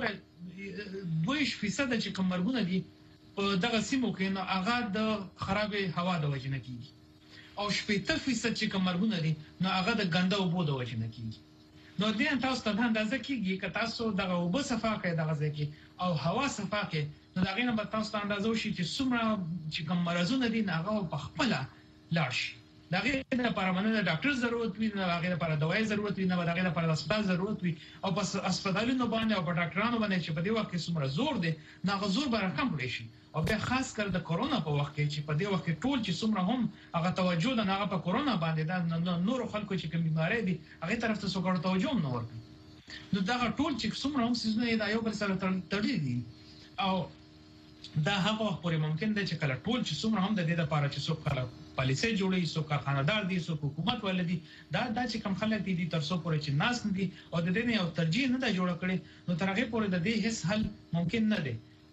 ګوره دویش فیصد چې کوم مرګونه دي په دغه سیمو کې نو هغه د خراب هوا د وجه نه کیږي او شپږ فیصد چې کوم مرګونه دي نو هغه د ګنده اوبو د وجه نه کیږي نو دې تاسو ته اندازه کیږي چې تاسو دغه اوبو صفا کړئ دغه ځکه او هوا صفا کړئ نو دا غینه به تاسو ته اندازه وشي چې څومره چې کوم مرزونه دي هغه په خپل لاړ شي دا غینه لپاره باندې ډاکټر ضرورت وي نه غینه لپاره دوايي ضرورت وي نه دا غینه لپاره هسپتال ضرورت وي او په هسپتالونو باندې او په ډاکټرانو باندې چې په دې وخت کې څومره زور دي نه غزور به رقم کړی شي او بیا خاص کر د کورونا په وخت کې چې په دې وخت کې ټول چې څومره هم هغه توجه نه هغه په کورونا باندې دا نور خلکو چې کوم بیماری دي هغه طرف ته څوک توجه نه ورکړي نو دا ټول چې څومره هم سيزونه دا یو بل سره تړلي دي او دا هغه پورې ممکن دی چې کله ټول چې څومره هم د دې لپاره چې څوک کله پالیسي جوړي څوک کارخانه‌دار دي څوک حکومت ولدي دا دا چې کوم خلک دي د ترڅو پورې چې ناس نه دي او د دې نه یو ترجیح نه دا جوړ کړي نو ترغه پورې د دې هیڅ حل ممکن نه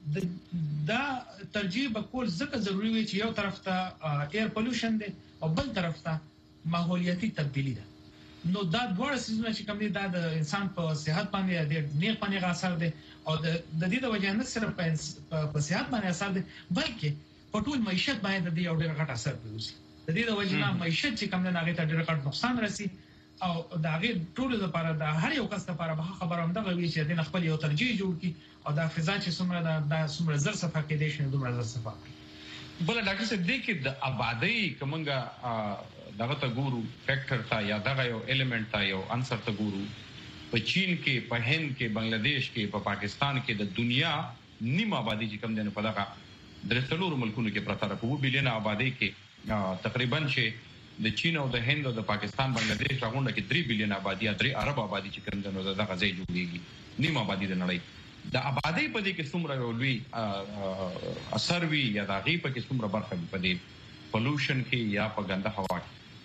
دی دا ترجیح به کول ځکه ضروری وي چې یو طرف ته ایر پولوشن دی او بل طرف ته ماحولیاتي تبدیلی ده نو دا ډول سيزونه چې کوم دي دا د انسان په صحت باندې د نیک باندې اثر دي او د دې د وجه نه صرف په صحت باندې اثر دي بلکې په ټول معیشت باندې د یو ډېر غټ اثر کوي د دې د وجه نه معیشت چې کوم نه هغه ته ډېر غټ نقصان رسي او دا هغه ټول لپاره د هر یو کس لپاره به خبره هم دغه وی چې د خپل یو ترجیح جوړ کی او دا فضا چې څومره د څومره زر صفه کې دي شنو دومره زر صفه بل ډاکټر صاحب دې کې د آبادی کومنګا دغه ته ګورو فیکټر تا یا دغه یو الیمنٹ تا یو عنصر ته ګورو په چین کې په هند کې بنگلاديش کې په پاکستان کې د دنیا نیمه آبادی چې کم دنه په دغه درڅلور ملکونو کې پرته راکو بلین آبادی کې تقریبا چې د چین او د هند او د پاکستان بنگلاديش راغونډه کې درې بلین آبادی یا درې ارب آبادی چې کوم د نو دغه ځای جوړیږي نیم آبادی د نړۍ د آبادی په دې کې څومره یو لوی اثر وی یا د غي په کې څومره برخه په دې پولوشن کې یا په ګنده هوا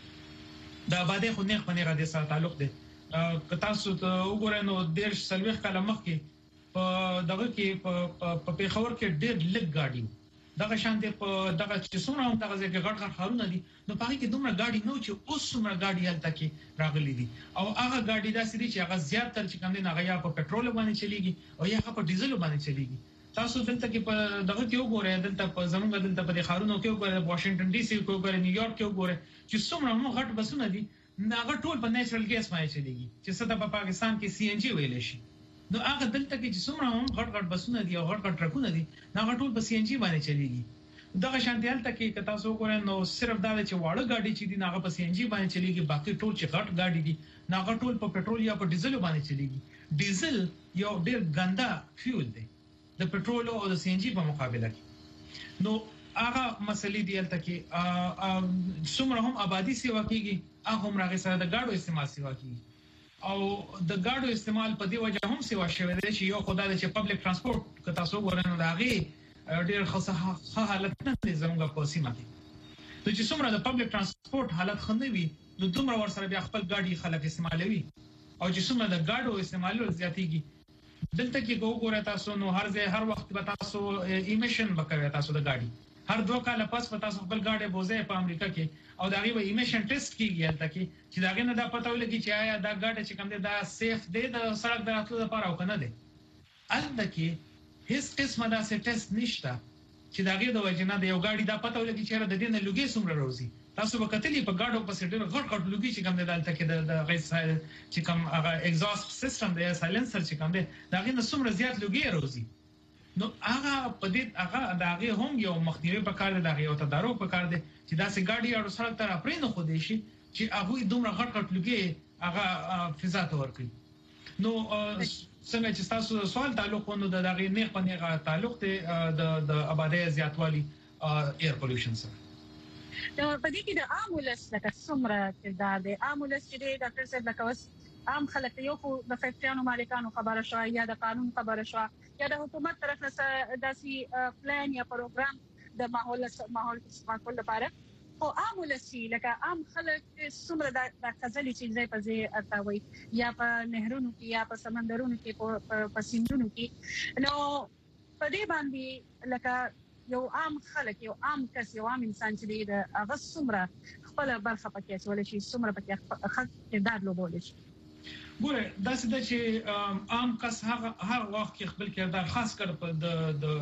کې د آبادی خو نه خپنه غدي سره تعلق دی که تاسو ته وګورئ نو ډېر سلويخ کاله مخکې په دغه کې په پیښور کې ډېر لږ ګاډي دغه شانته په دغه چې څومره هم دغه ځای کې غټ غټ خارونه دي نو په کې دومره ګاډي نو چې اوس څومره ګاډي هلته کې راغلي دي او هغه ګاډي داسې دي چې هغه زیات تر چې کوم دي هغه یا په پېټرول باندې چلیږي او یا په ډیزل باندې چلیږي تاسو دلته کې په دغه کې وګورئ دلته په زمونږ دلته په خارونو کې وګورئ واشنگټن ډي سي کې وګورئ نیویارک کې وګورئ چې څومره هم غټ بسونه دي هغه ټول په نېچرل ګیس باندې چلیږي چې څه د په پاکستان کې سی ان جی ویل شي نو هغه دلته کې چې څومره هم غټ غټ بسونه دي او غټ غټ ټرکونه دي هغه ټول په سی ان جی باندې چلیږي دغه شانتیال ته کې که تاسو وګورئ نو صرف دا چې واړه ګاډي چې دي هغه په سی ان جی باندې چلیږي باقي ټول چې غټ ګاډي دي هغه ټول په پېټرول یا په ډیزل باندې چلیږي ډیزل یو ډېر ګندا فیول دی د پېټرول او د سی ان جی په مقابله کې نو هغه مسلې دی الته کې څومره هم آبادی سیوا کیږي هغه هم راغی سره د ګاډو استعمال سیوا کیږي او د ګاډو استعمال په دی وجه هم سیوا شوی دی چې یو خدای چې پبلک ترانسپورت که تاسو وګورئ نو دا غي ډېر ښه حالت نه دی زموږ په سیمه کې نو چې څومره د پبلک ترانسپورت حالت ښه وي نو دومره ورسره بیا خپل ګاډي خلک استعمالوي او چې څومره د ګاډو استعمالول زیاتېږي دلته کې وګورئ تاسو نو هر ځای هر وخت به تاسو ایمیشن وکوي تاسو د ګاډي هر دوه کاله پس په تاسو خپل ګاډي بوزي په امریکا کې او دا غي به ایمیشن ټیسټ کیږي هلته کې چې دا غي نه دا پته ولګي چې آیا دا ګاډي چې کوم دی دا سیف دی د سړک دراتلو لپاره او کنه دی هلته کې هیڅ قسمه دا ټیسټ نشته چې دا غي د وجنه د یو ګاډي دا پته ولګي چې را د دې نه لوګي څومره روزي تاسو به کتلی په ګاډو په سټر غټ غټ لوګي چې کوم دی دلته کې د غي چې کوم هغه ایگزاست سیستم دی سایلنسر چې کوم دی دا غي نه څومره زیات لوګي روزي نو هغه په دې هغه داغه هم یو مخنیوي په کار دی داغه یو تدارک په کار دی چې دا سه ګاډي اړو سره تر اپرین خو دی شي چې هغه دومره غټ غټ لوګي هغه فضا ته ورکړي نو څنګه چې تاسو سوال تعلق ونه د داغه نه په نه تعلق دی د د آبادی زیاتوالي ایر پولوشن سره نو په دې کې د عامولس لکه څومره کردار دی عامولس چې ډاکټر صاحب لکوس عام خلک یو خو د فیکټریانو مالکانو خبره شو یا د قانون خبره شو یا د حکومت طرف نه داسي پلان یا پروګرام د ماحول ماحول ماحول لپاره او عام ولسی لکه عام خلک څومره د خزلي چې ځای په ځای ارتاوي یا په نهرونو کې یا په سمندرونو کې په سیندونو کې نو په دې باندې لکه یو عام خلک یو عام کس یو عام انسان چې د هغه څومره خپل برخه پکې اچول شي څومره پکې خپل کردار لوبول شي ګوره دا څه چې عام کس هغه هر وخت کې خپل کردار خاص کر په د د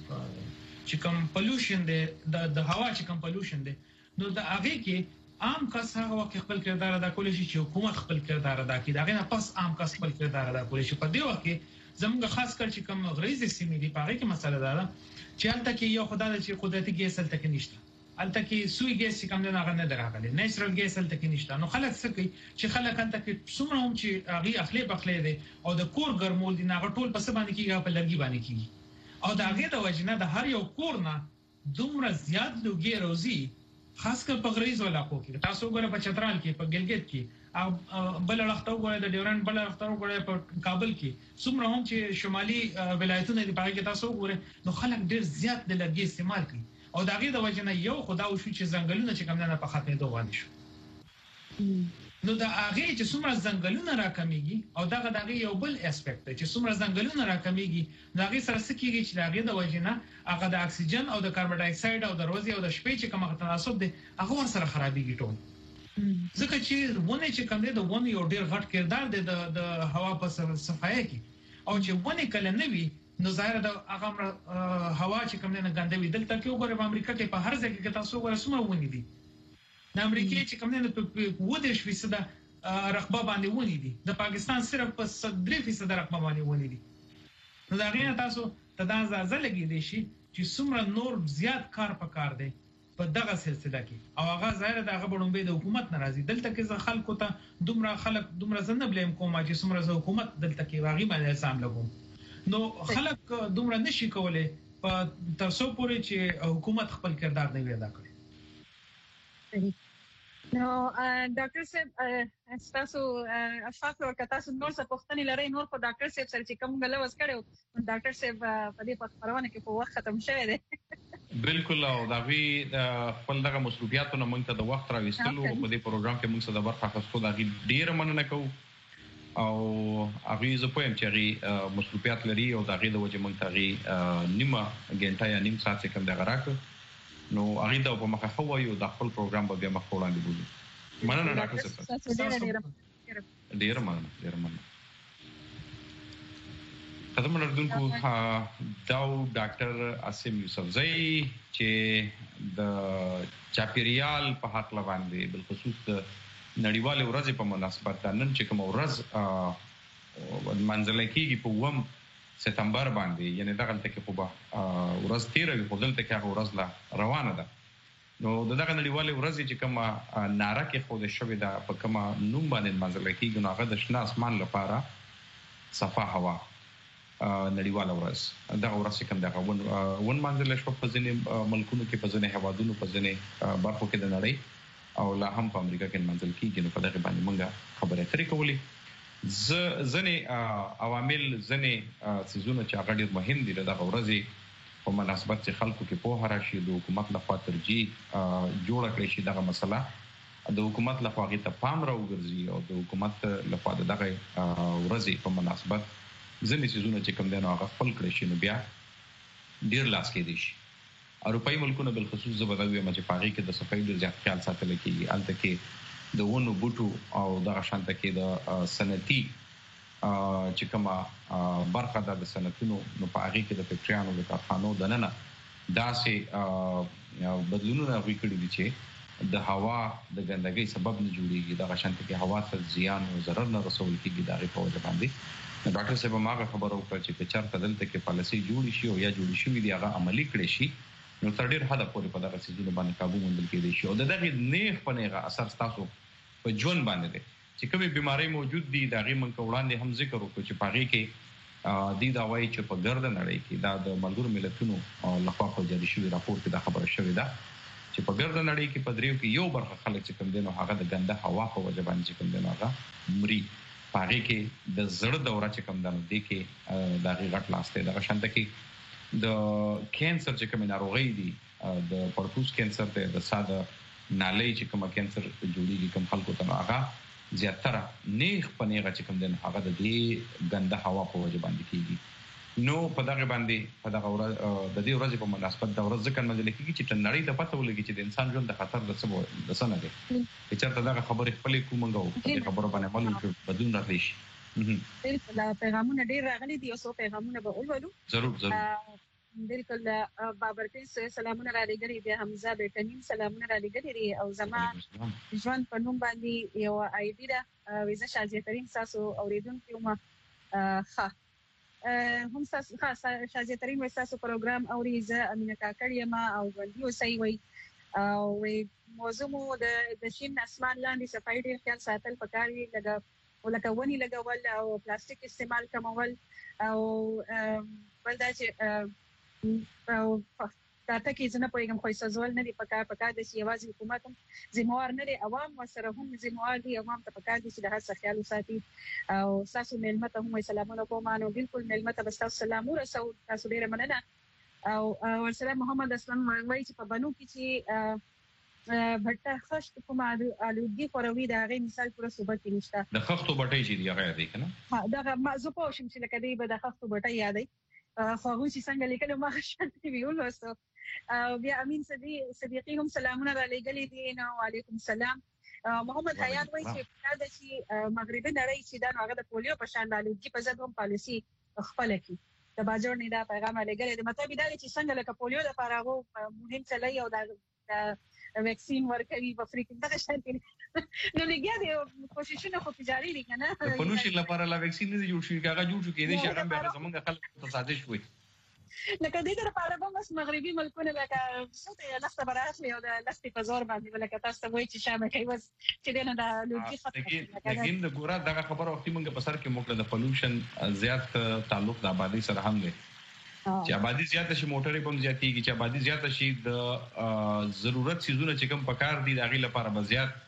چې کوم پولوشن دی د د هوا چې کوم پولوشن دی نو د هغه کې عام کس هغه وخت خپل کردار ادا کولی شي چې حکومت خپل کردار ادا کړي دا غنه پس عام کس خپل کردار ادا کولی شي په دې وخت کې زموږ خاص کر چې کوم غریزي سیمې دي په هغه کې مسله ده چې هلته کې یو خدای چې قدرتي ګیس هلته کې نشته الته کې سوی ګیس چې کوم نه غنه دراغلي نېچرل ګیس هلته کې نشته نو خلک څه کوي چې خلک هلته کې څومره هم چې هغه اخلي بخلي دي او د کور ګرمول دي نه ټول په څه باندې کېږي په لرګي باندې کېږي او دا هغه د وجنه د هر یو کور نه دومره زیات لوګي روزي خاص کر په غریزو علاقو کې تاسو ګوره په چترال کې په ګلګت کې او بل لختو ګوره د ډیورنټ بل لختو ګوره په کابل کې څومره هم چې شمالي ولایتونه دي په کې تاسو ګوره نو خلک ډیر زیات د لرګي استعمال کوي او دا غي د وجنه یو خدا او شو چې ځنګلونه چې کم نه په خاطر دوه باندې شو نو دا هغه چې څومره ځنګلونه راکميږي او دا غي یو بل اسپیکټ چې څومره ځنګلونه راکميږي دا غي سره سکیږي چې دا غي د وجنه هغه د اکسیجن او د کاربن ډای اکساید او د روزي او د شپې چې کومه تناسب دي هغه ور سره خرابيږي ټول ځکه چې ونه چې کوم دي د ونه یو ډیر غټ کردار دی د د هوا په صفایي کې او چې ونه کله نه وي نو ظاهر د هغه هوا چې کوم نه ګندوي دلته کې وګورئ په امریکا کې په هر ځای کې تاسو وګورئ څومره ونی دي د امریکا چې کوم نه په ودې شوي صدا رقبه باندې ونی دي د پاکستان صرف په درې فیصد رقبه باندې ونی دي نو دا غي تاسو ته دا ځل لګي دي شي چې څومره نور زیات کار پکار دی په دغه سلسله کې او هغه ظاهر د هغه بډومبه د حکومت ناراضي دلته کې ځ خلکو ته دومره خلک دومره زنه بلیم کوم چې څومره ز حکومت دلته کې واغی باندې الزام لګوم نو خلک دومره نشي کولای په تاسو پورې چې حکومت خپل کردار نه ودا کړي نو ډاکټر صاحب تاسو اشفاق ورکړه تاسو نور څه پوښتنې لرئ نور په ډاکټر صاحب سره چې کوم غلوس کړو ډاکټر صاحب په دې خبرونه کې په وخت ختم شوی دی بالکل او دا وی خپل دغه مسؤلیتونه موږ ته د وخت راوستلو په دې پروګرام کې موږ څه د برخه اخیستو دا ډیر مننه کوو او هغه زه پوهیم چې هغه مسؤلیت لري او دا غي د وجه موږ ته هغه نیمه غنټه یا نیم ساعت څخه د غراک نو هغه د په مخه خو یو د خپل پروګرام به مخ وړاندې بوزي مننه ډاکټر صاحب ډیر مننه ډیر مننه قدم لردونکو داو ډاکټر عاصم یوسفزئی چې د چاپیریال په حق باندې بل خصوص د نړیوال ورځ په مناسبت نن چې کوم ورځ منځل کېږي په وم سپتمبر باندې یعنی دغه تل کې په ورځ تیروي په دلته کې هغه ورځ لا روانه ده نو دغه نړیوال ورځ چې کوم ناره کې خو د شوې ده په کومه نوم باندې منځل کېږي نو هغه د شنه اسمان لپاره صفا هوا نړیوال ورځ دغه ورځ کوم دغه ون ون منځل شو په ځینې ملکونو کې په ځینې هوادونو په ځینې برخو کې د نړۍ او لا هم په امریکا کې منځل کېږي نو په دغه باندې موږ خبرې اترې کولې ز ځنې عوامل ځنې سيزونه چې هغه ډېر مهم دي دغه ورځ په مناسبت چې خلکو کې په هر شي د حکومت لخوا ترجیح جوړ کړی شي دغه مسله د حکومت لخوا غي ته پام راوګرځي او د حکومت لخوا دغه ورځ په مناسبت ځنې سيزونه چې کوم دنه هغه خپل کړی شي نو بیا ډېر لاس کې دي شي اروپאי ملکونه بل خصوص زبردوی مچ پاغي کې د صفای ډېر ځات خیال ساتل کېږي الته کې د ونو بوټو او د شانته کې د سنتي چې کومه برخه د سنتونو نو په هغه کې د فکټریانو د کارخانو د نننه داسې بدلونونه وکړي دي چې د هوا د ګندګۍ سبب نه جوړيږي د شانته کې هوا ته زیان او ضرر نه رسول کېږي دا په وجه باندې ډاکټر صاحب ماغه خبرو کړ چې چرته دلته کې پالیسي جوړ شي او یا جوړ شي وي هغه عملی کړي شي نو تر ډیر حد پورې په دغه سيزونو باندې قابو موندل کېدای شي او دغه نیغ پنهغه اثر تاسو په ژوند باندې دي چې کومې بيمارۍ موجود دي دا غي منکه وړاندې هم ذکر وکړو چې پاغي کې د دا وایي چې په ګرد نړۍ کې دا د ملګرو ملتونو لخوا په جاري شوی راپور کې دا خبره شوې ده چې په ګرد نړۍ کې په دریو کې یو برخه خلک چې کوم دینو هغه د ګنده هوا په وجه باندې چې کوم دینو هغه مري پاغي کې د زړه دورہ چې کوم دنه دي کې دا غي غټ لاسته دا شانته کې د کینسر چې کوم ناروغي دي د پرتوس کینسر ته د ساده نالۍ چې کوم کینسر جوړیږي کوم خلکو ته هغه زیاتره نیغ پنیغه چې کوم دنه هغه د دې ګنده هوا په وجه باندې کیږي نو په دغه باندې په دغه ورځ د دې ورځې په مناسبت د ورځ ځکه مزل کیږي چې نړۍ د پته ولګي چې د انسان ژوند د خطر د سبب د سنه دي چې چرته دغه خبرې خپلې کومنګو په خبرو باندې عمل وکړي بدون راځي بالکل پیغامونه ډیر راغلي دي او څو پیغامونه به ولولو ضرور ضرور بالکل بابرکین سلامونه را لګري د حمزه بیٹنیم سلامونه را لګري او زما ژوند په نوم باندې یو آیډی دا ویزه شازیه ترين تاسو اوریدونکو ما ښه هم تاسو ښه شازیه ترين وې تاسو پروګرام اوریزه امینه کاکړی ما او ګوندیو سي وي او موضوع مو د شین اسمان لاندې صفای ډیر خیال ساتل پکاري لګا ولکه ونی لګول او پلاستیک استعمال کمول او بل دا چې او دا ته کې ځنه پوهیږم خو سازول نه دی پکار پکار د سیوازي حکومت هم ذمہوار نه دی عوام سره هم ذمہوار دي عوام ته پکار دي چې د هر څه خیال وساتي او تاسو ملمت هم سلامونه کوم نو بالکل ملمت بس تاسو سلام ورسو تاسو ډیره مننه او ورسره محمد اسلام وایي چې په بنو کې چې بټه خشت کوم الودګي خوروي دا غي مثال پوره صوبه کې نشته د خښتو بټي چې دی هغه دی کنه ها دا مازو په شم چې لکه دی به د خښتو بټي یادای خو هغه چې څنګه لیکلو ما شانتي ویول وسو او بیا امین صدی صدیقی هم سلامونه را لګلې دي نو وعلیکم السلام محمد حیات وایي چې دا چې مغربي نړۍ چې دا هغه د پولیو په شان د په ځد هم پالیسی خپل کی د باجوړ نه دا پیغام لګلې د مطلب دا چې څنګه لکه پولیو د فارغو مهم چلای او د ویکسین ورکوي په افریقا دغه شانتي نو لګیا دي کوششونه خو جاری دي کنه په نوشي لپاره لا ویکسین نه جوړ شي هغه جوړ شو کېدې چې هغه به زمونږ خلک تصادف وي لکه دې لپاره به مس مغربي ملکونه لکه څه لسته براسي او د لستي په زور باندې لکه تاسو وایي چې شامه کوي بس چې دنه د لوګي خطر لیکن د ګوره دغه خبره وختي موږ په سر کې موکل د پولوشن زیات تعلق د آبادی سره هم دی چې آبادی زیاته شي موټرې هم زیاتېږي چې آبادی زیاته شي د ضرورت سيزونه چې کوم پکار دي دغه لپاره به زیات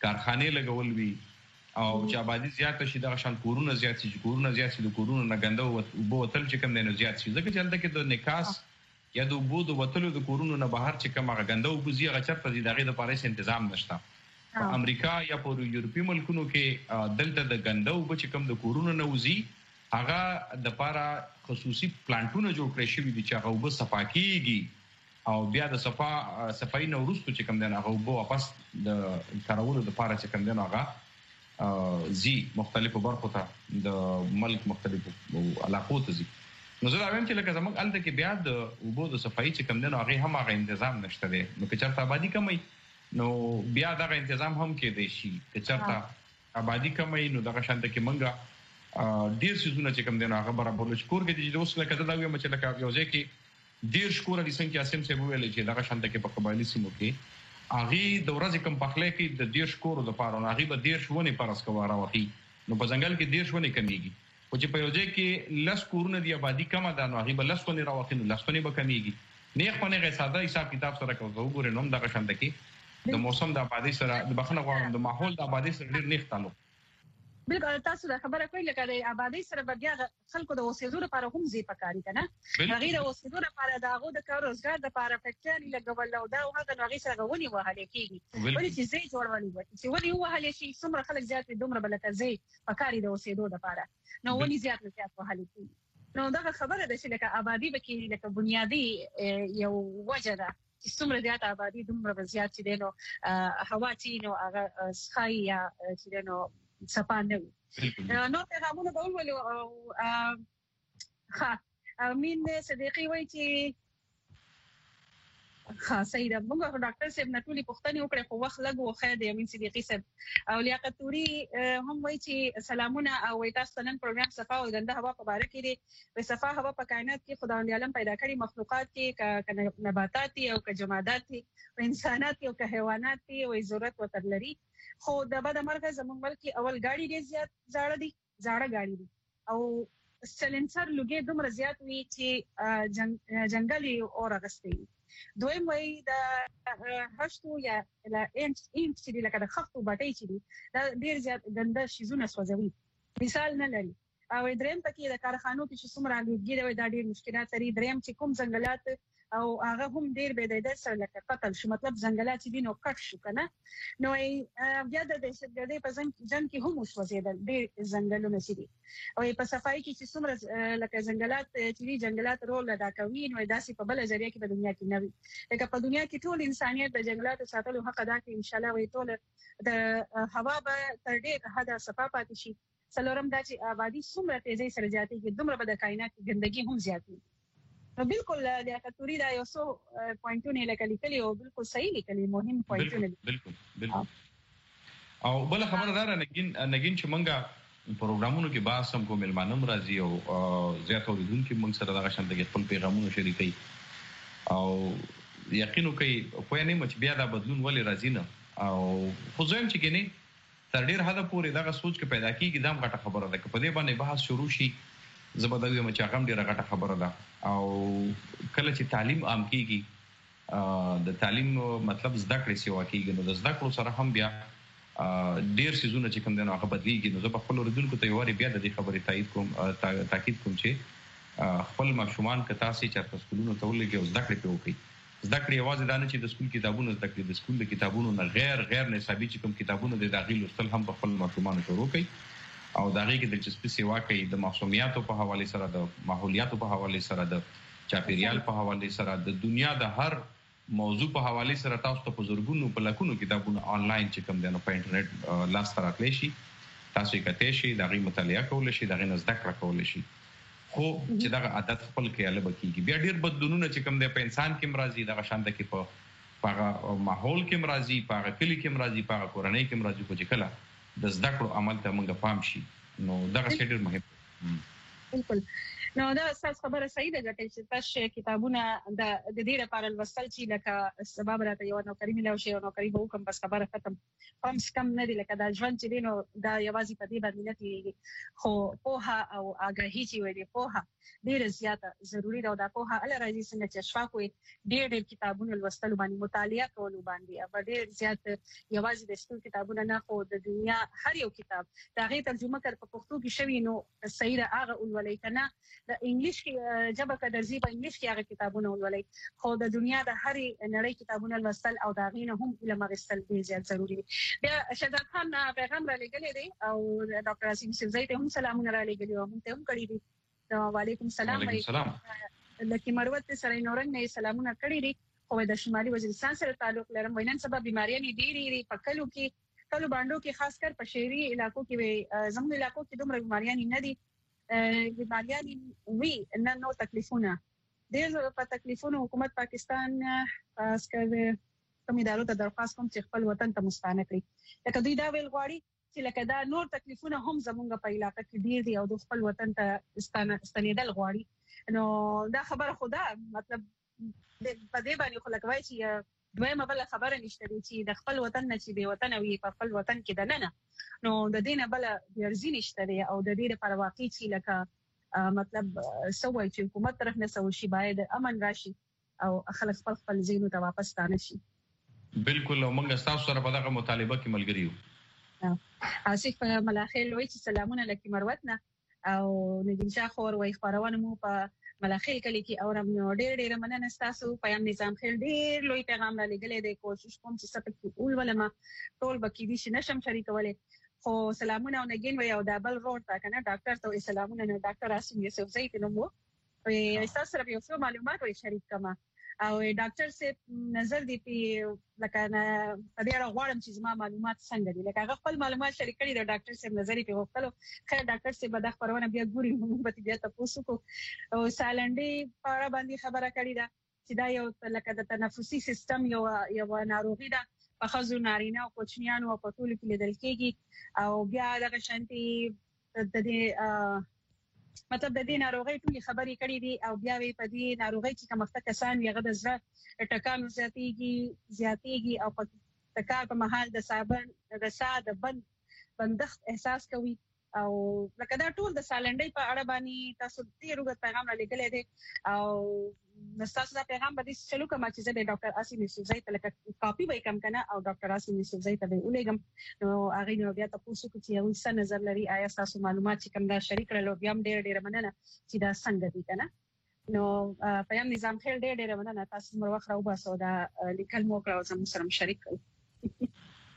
کارخانه لګول وي او چې آبادی زیات شي دغه شان کورونه زیات شي کورونه زیات شي د کورونو نه ګنده او بوتل چې کوم نه زیات شي ځکه چې هلته کې د نکاس یا د وبو د وتلو د کورونو نه بهر چې کوم هغه ګنده او بوزي هغه چرته دي دغه د پاره تنظیم نشته په امریکا یا په یورپی ملکونو کې دلته د ګنده او چې کوم د کورونو نه وزي هغه د پاره خصوصي پلانټونه جوړ کړی شوی دي چې هغه وب صفاکیږي او بیا د صفا صفای نو ورستو چې کوم نه هغه وب واپس د کارولو د پاره چې کوم نه هغه زی مختلفو برخو ته د ملک مختلفو علاقو ته زی نو زه وایم چې لکه زموږ الته کې بیا د وبو د صفایي چې کوم دی نو هغه هم هغه تنظیم نشته دی نو که چېرته آبادي کمي نو بیا دغه تنظیم هم کېدی شي که چېرته آبادي کمي نو دغه شانته کې منګه ډیر سيزونه چې کوم دی نو هغه برابر شکور کې د اوس لکه دا وایم چې لکه یو ځای کې ډیر شکور دي څنګه اسیم سه ویل چې دغه شانته کې په قبایلی سیمو کې اغي د ورځې کم پخله کې د ډیر شکور د پاره نو اغي به ډیر شونه پرس کواره وخی نو په ځنګل کې ډیر شونه کمیږي او چې په یو ځای کې لس کورونه دی آبادی کم ده نو اغي به لس ونه راوخی نو لس ونه به کمیږي نه خو نه ساده حساب کتاب سره کوو وګورئ نو دغه شانته کې د موسم د آبادی سره د بخنه غواړم د ماحول د آبادی سره ډیر نه تعلق بالکل تاسو دا خبره کوي لکه د آبادی سره بیا خلکو د اوسېدو لپاره هم زی پکاري کنه غیر اوسېدو لپاره دا غو د کار روزګار د لپاره فکټوري لګول او دا هغه نو غي سره غونی وهاله کیږي ولې چې زی جوړولې وي چې ولې وهاله شي څومره خلک زیات دومره بلته زی پکاري د اوسېدو لپاره نو ونی زیات زیات وهاله کیږي نو دا خبره ده چې لکه آبادی بکې لکه بنیادی یو وجه ده چې څومره زیات آبادی دومره زیات چې دینو هوا چې نو هغه سخای یا چې نو سپانه نو پیغامونه به ولولو ها امین صدیقی وایي چې ها صحیح ده موږ ډاکټر صاحب نټولي پښتني وکړه خو وخت لګو خیر دی امین صدیقی صاحب او لیاقت توري هم وایي چې سلامونه او تاسو نن پروګرام صفا او ګنده هوا په اړه کې دي په صفا هوا په کائنات کې خدای عالم پیدا کړی مخلوقات کې ک نباتات او ک جمادات او انسانات او ک حیوانات او ضرورت وتر لري خو د بده مرګ زموږ ملک اول گاڑی ډیر زیات زاړه دي زاړه گاڑی دي او سلنسر لګي دومره زیات وي چې جنگلي اور غستې دویم وای د هشتو یا لا انچ انچ چې لکه د خفتو باټي چې دي دا ډیر زیات ګنده شیزونه سوځوي مثال نه لري او دریم پکې د کارخانو کې چې څومره لګي دا ډیر مشکلات لري دریم چې کوم ځنګلات او هغه هم ډیر به د سره لکه قتل شو مطلب ځنګلات چې دینو کټ شو کنه نو بیا د دهشتګردۍ په ځن کې هم وسوځیدل ډیر ځنګلونه چې دي او په صفای کې چې څومره لکه ځنګلات چې دي ځنګلات رول ادا کوي نو داسې په بل ذریعہ کې په دنیا کې نه وي لکه په دنیا کې ټول انسانيت د ځنګلاتو ساتلو حق ادا کوي ان شاء الله وي ټول د هوا به تر ډیر حد صفا پاتې شي څلورم دا چې آبادی څومره تیزی سره زیاتې کې دومره به د کائنات ګندګي هم زیاتې نو بالکل د کتوري دا یو څو پوینټونه لکه لیکلي او بالکل صحیح لیکلي مهم پوینټونه بالکل بالکل او بل خبره دا نګین نګین چې مونږه پروګرامونو کې باز سم کوم ملمانم راځي او زیات اوریدونکو مونږ سره دا شانت کې خپل پیغامونه شریکي او یقینو کوي په نه مچ بیا دا بدلون ولې راځي نه او خو ځم چې ګنې تر ډیر حد پورې دا سوچ کې پیدا کیږي دا غټه خبره ده په دې باندې بحث شروع شي زبردوی مچ هغه ډیره غټه خبره ده او کله چې تعلیم عام کیږي د تعلیم مطلب زده کړې سیوا کیږي نو د زده کړو سره هم بیا ډیر سيزونه چې کوم دنه هغه بدلیږي نو زه په خپل ردونکو ته یواري بیا د دې خبرې تایید کوم تاکید کوم چې خپل ماشومان که تاسو چې سکولونو ته ولګي او زده کړې کوي زده کړې یوازې دا نه چې د سکول کتابونو زده کړې د سکول د کتابونو نه غیر غیر نصابي چې کوم کتابونه د داخلي لوستل هم په خپل ماشومان شروع کوي او دا غي کې د دلچسپي سیوا کوي د معصومیاتو په حواله سره د ماحولیاتو په حواله سره د چاپیریال په حواله سره د دنیا د هر موضوع په حواله سره تاسو ته په زورګونو په لکونو کتابونه آنلاین چې کوم دنه په انټرنیټ لاس ته راتلی شي تاسو یې کته شي دا غي مطالعه کول شي دا غي زده کړه کول شي خو چې دا عادت خپل کې الګ کیږي بیا ډیر بدلونونه چې کوم د انسان کې مرضی دا شاند کې په هغه ماحول کې مرضی په هغه کلی کې مرضی په هغه کورنۍ کې مرضی په چې کله د زده کړو عمل ته موږ پام شي نو دا څه ډیر مهم بالکل. نو دا اساس خبره صحیح ده چې تاسو کتابونه د د دې لپاره لوستل چې لکه سبب راته یو نوکری ملو شي او نوکری به وکم بس خبره ختم. هم کم نه دی لکه دا ژوند چې دینو دا یوازې په دې باندې نه کیږي، خو پوها او آگاهی چې وي پوها ډیره زیاته ضروری ده او دا پوها ال راځي څنګه چې اشفاق وي ډیر ډیر کتابونه لوستل باندې مطالعه کول باندې او ډیر زیات یوازې د سکول کتابونه نه خو د دنیا هر یو کتاب دا غي ترجمه کړ په پښتو کې شوی نو صحیح ده هغه ولولای کنه د انګلیش کې جبه کډر زی په انګلیش کې هغه کتابونه ولولای خو د دنیا د هر نړۍ کتابونه لوستل او دا غینه هم علم غوښتل ډیر زیات ضروری دي. بیا شهزاد خان پیغام را لګلې دی او ډاکټر اسیم سیفزی ته هم سلامونه را لګلې او هم ته هم کړی دي. وعلیکم السلام. وعلیکم السلام. لکه مروت سره نورنګ نه سلامونه کړی دي خو د شمالي وزیرستان سره تعلق لرم وینن سبب بیماریاں ډېری په کلو کې کلو باندې کې خاص کر په شهري علاقو کې زموږ علاقو کې دومره بیماریاں نه دي بیماریاں وی نه نو تکلیفونه ډېر په تکلیفونو حکومت پاکستان خاص کر کوم ادارو ته درخواست کوم چې خپل وطن ته مستانه کړي لکه دوی دا ویل غواړي چې لکه دا نور تکلیفونه هم زمونږ په علاقې کې ډیر دي او د خپل وطن ته استنیدل غواړي نو دا خبره خدا مطلب په دې باندې خو لکه وایي چې دویمه بل خبره نشته چې د خپل وطن نه چې به وطن وي په خپل وطن کې د نه نه نو د دې نه بل ورزي نشته او د دې لپاره واقعي چې لکه مطلب سوي چې حکومت طرف نه سوي شي باید امن راشي او خلک خپل خپل زینو ته واپس ستانه شي. بالکل موږ تاسو سره په دغه مطالبه کې ملګری یو. آصف ملاخیل وایي چې سلامونه لکه مروت نه او نجم شاه خور وایي خبرونه مو په ملاخیل کلی کې اورم نو ډېر ډېر مننه تاسو پیغام نظام خیل ډېر لوی پیغام را لګلې د کوشش کوم چې سپک کې اول ولما ټول بکی دي چې نشم شریکولې خو سلامونه او نګین وایي او دا بل روډ تا کنه ډاکټر ته سلامونه نو ډاکټر اسیم یوسف زید نو مو وي تاسو سره یو څه معلومات وایي شریک کما او ډاکټر سے نظر دی په لکه نه په دې اړه غواړم چې زما معلومات څنګه دي لکه هغه خپل معلومات شریک کړي د ډاکټر سے نظر په وکړو خیر ډاکټر سے به د خبرونه بیا ګوري موږ به بیا تاسو کو او سالنډي په اړه باندې خبره کړې ده چې دا یو لکه د تنفسي سیستم یو یو ناروغي ده په خزو نارینه او کوچنیانو په ټول کې لیدل کېږي او بیا دغه شانتي د دې مطلب د دې ناروغي ټولي خبرې کړې دي او بیا وی په دې ناروغي چې کومه کسان یې غد زړه ټکانو زیاتېږي زیاتېږي او په تکار په محل د صابن د ساده بند بندښت احساس کوي او لکه دا ټول د سالنډي په اړه باندې تاسو ډیر وګت پیغام را لګلې دي او تاسو دا پیغام باندې چلو کوم چې زه د ډاکټر اسیم یوسف زید ته لکه کاپی وای کم کنه او ډاکټر اسیم یوسف زید ته ولېګم نو هغه نو بیا تاسو کو چې یو څه نظر لري آیا تاسو معلومات چې کوم دا شریک کړل بیا هم ډیر ډیر مننه چې دا څنګه دي کنه نو پیغام نظام خیر ډیر ډیر مننه تاسو مر وخت راو باسو دا لیکل مو کړو زموږ سره شریک کړئ.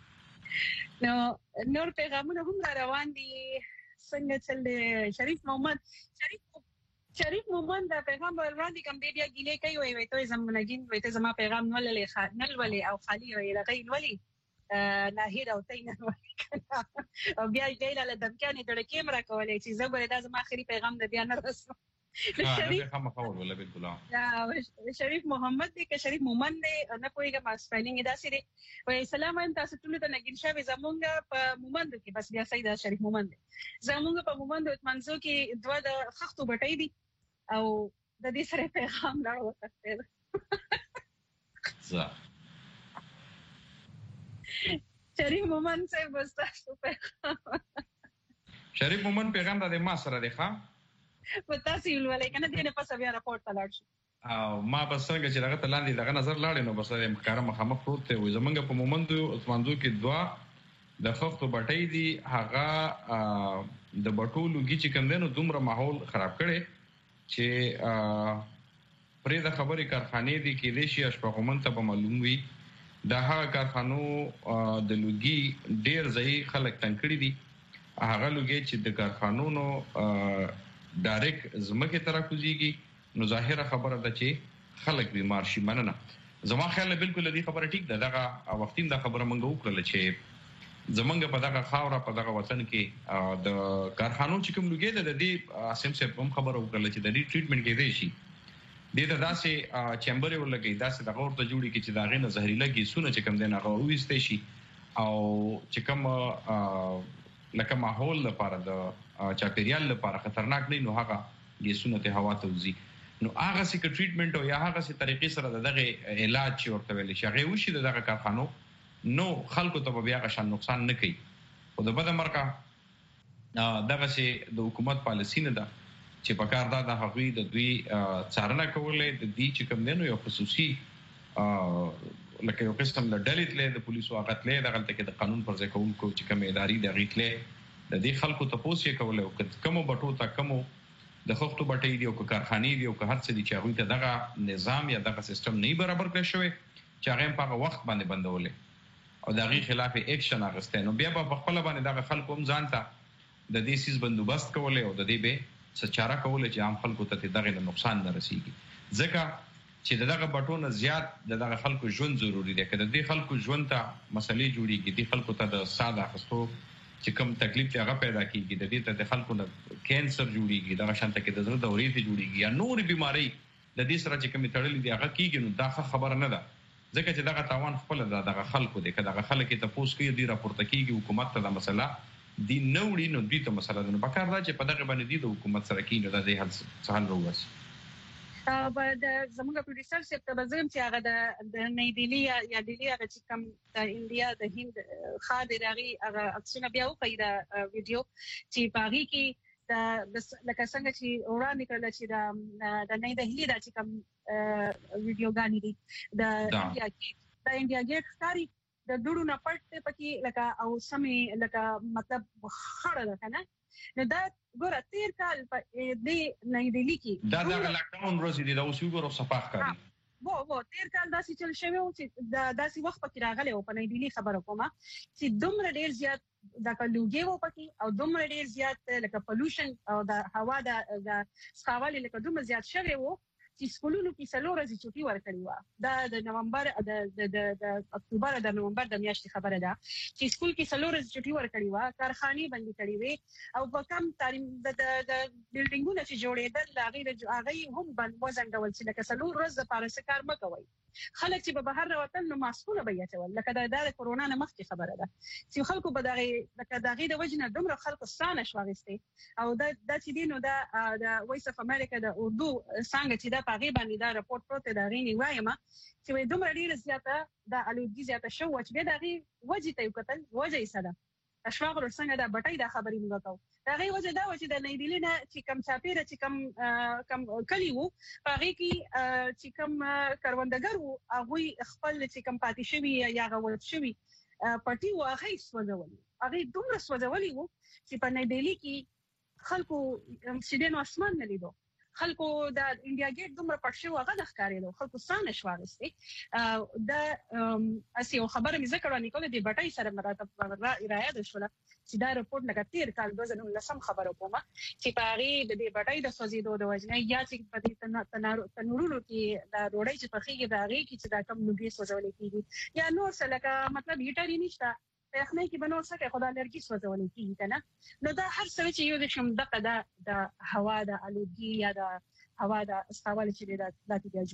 نو نور پیغامونه هم را روان دي څنګه چل دی شریف محمد شریف شریف محمد دا پیغام وړاندې کوم دی بیا ګیلې کوي وي وي ته زمونږین وي ته زما پیغام نو للی خانل ولی او خالی وي لغې ولی ناهیر او تین او بیا جیل له دمکانې د کیمرا کولې چې زګورې دا زما اخري پیغام د بیا نه رسو شریف خامخول ولا بالکل یا شریف محمد دی که شریف مومن دی نه کویګه ما سپیلینګ دا سری وای سلام ان تاسو ټول ته نګین شاوې زمونږ په مومند کې بس بیا سیدا شریف مومن دی زمونږ په مومند منځو کې دوه د خختو بټۍ دي او د دې سره پیغام لا وته زه شریف مومن صاحب تاسو پیغام شریف مومن پیغام د ما سره دی ښا پتا سی ولې کنه دینه پس بیا راپورټ تلاړ شو او ما بس څنګه چې هغه تلاندې دغه نظر لاړې نو بس د مخکاره مخامخ پروت ته وي زمونږ په مومندو عثمانزو کې دوا د خفتو بټۍ دي هغه د بټولو کې چې کندنو دومره ماحول خراب کړي چې پرې د خبرې کارخانې دي کې د شي اشپغمن ته په معلوم وي د هغه کارخانو د لوګي ډیر ځای خلک تنکړي دي هغه لوګي چې د کارخانونو ډایرکټ زمکه تر کوزيږي نو ظاهره خبره ده چې خلک بیمار شي مننه زما خیال بالکل دې خبره ټیک ده دغه وختیم دا خبره مونږ وکړل چې زمونږ په دغه خاوره په دغه وطن کې د کارخانو چې کوم لګي ده د دې اسیم سره هم خبره وکړل چې د دې ټریټمنټ کې دی شي د دې داسې چیمبر ولګي داسې دغه ورته جوړي کې چې داغه نه زهريله کیسونه چې کوم دین هغه وېستې شي او چې کوم لکه ماحول لپاره د چاپیریال لپاره خطرناک نه، نو هغه ګیسونه ته هوا ته وځي. نو هغه سي ټریټمنټ او یا هغه سي طریقې سره دغه علاج چې ورته ویل شي هغه وشي دغه کارخانو، نو خلکو ته بیا هغه شان نقصان نه کوي. او د بده مرګه دغه سي د حکومت پالیسی نه ده چې په کار دا د هغوی د دوی څارنه کولې د دې چې کوم نه یو خصوصي لکه یو قسم له ډلې تلې د پولیسو هغه تلې دغه کې د قانون پر ځای کوونکو چې کوم اداري د غیتلې د دې خلکو ته پوسې کولې او کومو بټو ته کومو د خښتو بټې دی او کارخانې دی او هر څه دي چې هغه ته دغه نظام یا دغه سیستم نه برابر کړی شوی چې هغه په وخت باندې بندولې او دغه خلاف اکشن اخیسته. نو بیا په خپل باندې دغه خلکو هم ځانته د دې سیس بندوبست کولې او د دې به سچاره کولې چې عام خلکو ته دغه نقصان نه رسیږي، ځکه چې دغه بټونه زیات دغه خلکو ژوند ضروری دی. کله د خلکو ژوند ته مسلې جوړیږي، د خلکو ته د ساده خستو چې کوم تکلیف ته هغه پیدا کیږي، د دې ته د خلکو نه کینسر جوړیږي، دغه شانته کې د زړه دورې ته جوړیږي یا نور بیماری د دې سره چې کوم تړلې دي هغه کیږي. نو دا خبره نه ده، ځکه چې دغه تاوان خپل دغه خلکو دی. کله دغه خلک ته پوس کوي دی راپورته کیږي حکومت ته د مسله دی نوړي نو دې ته مسله نه پکار دا چې په دغه باندې دی د حکومت سره کیږي د دې حل څه روز. او د زموږ پروډوسر سیب ته بزم چې هغه د نئی دهلی یا دهلی هغه چې کوم د انډیا د هند خاطر هغه هغه اکسونه بیا وکړي دا ویډیو چې باغی کې د لکه څنګه چې وړاندې کړل چې د د نئی دهلی د چې کوم ویډیوګانې دي د انډیا کې د انډیا ګیټ ښکاری د ډوړو نه پټ پکې لکه او سمې لکه مطلب خړه ده کنه. نو دا ګوره تیر کال په دې نئی دهلی کې دا د لاک ډاون ورځې دي دا اوس یو ګورو صفاح کاری وو وو تیر کال داسې چل شوی و چې دا داسې وخت پکې راغلی او په نئی دهلی خبره کومه چې دومره ډیر زیات د کلوګي و پکې او دومره ډیر زیات لکه پولوشن او د هوا د سخاوالي لکه دومره زیات شوی وو چې سکولونو کې څلور ورځې چټي ورکړې و. دا د نومبر د د د اکتوبر د نومبر د میاشتې خبره ده چې سکول کې څلور ورځې چټي ورکړې و، کارخانې بندي کړې وې او په کم تعلیم د د بلډینګونو چې جوړېدل هغه د هغه هم بند وزن ډول چې لکه څلور ورځې لپاره څه کار مکوي. خلک چې په بهر راوتل نو ماسکونه به یې چول لکه د کورونا نه مخکې خبره ده چې خلکو په دغه لکه دغه د وجنه دومره خلکو ستانه شوغسته او دا د چې دینو دا د وایس اف امریکا د اردو څنګه چې دا پاغي باندې دا راپورټ پروت دی غینی وایم چې دومره ډیره زیاته د الودګي زیاته شو چې دا غي وجه ته کتل وجه یې سره اشواغ څنګه دا بټای دا خبرې موږ کوو. دا غي وجه دا چې د نئی دهلی نه چې کم چاپیره چې کم کم کلی وو هغه کې چې کم کروندګر وو هغه خپل چې کم پاتې شوی یا غوړ شوی پټي واغې سوځولي هغه دومره سوځولي وو چې په نئی دهلی کې خلکو سیدنو اسمان نه لیدو، خلکو د انډیا ګیټ دومره پټ شو هغه د ښکارېدو خلکو ستانه شوغسته. دا اسی یو خبره مې ذکر ونی کوله د بټای سره مراتب را ایراد شول چې دا رپورټ لکه تیر کال دوه زره نولسم خبره کومه چې پاري د دې بټای د سوزیدو د وجنه یا چې په دې تنورونو کې دا روړی چې پخېږي دا غي کې چې دا کم لوګي سوځول کېږي یا نور څه لکه مطلب هیټر نشته یخنۍ کې بنور څه خدای لرګي سوځول کېږي کنه. نو دا هر څه چې یو د شم دغه د د هوا د الودګي یا د هوا د استوال چې د داتې د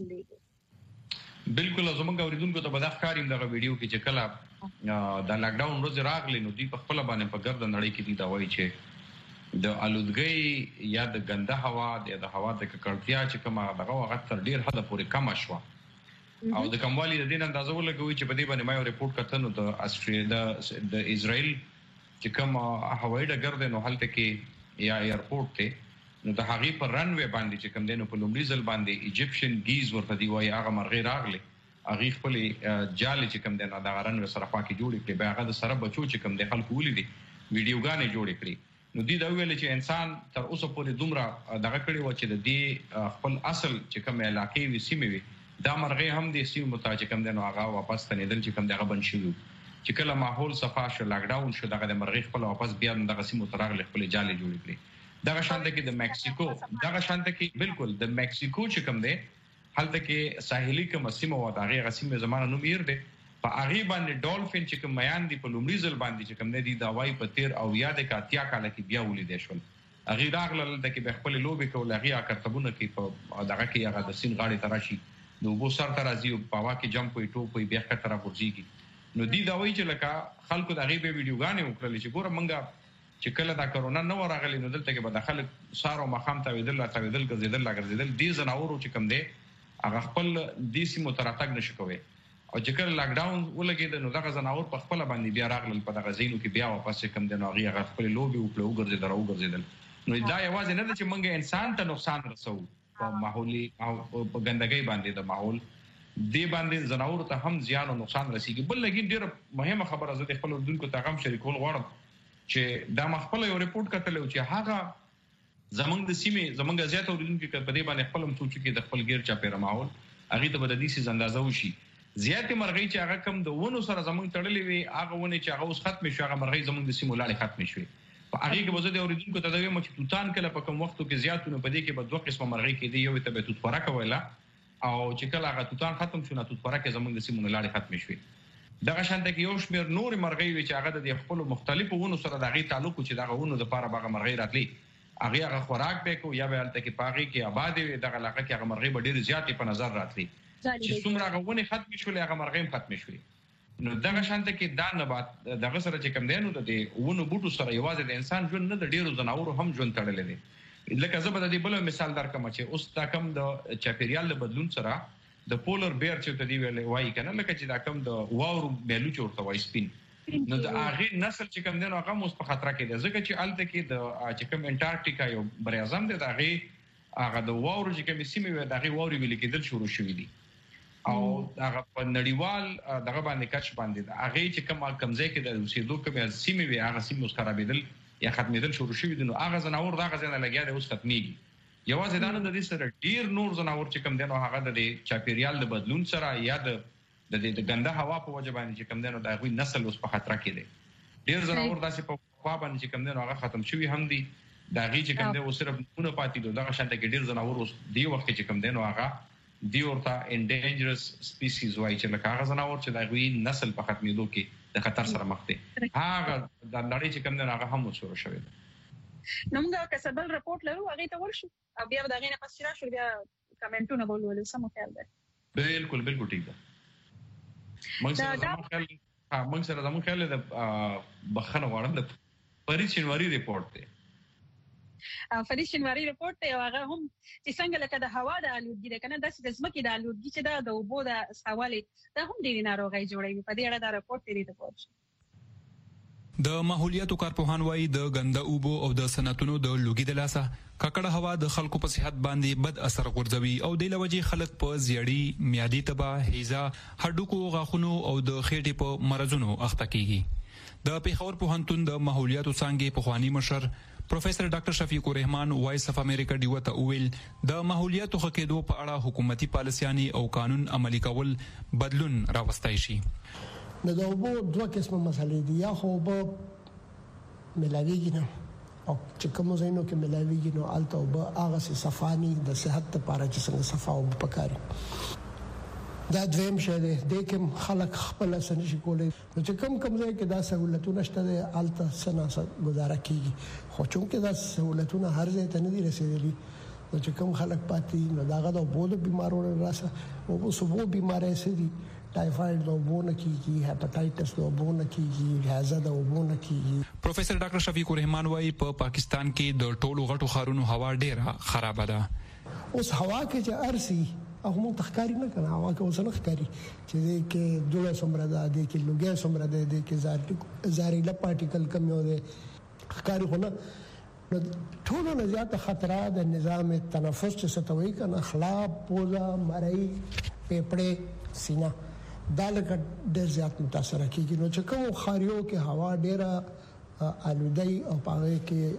جوړېږي. بالکل زمونږ اوریدونکو ته بدخ کاریم دغه ویډیو کې چې کله د لاک ډاون ورځ راغلی نو دوی په خپل باندې په ګرد نړۍ کې دي دا وایي چې د الودګي یا د ګنده هوا د هوا د ککړتیا چې کومه دغه وخت تر ډیر حد پورې کم شوه او د کموالی د دین اندازه ولګوي چې په دې باندې ما یو ریپورت کتنو د استرالیا د اسرائیل چې کوم هوایي ډګر دی نو هلته کې یا ایرپورټ ته نو د هغې په رن وی باندې چې کوم دی نو په لومړي ځل باندې ایجپشن گیز ورته دی وایي هغه مرغۍ راغلی هغې خپلې جالې چې کوم دی نو دغه رن وی سره خوا کې جوړې کړې بیا هغه د سره بچو چې کوم دی خلکو ولیدي ویډیوګانې جوړې کړې نو دوی دا ویل چې انسان تر اوسه پورې دومره دغه کړی و چې د دې خپل اصل چې کوم علاقې وي سیمې وي دا مرغۍ هم د سیمې مطابق کوم دی نو هغه واپس تنیدل چې کوم دغه بند شوي چې کله ماحول صفا شو لاک ډاون شو دغه د مرغۍ خپل واپس بیا دغه سیمو ته راغلي خپلې جالې جوړې کړې. دغه شانته کې د میکسیکو دغه شانته کې بالکل د میکسیکو چې کوم دی هلته کې ساحلي کومه سیمه وه د هغې هغه سیمې زمانه نوم ایر دی په هغې باندې ډولفین چې کوم میان دي په لومړي ځل باندې چې کوم دی د هوایي په تیر او یا د اتیا کاله کې بیا ولیدی شول هغې راغلل دلته کې بیا خپلې لوبې کول هغې کرتبونه کې په دغه کې هغه د سیند غاړې ته راشي نو اوبو سر ته راځي او په هوا کې جمپ کوي ټوپ کوي بیا ښکته راغورځېږي نو دوی دا وایي چې لکه خلکو د هغې بیا ویډیوګانې وکړلې چې ګوره موږ چې کله دا کرونا نو راغلی نو دلته کې به د خلک سارو مخام ته ویدل لا ویدل ګرځیدل لا ګرځیدل دي زناورو چې کم دي هغه خپل د سیمو تراتګ نشي کوي او چې کله لاک ډاون ولګید نو دغه زناور په خپل باندې بیا راغلل په دغه زینو کې بیا واپس کم دي نو هغه خپل لوبي او پلو ګرځیدل او ګرځیدل نو دا یوازې نه چې موږ انسان ته نقصان رسو په ماحولي او په ګندګۍ باندې د ماحول دی باندې زناور ته هم زیان او نقصان رسیږي بل لګین ډیره مهمه خبره زه د خپل اردوونکو ته هم شریکول غواړم چې دا مخبل یو ریپورت کتل چې هغه زمونږ د سیمې زمونږ زیات اردوونکو په دې باندې خپل هم سوچ کې د خپل غیر چا پیره ماحول هغه ته بددي سي اندازه وشي زیات مرغۍ چې هغه کم د ونو سره زمونږ تړلې وي هغه ونه چې هغه اوس ختم شي هغه مرغۍ زمونږ د سیمو لاړې ختم شي په هغه کې وزه د اوریدونکو ته دا وایم چې توتان کله په کوم وختو کې زیاتونه په دې کې به دوه قسمه مرغۍ کې دی یو ته به توت خوراک ویلا او چې کله هغه توتان ختم شونه توت خوراک زمونږ د سیمو لاړې ختم شي دغه شانته کې یو شمیر نور مرغۍ وي چې هغه د خپل مختلفو ونو سره دغه تعلق چې دغه ونو د پاره باغ مرغۍ راتلی هغه هغه خوراک به کو یا به الته کې پاغي کې آباد وي دغه علاقه کې هغه مرغۍ به ډېر زیاتې په نظر راتلی چې څومره هغه ونه ختم شولې هغه مرغۍ ختم شولې نو دغه شانته کې دا نبات دغه سره چې کم دی نو د ونو بوټو سره یوازې د انسان ژوند نه د ډیرو ځناورو هم ژوند تړلې دي لکه زه به د دې بل مثال درکم چې اوس دا کم د چاپیریال له بدلون سره د پولر بیر چې ته دی ویلې وایي کنه لکه چې دا کم د واورو بیلو چورته وایي سپین نو د هغه نسل چې کم دی نو هغه موږ په خطر کې دی ځکه چې الته کې د چې کم انټارکټیکا یو بر اعظم دی دا هغه هغه د واورو چې کم سیمه وي دا هغه واوري ویل کېدل شروع شوې دي او هغه په نړیوال دغه باندې کچ باندې هغه چې کوم کمزې کې د اوسېدو کومه سیمه وي هغه سیمه اوس خرابېدل یا ختمېدل شروع شوي دي نو هغه زناور دغه ځای نه لګیا دی اوس ختمېږي یوازې دا نه د دې سره ډیر نور زناور چې کوم دي نو هغه د چاپیریال د بدلون سره یا د د ګنده هوا په وجه باندې چې کوم دي نو د هغوی نسل اوس په خطر کې دی ډیر زناور داسې په خوا باندې چې کوم دي نو هغه ختم شوي هم دي دا غي چې کوم دي اوس صرف نونه پاتې دي دغه شانته کې ډیر زناور اوس دی وخت چې کوم دي نو هغه دی ورته انډینجرس سپیسیز وایي چې لکه هغه زناور چې د هغوی نسل په ختمېدو کې د خطر سره مخ دي هغه د نړۍ چې کوم دي هغه هم وشروع شوی دی نو موږ کسبل رپورټ لرو هغه ته ورشو بیا دا غینه پس راشو بیا کمنټونه بولول سم خیال ده بالکل بالکل ټیک ده موږ سره زموږ خیال ها موږ سره زموږ خیال د بخښنه غواړم د پریس شینواری رپورټ دی فرید شینواری رپورټ ته هغه هم چې څنګه لکه د هوا د آلودګي ده کنه داسې د ځمکې د آلودګي چې دا د اوبو د حواله دا هم ډېری ناروغي جوړوي په دې اړه دا رپورټ لري ته پوښتنه د ماحولیاتو کارپوهان وايي د ګنده اوبو او د صنعتونو د لوګي د لاسه ککړه هوا د خلکو په صحت باندې بد اثر غورځوي او د لوجې خلک په زیړی میادي تبا هیزا هډوکو غاخونو او د خېټې په مرزونو اخته کیږي د پیښور پوهنتون د ماحولیاتو څانګې په خواني مشر پروفیسور ډاکټر شفیق الرحمن وایس اف امریکا دیو ته ویل د ماحولیاتو خکېدو په اړه حکومتي پالیسياني او قانون عملي کول بدلون راوستای شي د اوبو دوه قسمه مسلې دي یا خو به ملاویږي نه او چې کوم ځای نو کې ملاویږي نو الته به هغه سي صفانی د صحت لپاره چې څنګه صفا او پکاري دا دویم شه دی د کوم خلک خپل سن شي کولای نو چې کوم کوم ځای کې دا سہولتونه شته د الته سنا گزاره کیږي خو چونکه دا سہولتونه هر ځای ته نه دي رسیدلي نو چې کوم خلک پاتې نو داغه د بوله بیمارونو راسه او سبو بیمارې سي دي ټایفاید د بونه کیږي هپاتایټس د بونه کیږي هاذا د بونه کیږي پروفیسور ډاکټر شفیق الرحمن وايي په پاکستان کې د ټولو غټو خارونو هوا ډیره خراب ده اوس هوا کې چې ارسي هغه مو تخکاری نه کنه هوا کې اوس نه ښکاری چې دې کې دوله سمره ده دې کې لوګي سمره ده دې کې زار زاريله پارټیکل کم یو ده ښکاری خو نه ټولو نه زیات خطر د نظام تنفس چې ستوي کنه خلاب پوزا مړی پیپړې سینا دا لکه ډېر زیات متاثر کیږي نو چې کوم خاریو کې هوا ډېره آلودی او پاره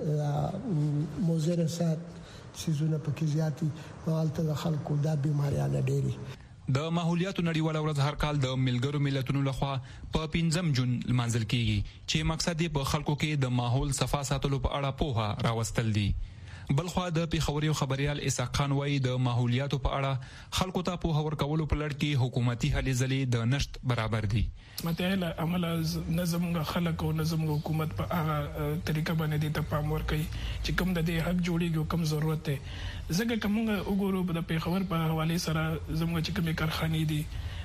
کې موزر سات سيزونه پکې زیاتی مالته د خلکو دا بیماریاں ډېری د ماحولیاتو نړیواله ورځ هر کال د ملګرو ملتونو لخوا په پنځم جون لمانځل کیږي چې مقصد یې په خلکو کې د ماحول صفا ساتلو په اړه پوهه راوستل دي بلخوا د پیښوري خبريال اسحاق خان وايي د ماحولیاتو په اړه خلکو ته پوهه ورکولو په لړ کې حکومتي هلې ځلې د نشټ برابر دي متهله عمل نظم خلک او نظم حکومت په هغه طریقه باندې د پام ورکړي چې کوم د دې حق جوړیږي کوم ضرورت دی ځکه کومه وګورو د پیښور په حواله سره زموږ چې کومه کارخانې دي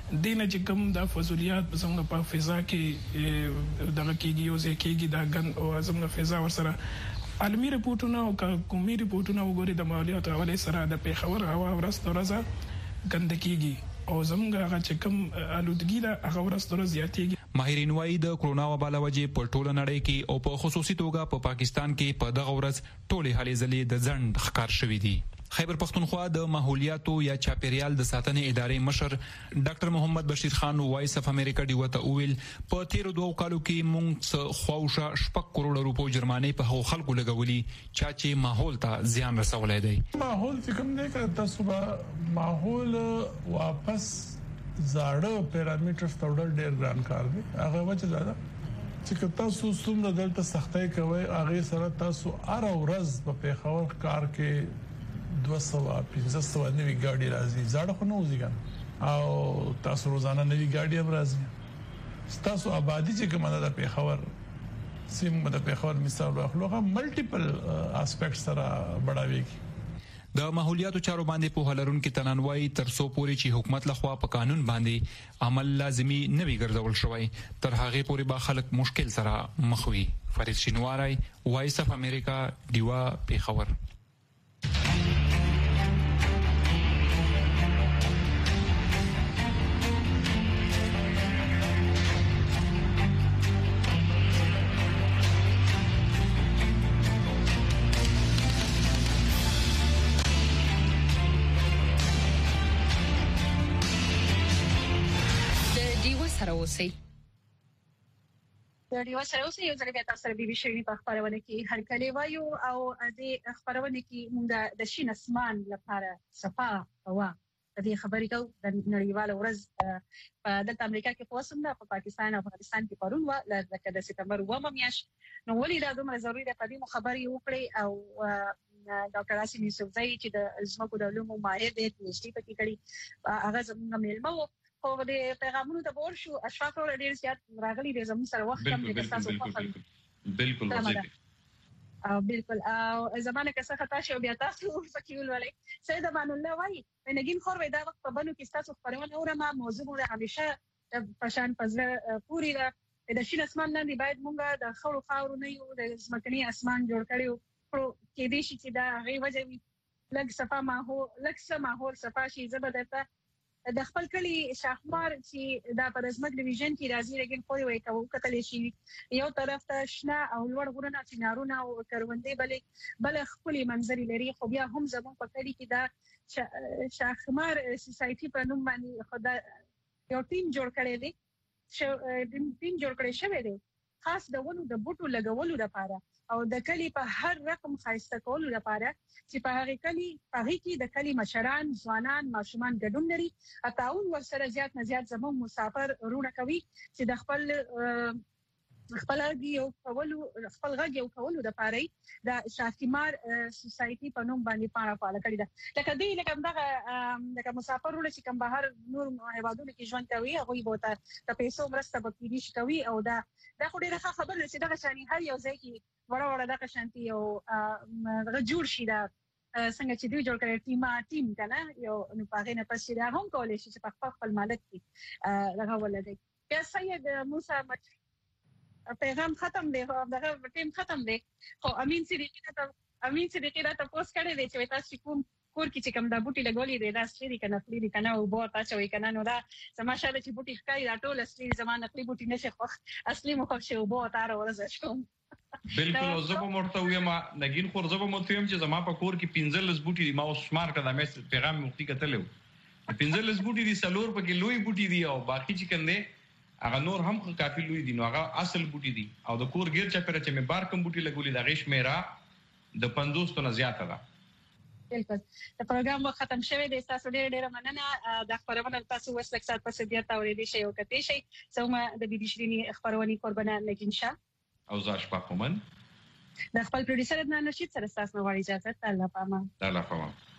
دینه چې کوم د فضولیات زموږ په فضا کې دغه کېږي او ځکهږي دا ګن او زموږ فضا ورسره عالمي رپورټونه او قومي رپورټونه وګوري د مالیاتو حواله سره د پیښور هوا ورځ تر ورځې ګندکیږي او زموږ هغه چې کوم آلودګي ده هغه ورځ تر ورځې زیاتېږي. ماهرین وايي د کرونا وبا له وجې په ټوله نړۍ کې او په خصوصي توګه په پاکستان کې په دغه ورځ ټولې هلې ځلې د ځنډ ښکار شوې دي. خیبر پښتونخوا د ماحولیاتو یا چاپیریال د ساتنې ادارې مشر ډاکټر محمد بشیر خان وایس اف امریکا ډیو ته وویل په تیرو دوه کالو کې موږ خواوشه شپږ کروڑ روپو جرمانې په هغو خلکو لګولي چا چې ماحول ته زیان رسولی دی. ماحول چې کوم دی که تاسو به ماحول واپس زاړه پیرامیټرز ته وړل ډېر ګران کار دی. هغه وجه دا ده چې تاسو څومره دلته سختۍ کوئ هغې سره تاسو هره ورځ په پیښور کار کې دوه سوه پنځه سوه نوي ګاډي راځي. زاړه خو نه وځي او تاسو روزانه نوي ګاډي هم راځي. تاسو آبادی چې کومه ده د پیښور سیمه د پیښور مثال واخلو هغه ملټیپل اسپیکټس سره بڑاويږي. د ماحولیاتو چارو باندې په هلرونکو تنانوي تر څو پورې چې حکومت لخوا په قانون باندې عمل لازمي نه وي ګرځول شوی تر هغه پورې به خلک مشکل سره مخ وي. فرید شینواری وایس اف امریکا دیوا پیښور. اوسئ. د ډیو سره اوسئ یو ځل بیا تاسو سره بي بي شری په خبرونه کې هر کله وایو او د خبرونه کې موږ د شین اسمان لپاره صفا هوا د دې خبرې کوو. د نړیواله ورځ په د امریکا کې خاصم ده په پاکستان او افغانستان کې پرون و لکه د سپتمبر اوومه میاشت نو ولې دا دومره ضروري ده په دې خبرې وکړي او ډاکټر اسیم یوسفزئی چې د زمکو د علومو ماهر دی چې په کې کړي هغه زموږ ملمو خو د پیغامونو ته ور شو اشفاق ور ډیر زیات راغلي دي زموږ سره وخت کم دي تاسو په خپل بالکل او بالکل او زمانه که څه خطا شو بیا تاسو فکیول ولې سید امان الله وای نګین خور وای دا وخت په بنو کې تاسو خبرونه اورم موضوع مو همیشه پشان پزله پوری ده د شین اسمان لاندې باید مونږه د خړو خاورو نه یو د زمکني اسمان جوړ کړو کې دې شي چې دا غي وجه وي لږ صفه ماحول لږ څه ماحول صفه شي زبردسته د خپل کلی شاخمار چې دا په رزمک ډیویژن کې راځي لګین خو یو کوي کتل شي یو طرف ته شنه او لوړ غرونه چې نارونه او کروندې بلې بل خپل منظر لري خو بیا هم زمون په کلی کې دا شاخمار سوسايټي په نوم باندې خدای یو ټیم جوړ کړی دی چې ټیم جوړ کړی شوی دی خاص د ونو د بوټو لګولو لپاره او د کلی په هر رقم خاصه کولو لپاره چې په هغه کلی په هغه کې د کلی مشران ځوانان ماشومان ګډون لري اتاون ورسره زیات نه زیات زموږ مسافر رونه کوي چې د خپل خپل یو کولو خپل غږ یو کولو د پاره د شاکمار سوسايټي په نوم باندې پاره فعال کړی دا لکه دی لکه دغه لکه مسافر رونه چې کوم بهر نور هیوادونو کې ژوند کوي هغه به د پیسو مرسته به کیږي کوي او دا دا خو ډیره خبره ده چې دغه شانی هر یو ځای کې وړه وړه دغه شانتي یو دغه جوړ شي دا څنګه چې دوی جوړ کړی ټیم ټیم کنه یو نو پاغې نه پسې دا هم کولای شي چې په خپل مالک کې دغه ولدي یا سید موسی پیغام ختم دی دغه ټیم ختم دی خو امین صدیقی ته امین صدیقی راته پوسټ کړی دی چې تاسو کوم کور کې چې کوم د بوټي لګولې دی دا سړي کنه فلې کنه او بو تاسو وی کنه نو دا سماشه چې بوټي ښکاري دا ټول سړي زمانه خپل بوټي نشه خو اصلي مخ شو بو تار ورزه شوم بالکل زه به مرته ویم نګین خور زه به مرته ویم چې زما په کور کې پنځلس بوټي دي ما اوس شمار کړم مې پیغام مفتي کتلو پنځلس بوټي دي سلور پکې لوی بوټي دي او باقي چې کنده هغه نور هم کافي لوی دي نو هغه اصل بوټي دي او د کور غیر چا پره چې مې بار کم بوټي لګولې دا غیش میرا د پنځوس ته زیاته ده. بالکل د پروګرام وخت ختم شوی دی تاسو ډېر ډېر مننه د خبرونه تاسو وس لک سات پس بیا تاورې دي شی او کته شي سمه د بي بي شيرینی خبرونه قربانه نگین شاه او زاش پخومن د خپل پروډوسر عدنان رشید سره تاسو نو غواړي اجازه الله پامان الله پامان